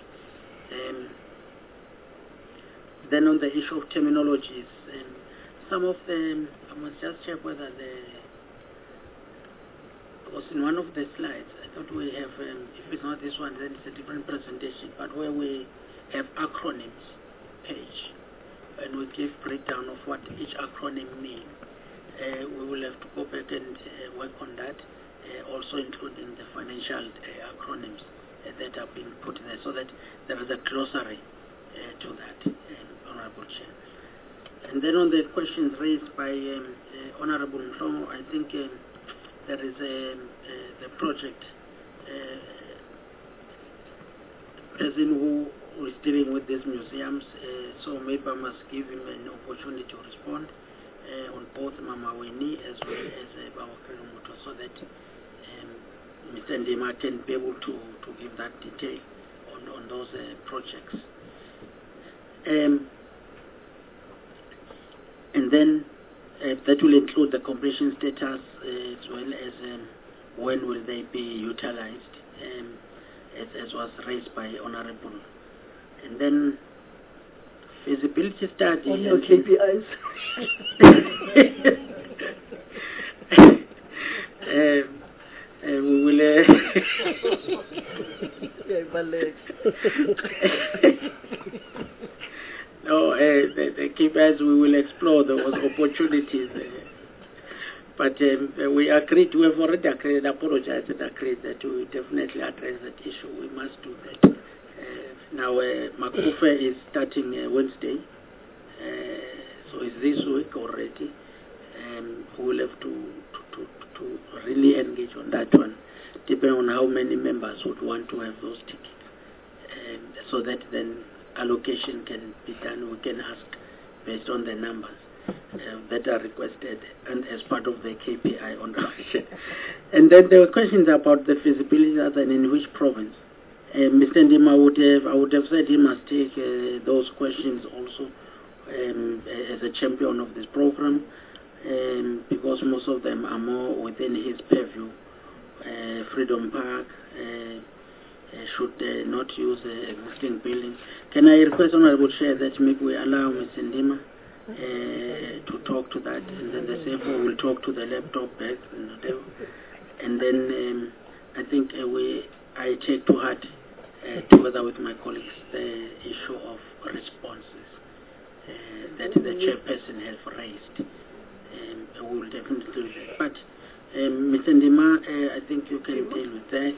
Speaker 12: Then on the issue of terminologies, some of them, I must just check whether because in one of the slides, I thought we have, if it's not this one, then it's a different presentation, but where we have acronyms page, and we give breakdown of what each acronym means. We will have to go back and work on that, also including the financial acronyms that have been put there, so that there is a glossary to that, Honorable Chair. And then on the questions raised by Honorable Mhlongo, I think there is the project person who is dealing with these museums, so maybe I must give him an opportunity to respond on both Mama Winnie as well as Bawakari Moto, so that Mr. Ndima can be able to give that detail on those projects. And then that will include the completion status as well as when will they be utilized, as was raised by Honorable. And then feasibility study.
Speaker 3: On your KPIs.
Speaker 12: We will.
Speaker 3: My legs.
Speaker 12: No, the KPIs, we will explore those opportunities. But we agreed, we have already agreed, apologized and agreed that we will definitely address that issue. We must do that. Now, Makufe is starting Wednesday, so it's this week already. We will have to really engage on that one, depending on how many members would want to have those tickets, so that then allocation can be done. We can ask based on the numbers. that are requested and as part of the KPI on corruption. And then there were questions about the feasibility and in which province. Mr. Ndima I would have said he must take those questions also as a champion of this program, because most of them are more within his purview. Freedom Park should not use existing buildings. Can I request Honorable Chair that maybe we allow Mr. Ndima to talk to that, and then the CFO will talk to the laptop bags and whatever. And then I think I take to heart, together with my colleagues, the issue of responses that the chairperson has raised. We will definitely do that. But Mr. Ndima, I think you can deal with that.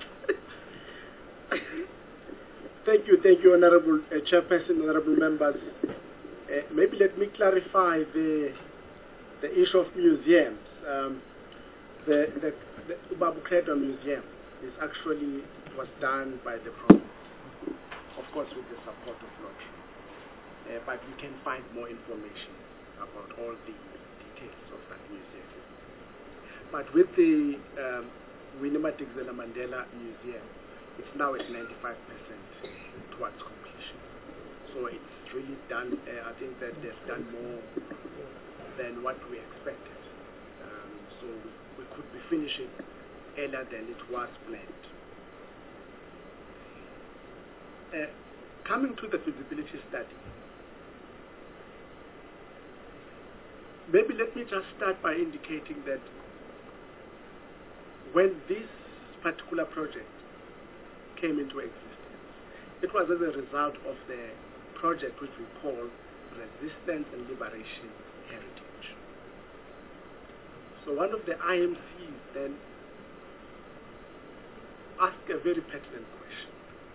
Speaker 14: Thank you, Honorable Chairperson, Honorable Members. Maybe let me clarify the issue of museums. The Ubabu Credo Museum was done by the province, of course with the support of Lottery. But you can find more information about all the details of that museum. But with the Winnie Madikizela Mandela Museum, it's now at 95% towards completion. So it's really done, I think that they've done more than what we expected. So we could be finishing earlier than it was planned. Coming to the feasibility study, maybe let me just start by indicating that when this particular project came into existence, it was as a result of the project which we call Resistance and Liberation Heritage. So one of the IMCs then asked a very pertinent question.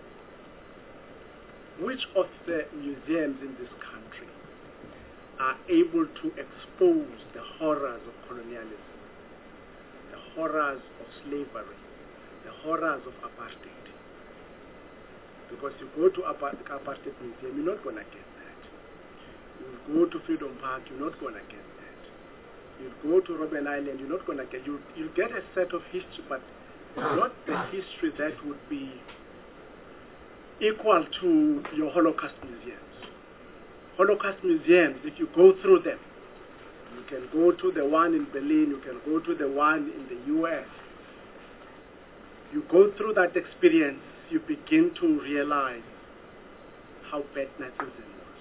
Speaker 14: Which of the museums in this country are able to expose the horrors of colonialism, the horrors of slavery, the horrors of apartheid? Because you go to Apartheid Museum, you're not going to get that. You go to Freedom Park, you're not going to get that. You go to Robben Island, you're not going to get. You'll get a set of history, but not the history that would be equal to your Holocaust museums. Holocaust museums, if you go through them, you can go to the one in Berlin, you can go to the one in the US. You go through that experience, you begin to realize how bad Nazism was.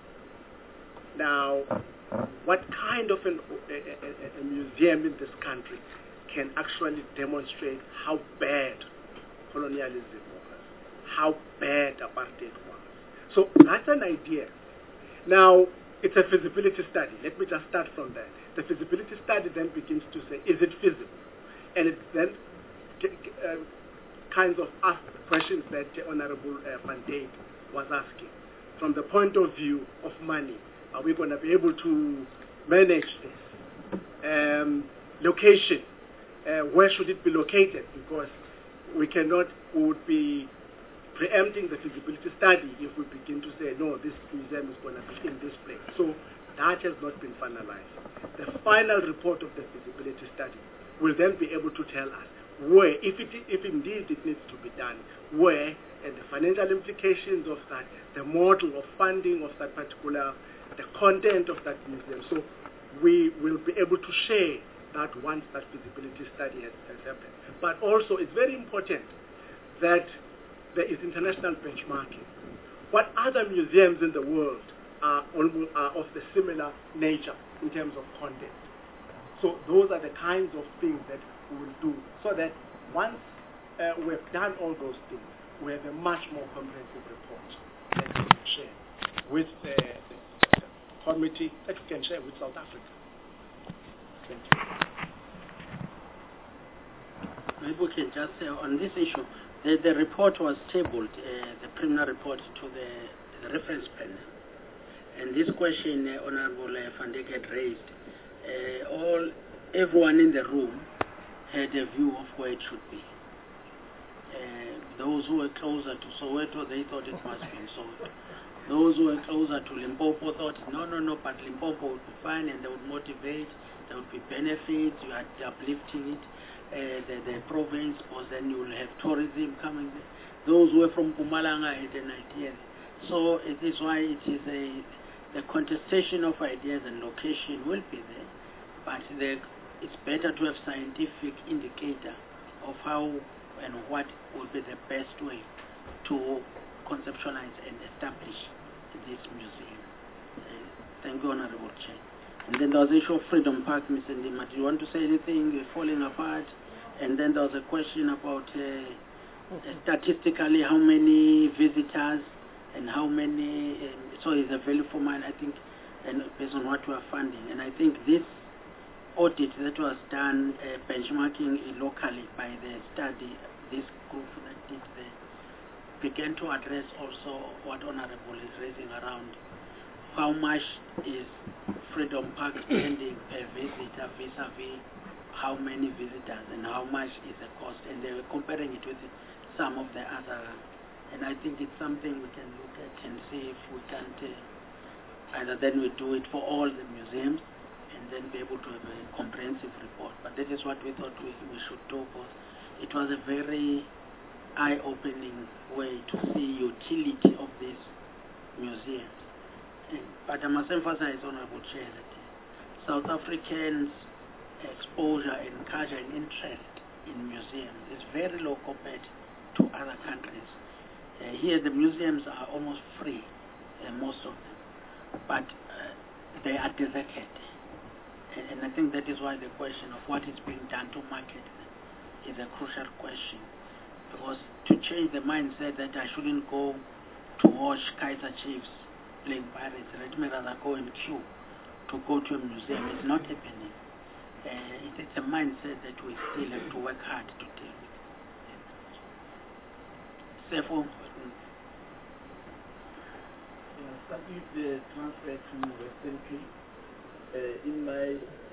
Speaker 14: Now, what kind of a museum in this country can actually demonstrate how bad colonialism was, how bad apartheid was? So that's an idea. Now, it's a feasibility study. Let me just start from that. The feasibility study then begins to say, is it feasible? And it then kinds of ask questions that Honorable Van Dijk was asking. From the point of view of money, are we going to be able to manage this? Location, where should it be located? Because we would be preempting the feasibility study if we begin to say, no, this museum is going to be in this place. So that has not been finalized. The final report of the feasibility study will then be able to tell us where, if indeed it needs to be done, where, and the financial implications of that, the model of funding of that particular, the content of that museum. So we will be able to share that once that feasibility study has happened. But also it's very important that there is international benchmarking. What other museums in the world are of the similar nature in terms of content? So those are the kinds of things that we will do, so that once we've done all those things, we have a much more comprehensive report that we can share with the committee, that we can share with South Africa. Thank you.
Speaker 12: Maybe we can just say on this issue, the report was tabled, the preliminary report, to the reference panel. And this question Honorable Van Dijk had raised, everyone in the room had a view of where it should be. Those who were closer to Soweto, they thought it must be in Soweto. Those who were closer to Limpopo thought, no, but Limpopo would be fine, and they would motivate, there would be benefits, you are uplifting it, the province, because then you will have tourism coming there. Those who were from Mpumalanga had an idea. So it is why it is the contestation of ideas and location will be there, but it's better to have scientific indicator of how and what will be the best way to conceptualize and establish this museum. Thank you, Honorable Chair. And then there was the issue of Freedom Park, Mr. Ndima. Do you want to say anything? Falling apart. And then there was a question about statistically how many visitors and how many, so is a value for money, I think, and based on what we are funding. And I think this audit that was done, benchmarking locally by the study, this group that did began to address also what Honorable is raising around how much is Freedom Park spending per visitor vis-a-vis how many visitors and how much is the cost, and they were comparing it with some of the other, and I think it's something we can look at and see if we can't either then we do it for all the museums and then be able to have a comprehensive report. But that is what we thought we should do, because it was a very eye-opening way to see utility of these museums. But I must emphasize, Honorable Chair, that South Africans' exposure and culture and interest in museums is very low compared to other countries. Here the museums are almost free, most of them, but they are deserted. And I think that is why the question of what is being done to market them is a crucial question. Because to change the mindset that I shouldn't go to watch Kaiser Chiefs playing Pirates, let me rather go and queue to go to a museum, is not happening. It's a mindset that we still have to work hard to deal with. Therefore,
Speaker 13: start with the transfer to Western Cape. In my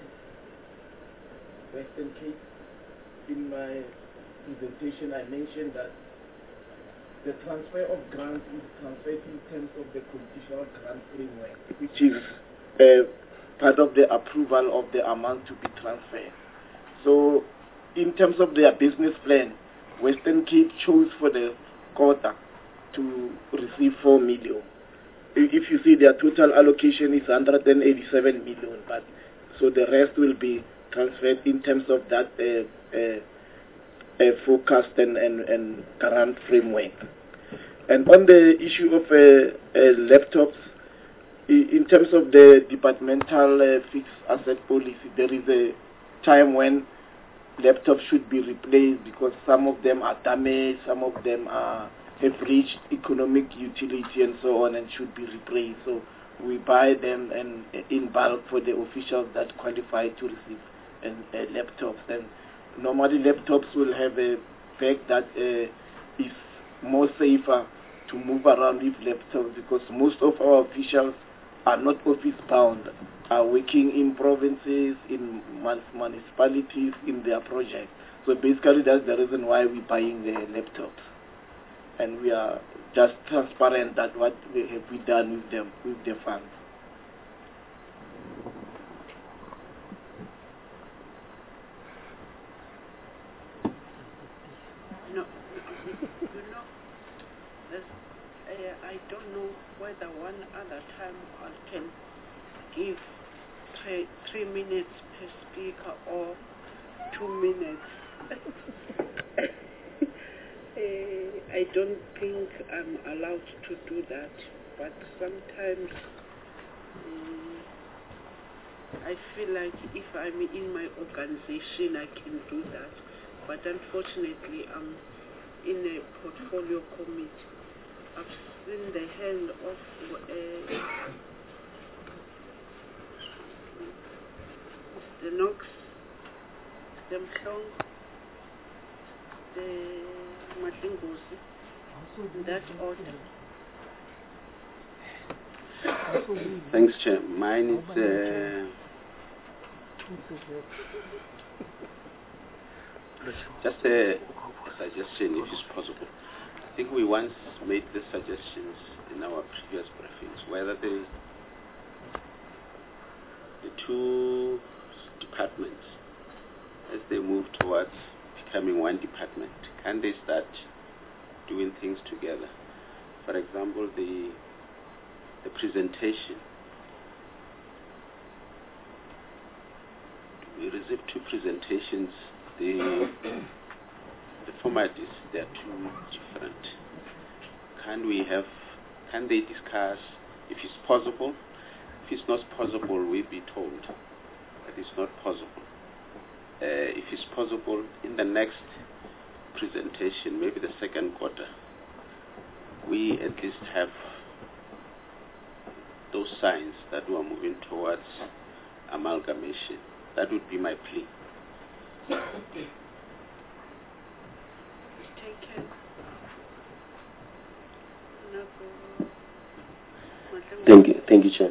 Speaker 13: Western Cape, in my presentation, I mentioned that the transfer of grants is transferred in terms of the conditional grant framework, which is part of the approval of the amount to be transferred. So, in terms of their business plan, Western Cape chose for the quarter to receive 4 million. If you see, their total allocation is 187 million, but so the rest will be transferred in terms of that forecast and current framework. And on the issue of laptops, in terms of the departmental fixed asset policy, there is a time when laptops should be replaced because some of them are damaged, some of them have reached economic utility and so on and should be replaced. So we buy them and in bulk for the officials that qualify to receive laptops. And normally laptops will have a fact that is more safer to move around with laptops because most of our officials are not office bound, are working in provinces, in municipalities, in their projects. So basically that's the reason why we're buying the laptops. And we are just transparent that what have we done with them, with the funds.
Speaker 1: I don't know whether one other time I can give 3 minutes per speaker or 2 minutes. I don't think I'm allowed to do that, but sometimes I feel like if I'm in my organization I can do that, but unfortunately I'm in a portfolio committee. I've seen the hand of the Knox, the Mhlong, the Matlingosi, that order.
Speaker 6: Thanks, Chair. Mine is just a suggestion, if it's possible. think we once made the suggestions in our previous briefings, whether the two departments, as they move towards becoming one department, can they start doing things together? For example, the presentation. We received 2 presentations. The format is, they're too different. Can they discuss if it's possible? If it's not possible, we'll be told that it's not possible. If it's possible, in the next presentation, maybe the second quarter, we at least have those signs that we are moving towards amalgamation. That would be my plea.
Speaker 8: Thank you, Chair.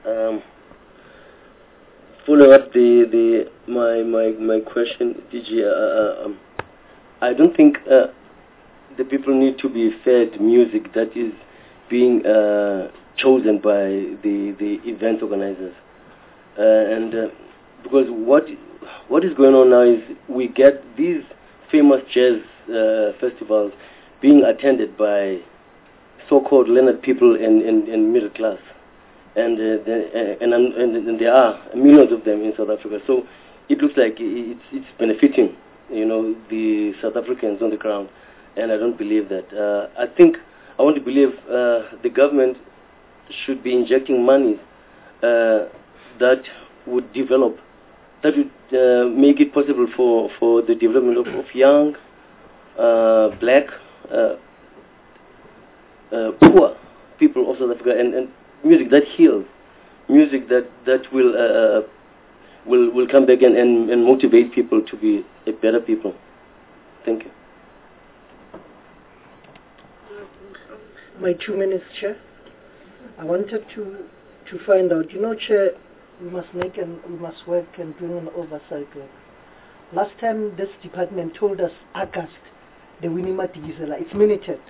Speaker 8: Following up my question, DG, I don't think the people need to be fed music that is being chosen by the event organizers, because what is going on now is we get these famous jazz festivals being attended by so-called learned people in middle class, and there are millions of them in South Africa. So it looks like it's benefiting, the South Africans on the ground, and I don't believe that. I want to believe the government should be injecting money that would make it possible for the development of young, black, poor people of South Africa, and music that heals, music that will come back and motivate people to be a better people. Thank you.
Speaker 3: My 2 minutes, Chair. I wanted to find out, Chair, we must work and bring an oversight work. Last time this department told us August, the Winima Tigizela, it's minuted.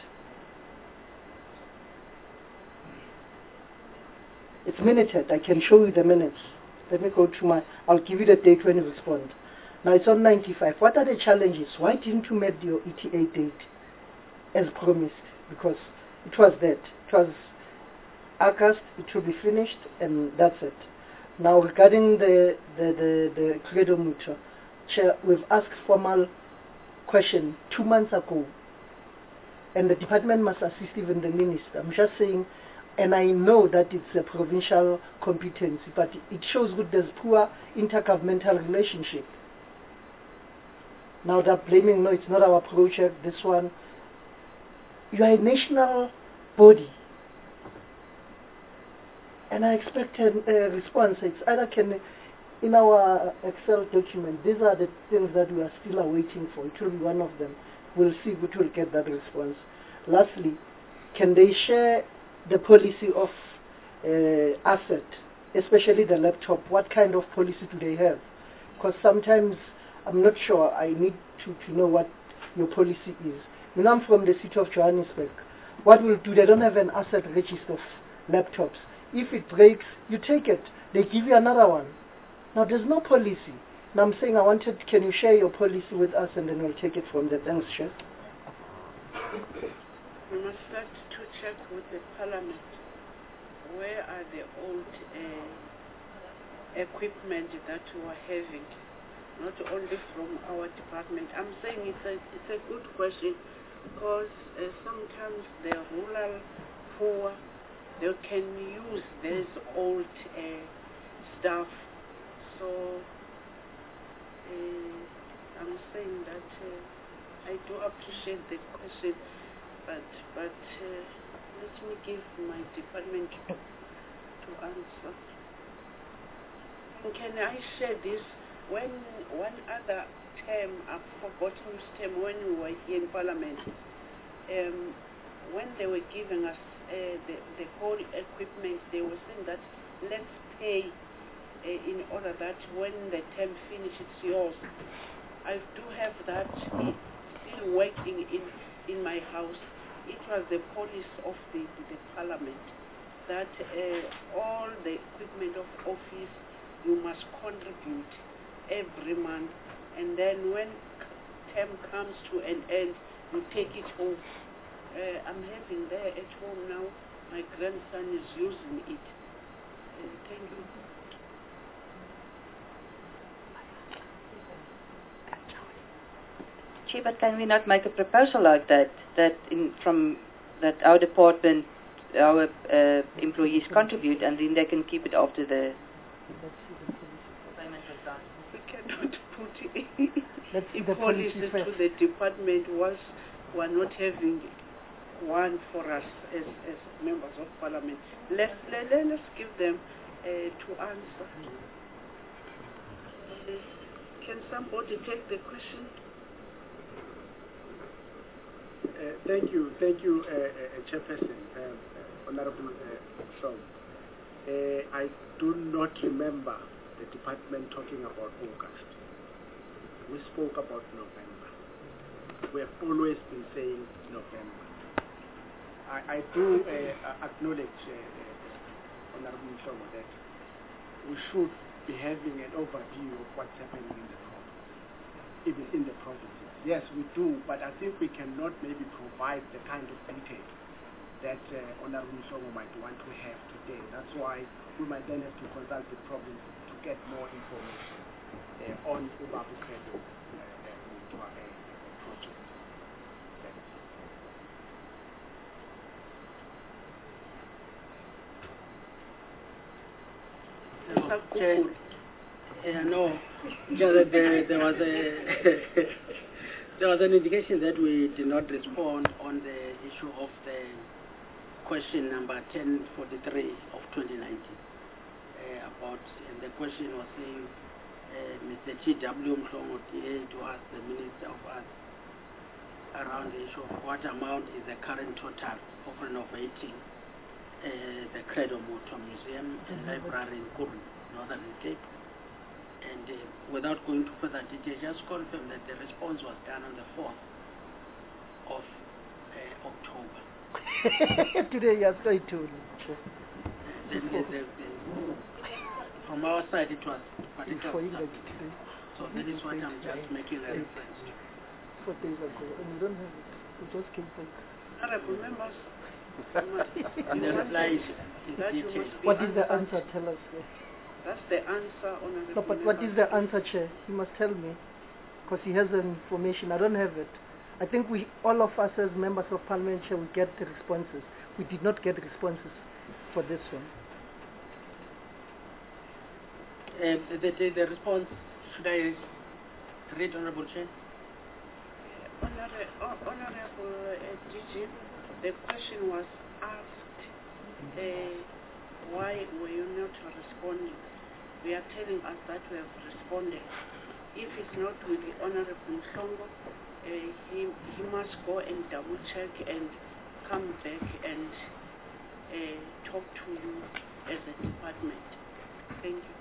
Speaker 3: It's minuted. I can show you the minutes. Let me go to I'll give you the date when you respond. Now it's on 95. What are the challenges? Why didn't you make your ETA date as promised? Because it was that. It was August, it will be finished, and that's it. Now regarding the Credo Mutual, Chair, we've asked formal question 2 months ago, and the department must assist even the minister. I'm just saying, and I know that it's a provincial competency, but it shows that there's poor intergovernmental relationship. Now they're blaming, no, it's not our project, this one. You are a national body, and I expect a response. It's either in our Excel document, these are the things that we are still awaiting for. It will be one of them. We'll see which will get that response. Lastly, can they share the policy of asset, especially the laptop? What kind of policy do they have? Because sometimes I'm not sure. I need to know what your policy is. I'm from the city of Johannesburg. What will do? They don't have an asset register of laptops. If it breaks, you take it. They give you another one. Now there's no policy. Now I'm saying can you share your policy with us, and then we'll take it from there. Thanks, Chair.
Speaker 1: We must start to check with the Parliament. Where are the old equipment that we are having? Not only from our department. I'm saying it's a good question, because sometimes the rural poor, they can use this old stuff. So I'm saying that I do appreciate the question, but let me give my department to answer. And can I share this? When one other term, I've forgotten which term, when we were here in Parliament, when they were giving us the whole equipment, they were saying that let's pay in order that when the term finishes, it's yours. I do have that still working in my house. it was the policy of the parliament that all the equipment of office you must contribute every month, and then when term comes to an end, you take it home. I'm having there at home now. My grandson is using it. Thank you.
Speaker 7: Chair, but can we not make a proposal like that? That our department, our employees contribute, and then they can keep it after the payment was done.
Speaker 1: We cannot put policy to the department once we are not having one for us as members of parliament. Let's give them to answer. Can somebody take the question?
Speaker 14: Thank you, Chairperson, Honorable Shong. I do not remember the department talking about August. We spoke about November. We have always been saying November. I do acknowledge, Honorable Shong, that we should be having an overview of what's happening in the province, even in the provinces. Yes, we do, but I think we cannot maybe provide the kind of detail that Honorable Shongo might want to have today. That's why we might then have to consult the province to get more information on Ubabu Credo project.
Speaker 12: No, there was an indication that we did not respond on the issue of the question number 1043 of 2019 and the question was saying Mr. T.W. Mhlongo to ask the Minister of Arts around the issue of what amount is the current total of renovating the Credo Motor Museum and Library in Kuru, Northern Cape. And without going to further detail, just confirm that the response was done on the 4th of October.
Speaker 3: Today you are straight to
Speaker 12: from our side it was, but it was so that is what I'm just making a reference to.
Speaker 3: 4 days ago, and you don't have it. You just came back.
Speaker 1: Honorable members,
Speaker 12: the reply is detailed.
Speaker 3: What is the answer? Tell us.
Speaker 1: That's the answer, Honorable.
Speaker 3: No, but what is the answer, Chair? He must tell me, because he has the information. I don't have it. I think all of us as members of Parliament, Chair, we get the responses. We did not get responses for this one.
Speaker 12: The response, should I read, Honorable Chair?
Speaker 1: Honorable DG, the question was asked, why were you not responding? We are telling us that we have responded. If it's not with the Honorable Mhlongo, he must go and double check and come back and talk to you as a department. Thank you.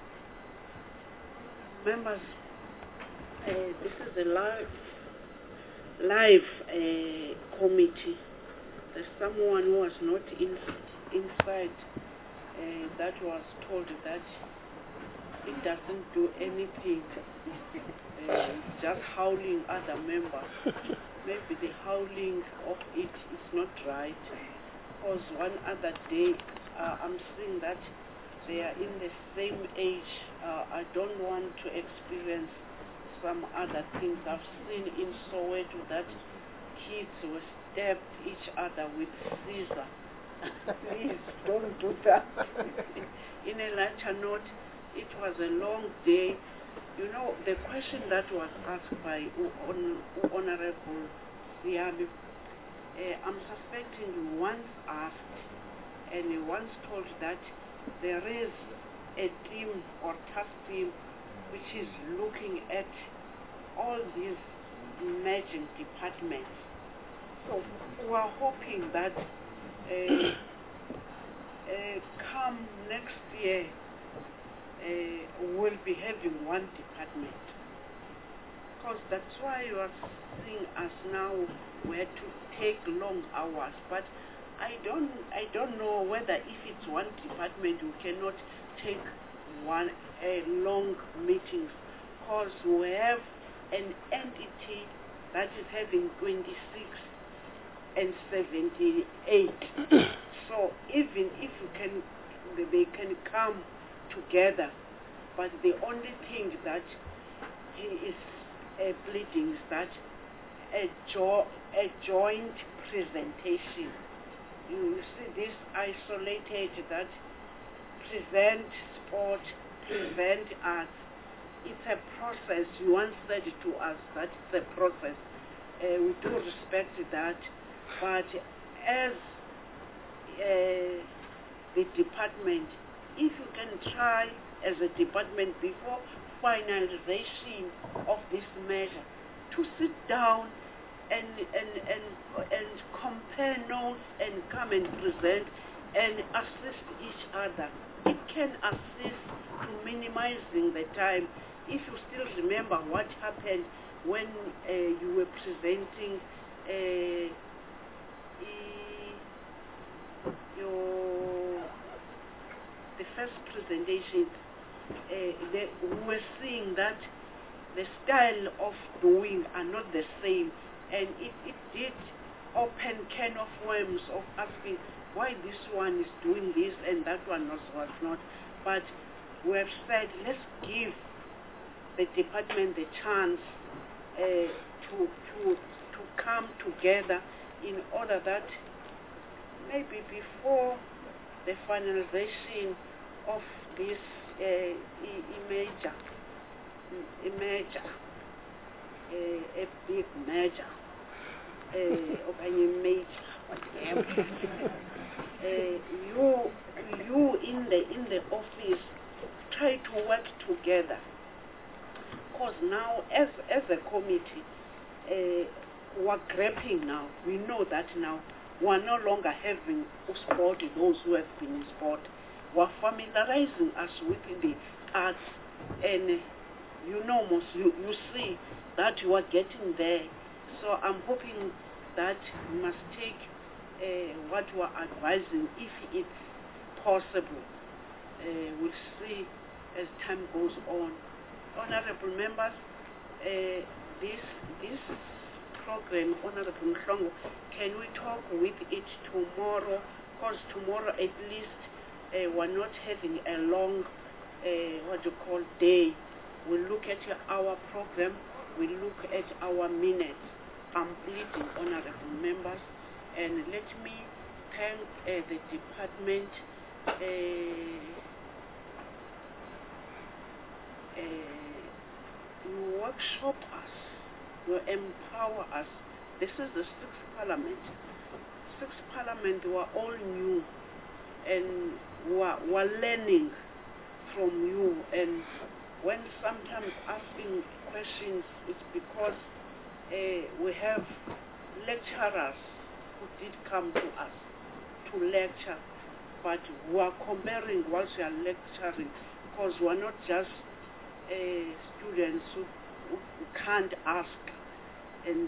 Speaker 1: Members, this is a live committee. There's someone who was not inside that was told that it doesn't do anything, just howling other members. Maybe the howling of it is not right, because one other day I'm seeing that they are in the same age. I don't want to experience some other things. I've seen in Soweto that kids will stab each other with scissors. Please don't do that. In a lighter note, it was a long day. You know, the question that was asked by Honorable Siabi, I'm suspecting you once asked and you once told that there is a team or task team which is looking at all these emerging departments. So we are hoping that come next year we'll be having one department. Because that's why you are seeing us now where to take long hours. But I don't know whether if it's one department we cannot take long meetings, because we have an entity that is having 26 and 78. So even if they can come together, but the only thing that he is pleading is that a joint presentation. You see this isolated, that present sport, present arts. It's a process. You once said to us that it's a process. We do respect that, but as the department, if you can try as a department before finalization of this measure to sit down and compare notes and come and present and assist each other. It can assist to minimizing the time. If you still remember what happened when you were presenting the first presentation, we were seeing that the style of doing are not the same, and it did open can of worms of asking why this one is doing this and that one was not. But we have said, let's give the department the chance to come together in order that maybe before the finalization of this a big major, or any major, whatever. You in the office try to work together. Because now, as a committee, we're grappling now. We know that now we're no longer having sport, those who have been in sport. We're familiarizing us with the arts, and you see that you are getting there. So I'm hoping that we must take what we are advising, if it's possible. We'll see as time goes on. Honorable members, this program, Honorable Mhlongo, can we talk with it tomorrow? Because tomorrow at least we're not having a long day. We'll look at our program, we'll look at our minutes. I'm pleading, honorable members, and let me thank the department you workshop us, you empower us. This is the 6th Parliament. 6th Parliament, we are all new, and we're learning from you. And when sometimes asking questions, it's because we have lecturers who did come to us to lecture, but we are comparing whilst we are lecturing, because we are not just students who can't ask, and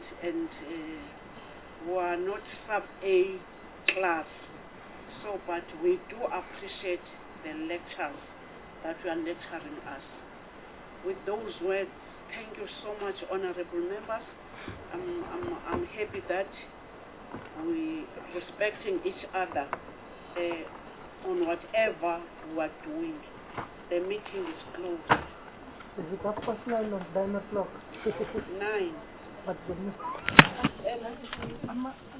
Speaker 1: we are not sub-A class. So, but we do appreciate the lectures that you are lecturing us. With those words, thank you so much, honorable members. I'm happy that we respecting each other on whatever we are doing. The meeting is closed.
Speaker 3: Is it 9:09 or 9 o'clock?
Speaker 1: 9.
Speaker 3: But